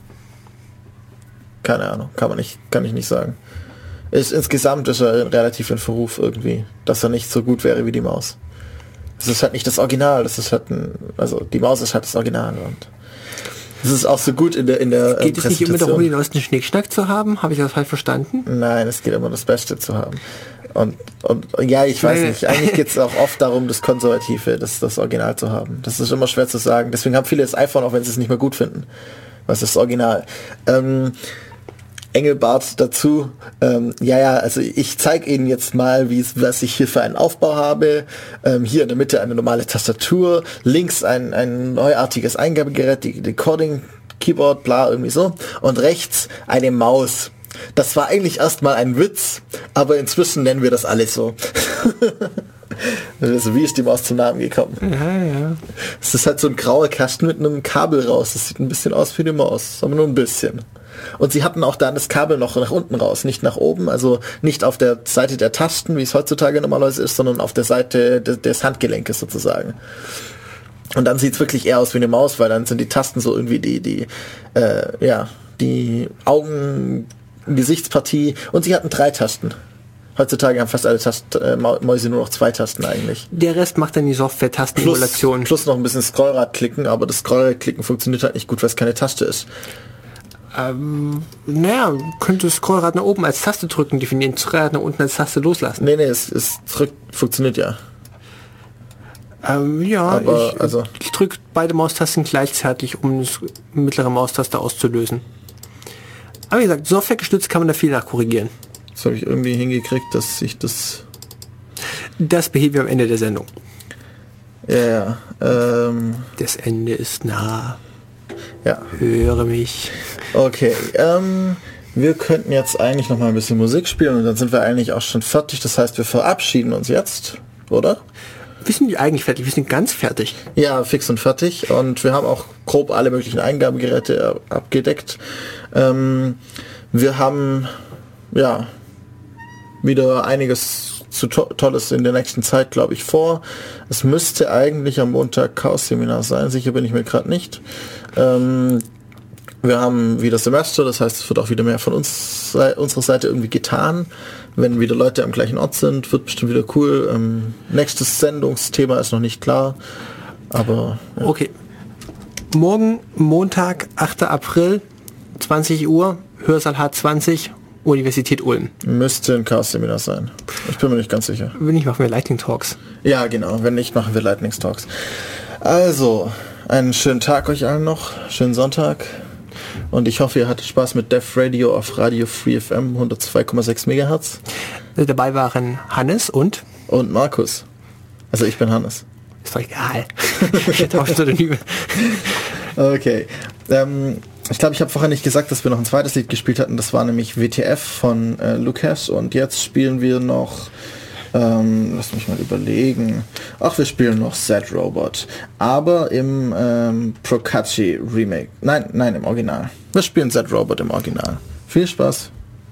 Keine Ahnung, kann man nicht, kann ich nicht sagen. Ist, insgesamt ist er relativ in Verruf irgendwie, dass er nicht so gut wäre wie die Maus. Das ist halt nicht das Original, das ist halt ein, also die Maus ist halt das Original und das ist auch so gut in der in der Geht es nicht immer darum, den neuesten Schnickschnack zu haben? Habe ich das falsch verstanden? Nein, es geht immer das Beste zu haben. Und, und ja, ich weiß nicht, eigentlich geht es auch oft darum, das Konservative, das, das Original zu haben. Das ist immer schwer zu sagen. Deswegen haben viele das iPhone, auch wenn sie es nicht mehr gut finden. Was ist das Original? Ähm, Engelbart dazu. Ähm, ja, ja, also ich zeige Ihnen jetzt mal, wie es, was ich hier für einen Aufbau habe. Ähm, hier in der Mitte eine normale Tastatur, links ein, ein neuartiges Eingabegerät, die Recording Keyboard, bla, irgendwie so. Und rechts eine Maus. Das war eigentlich erstmal ein Witz, aber inzwischen nennen wir das alles so. Also wie ist die Maus zum Namen gekommen? Ja, ja. Es ist halt so ein grauer Kasten mit einem Kabel raus. Das sieht ein bisschen aus wie die Maus, aber nur ein bisschen. Und sie hatten auch dann das Kabel noch nach unten raus, nicht nach oben, also nicht auf der Seite der Tasten, wie es heutzutage normalerweise ist, sondern auf der Seite des, des Handgelenkes sozusagen. Und dann sieht es wirklich eher aus wie eine Maus, weil dann sind die Tasten so irgendwie die, die, äh, ja, die Augen, Gesichtspartie, und sie hatten drei Tasten. Heutzutage haben fast alle Tast äh, Mäuse nur noch zwei Tasten eigentlich. Der Rest macht dann die Software-Tastenemulation. Plus, plus noch ein bisschen Scrollrad klicken, aber das Scrollrad-Klicken funktioniert halt nicht gut, weil es keine Taste ist. Ähm, naja, könnte das Scrollrad nach oben als Taste drücken, definieren, Scrollrad nach unten als Taste loslassen. Nee, nee, es, es drückt, funktioniert ja. Ähm, ja, aber, ich, also ich drücke beide Maustasten gleichzeitig, um das mittlere Maustaste auszulösen. Aber wie gesagt, softwaregestützt kann man da viel nachkorrigieren. Das habe ich irgendwie hingekriegt, dass ich das... Das beheben wir am Ende der Sendung. Ja, ja. Ähm, das Ende ist nah. Ja. Höre mich. Okay, ähm, wir könnten jetzt eigentlich noch mal ein bisschen Musik spielen und dann sind wir eigentlich auch schon fertig. Das heißt, wir verabschieden uns jetzt, oder? Wir sind eigentlich fertig, wir sind ganz fertig. Ja, fix und fertig. Und wir haben auch grob alle möglichen Eingabegeräte abgedeckt. Ähm, wir haben, ja, wieder einiges zu to- Tolles in der nächsten Zeit, glaube ich, vor. Es müsste eigentlich am Montag Chaos-Seminar sein, sicher bin ich mir gerade nicht. Ähm, wir haben wieder Semester, das heißt, es wird auch wieder mehr von uns, unserer Seite irgendwie getan. Wenn wieder Leute am gleichen Ort sind, wird bestimmt wieder cool. Ähm, nächstes Sendungsthema ist noch nicht klar, aber... Ja. Okay. Morgen, Montag, achter April, zwanzig Uhr, Hörsaal H zwanzig, Universität Ulm. Müsste ein Chaos-Seminar sein. Ich bin mir nicht ganz sicher. Wenn nicht, machen wir Lightning Talks. Ja, genau. Wenn nicht, machen wir Lightning Talks. Also, einen schönen Tag euch allen noch. Schönen Sonntag. Und ich hoffe, ihr hattet Spaß mit Def Radio auf Radio Free F M hundertzwei Komma sechs Megahertz. Dabei waren Hannes und... Und Markus. Also ich bin Hannes. Ist doch egal. Wir tauschen Synonyme. Okay. Ähm, ich glaube, ich habe vorher nicht gesagt, dass wir noch ein zweites Lied gespielt hatten. Das war nämlich W T F von äh, Lucas. Und jetzt spielen wir noch... Ähm, lass mich mal überlegen. Ach, wir spielen noch Sad Robot. Aber im ähm, Procacci Remake. Nein, nein, im Original. Wir spielen Sad Robot im Original. Viel Spaß.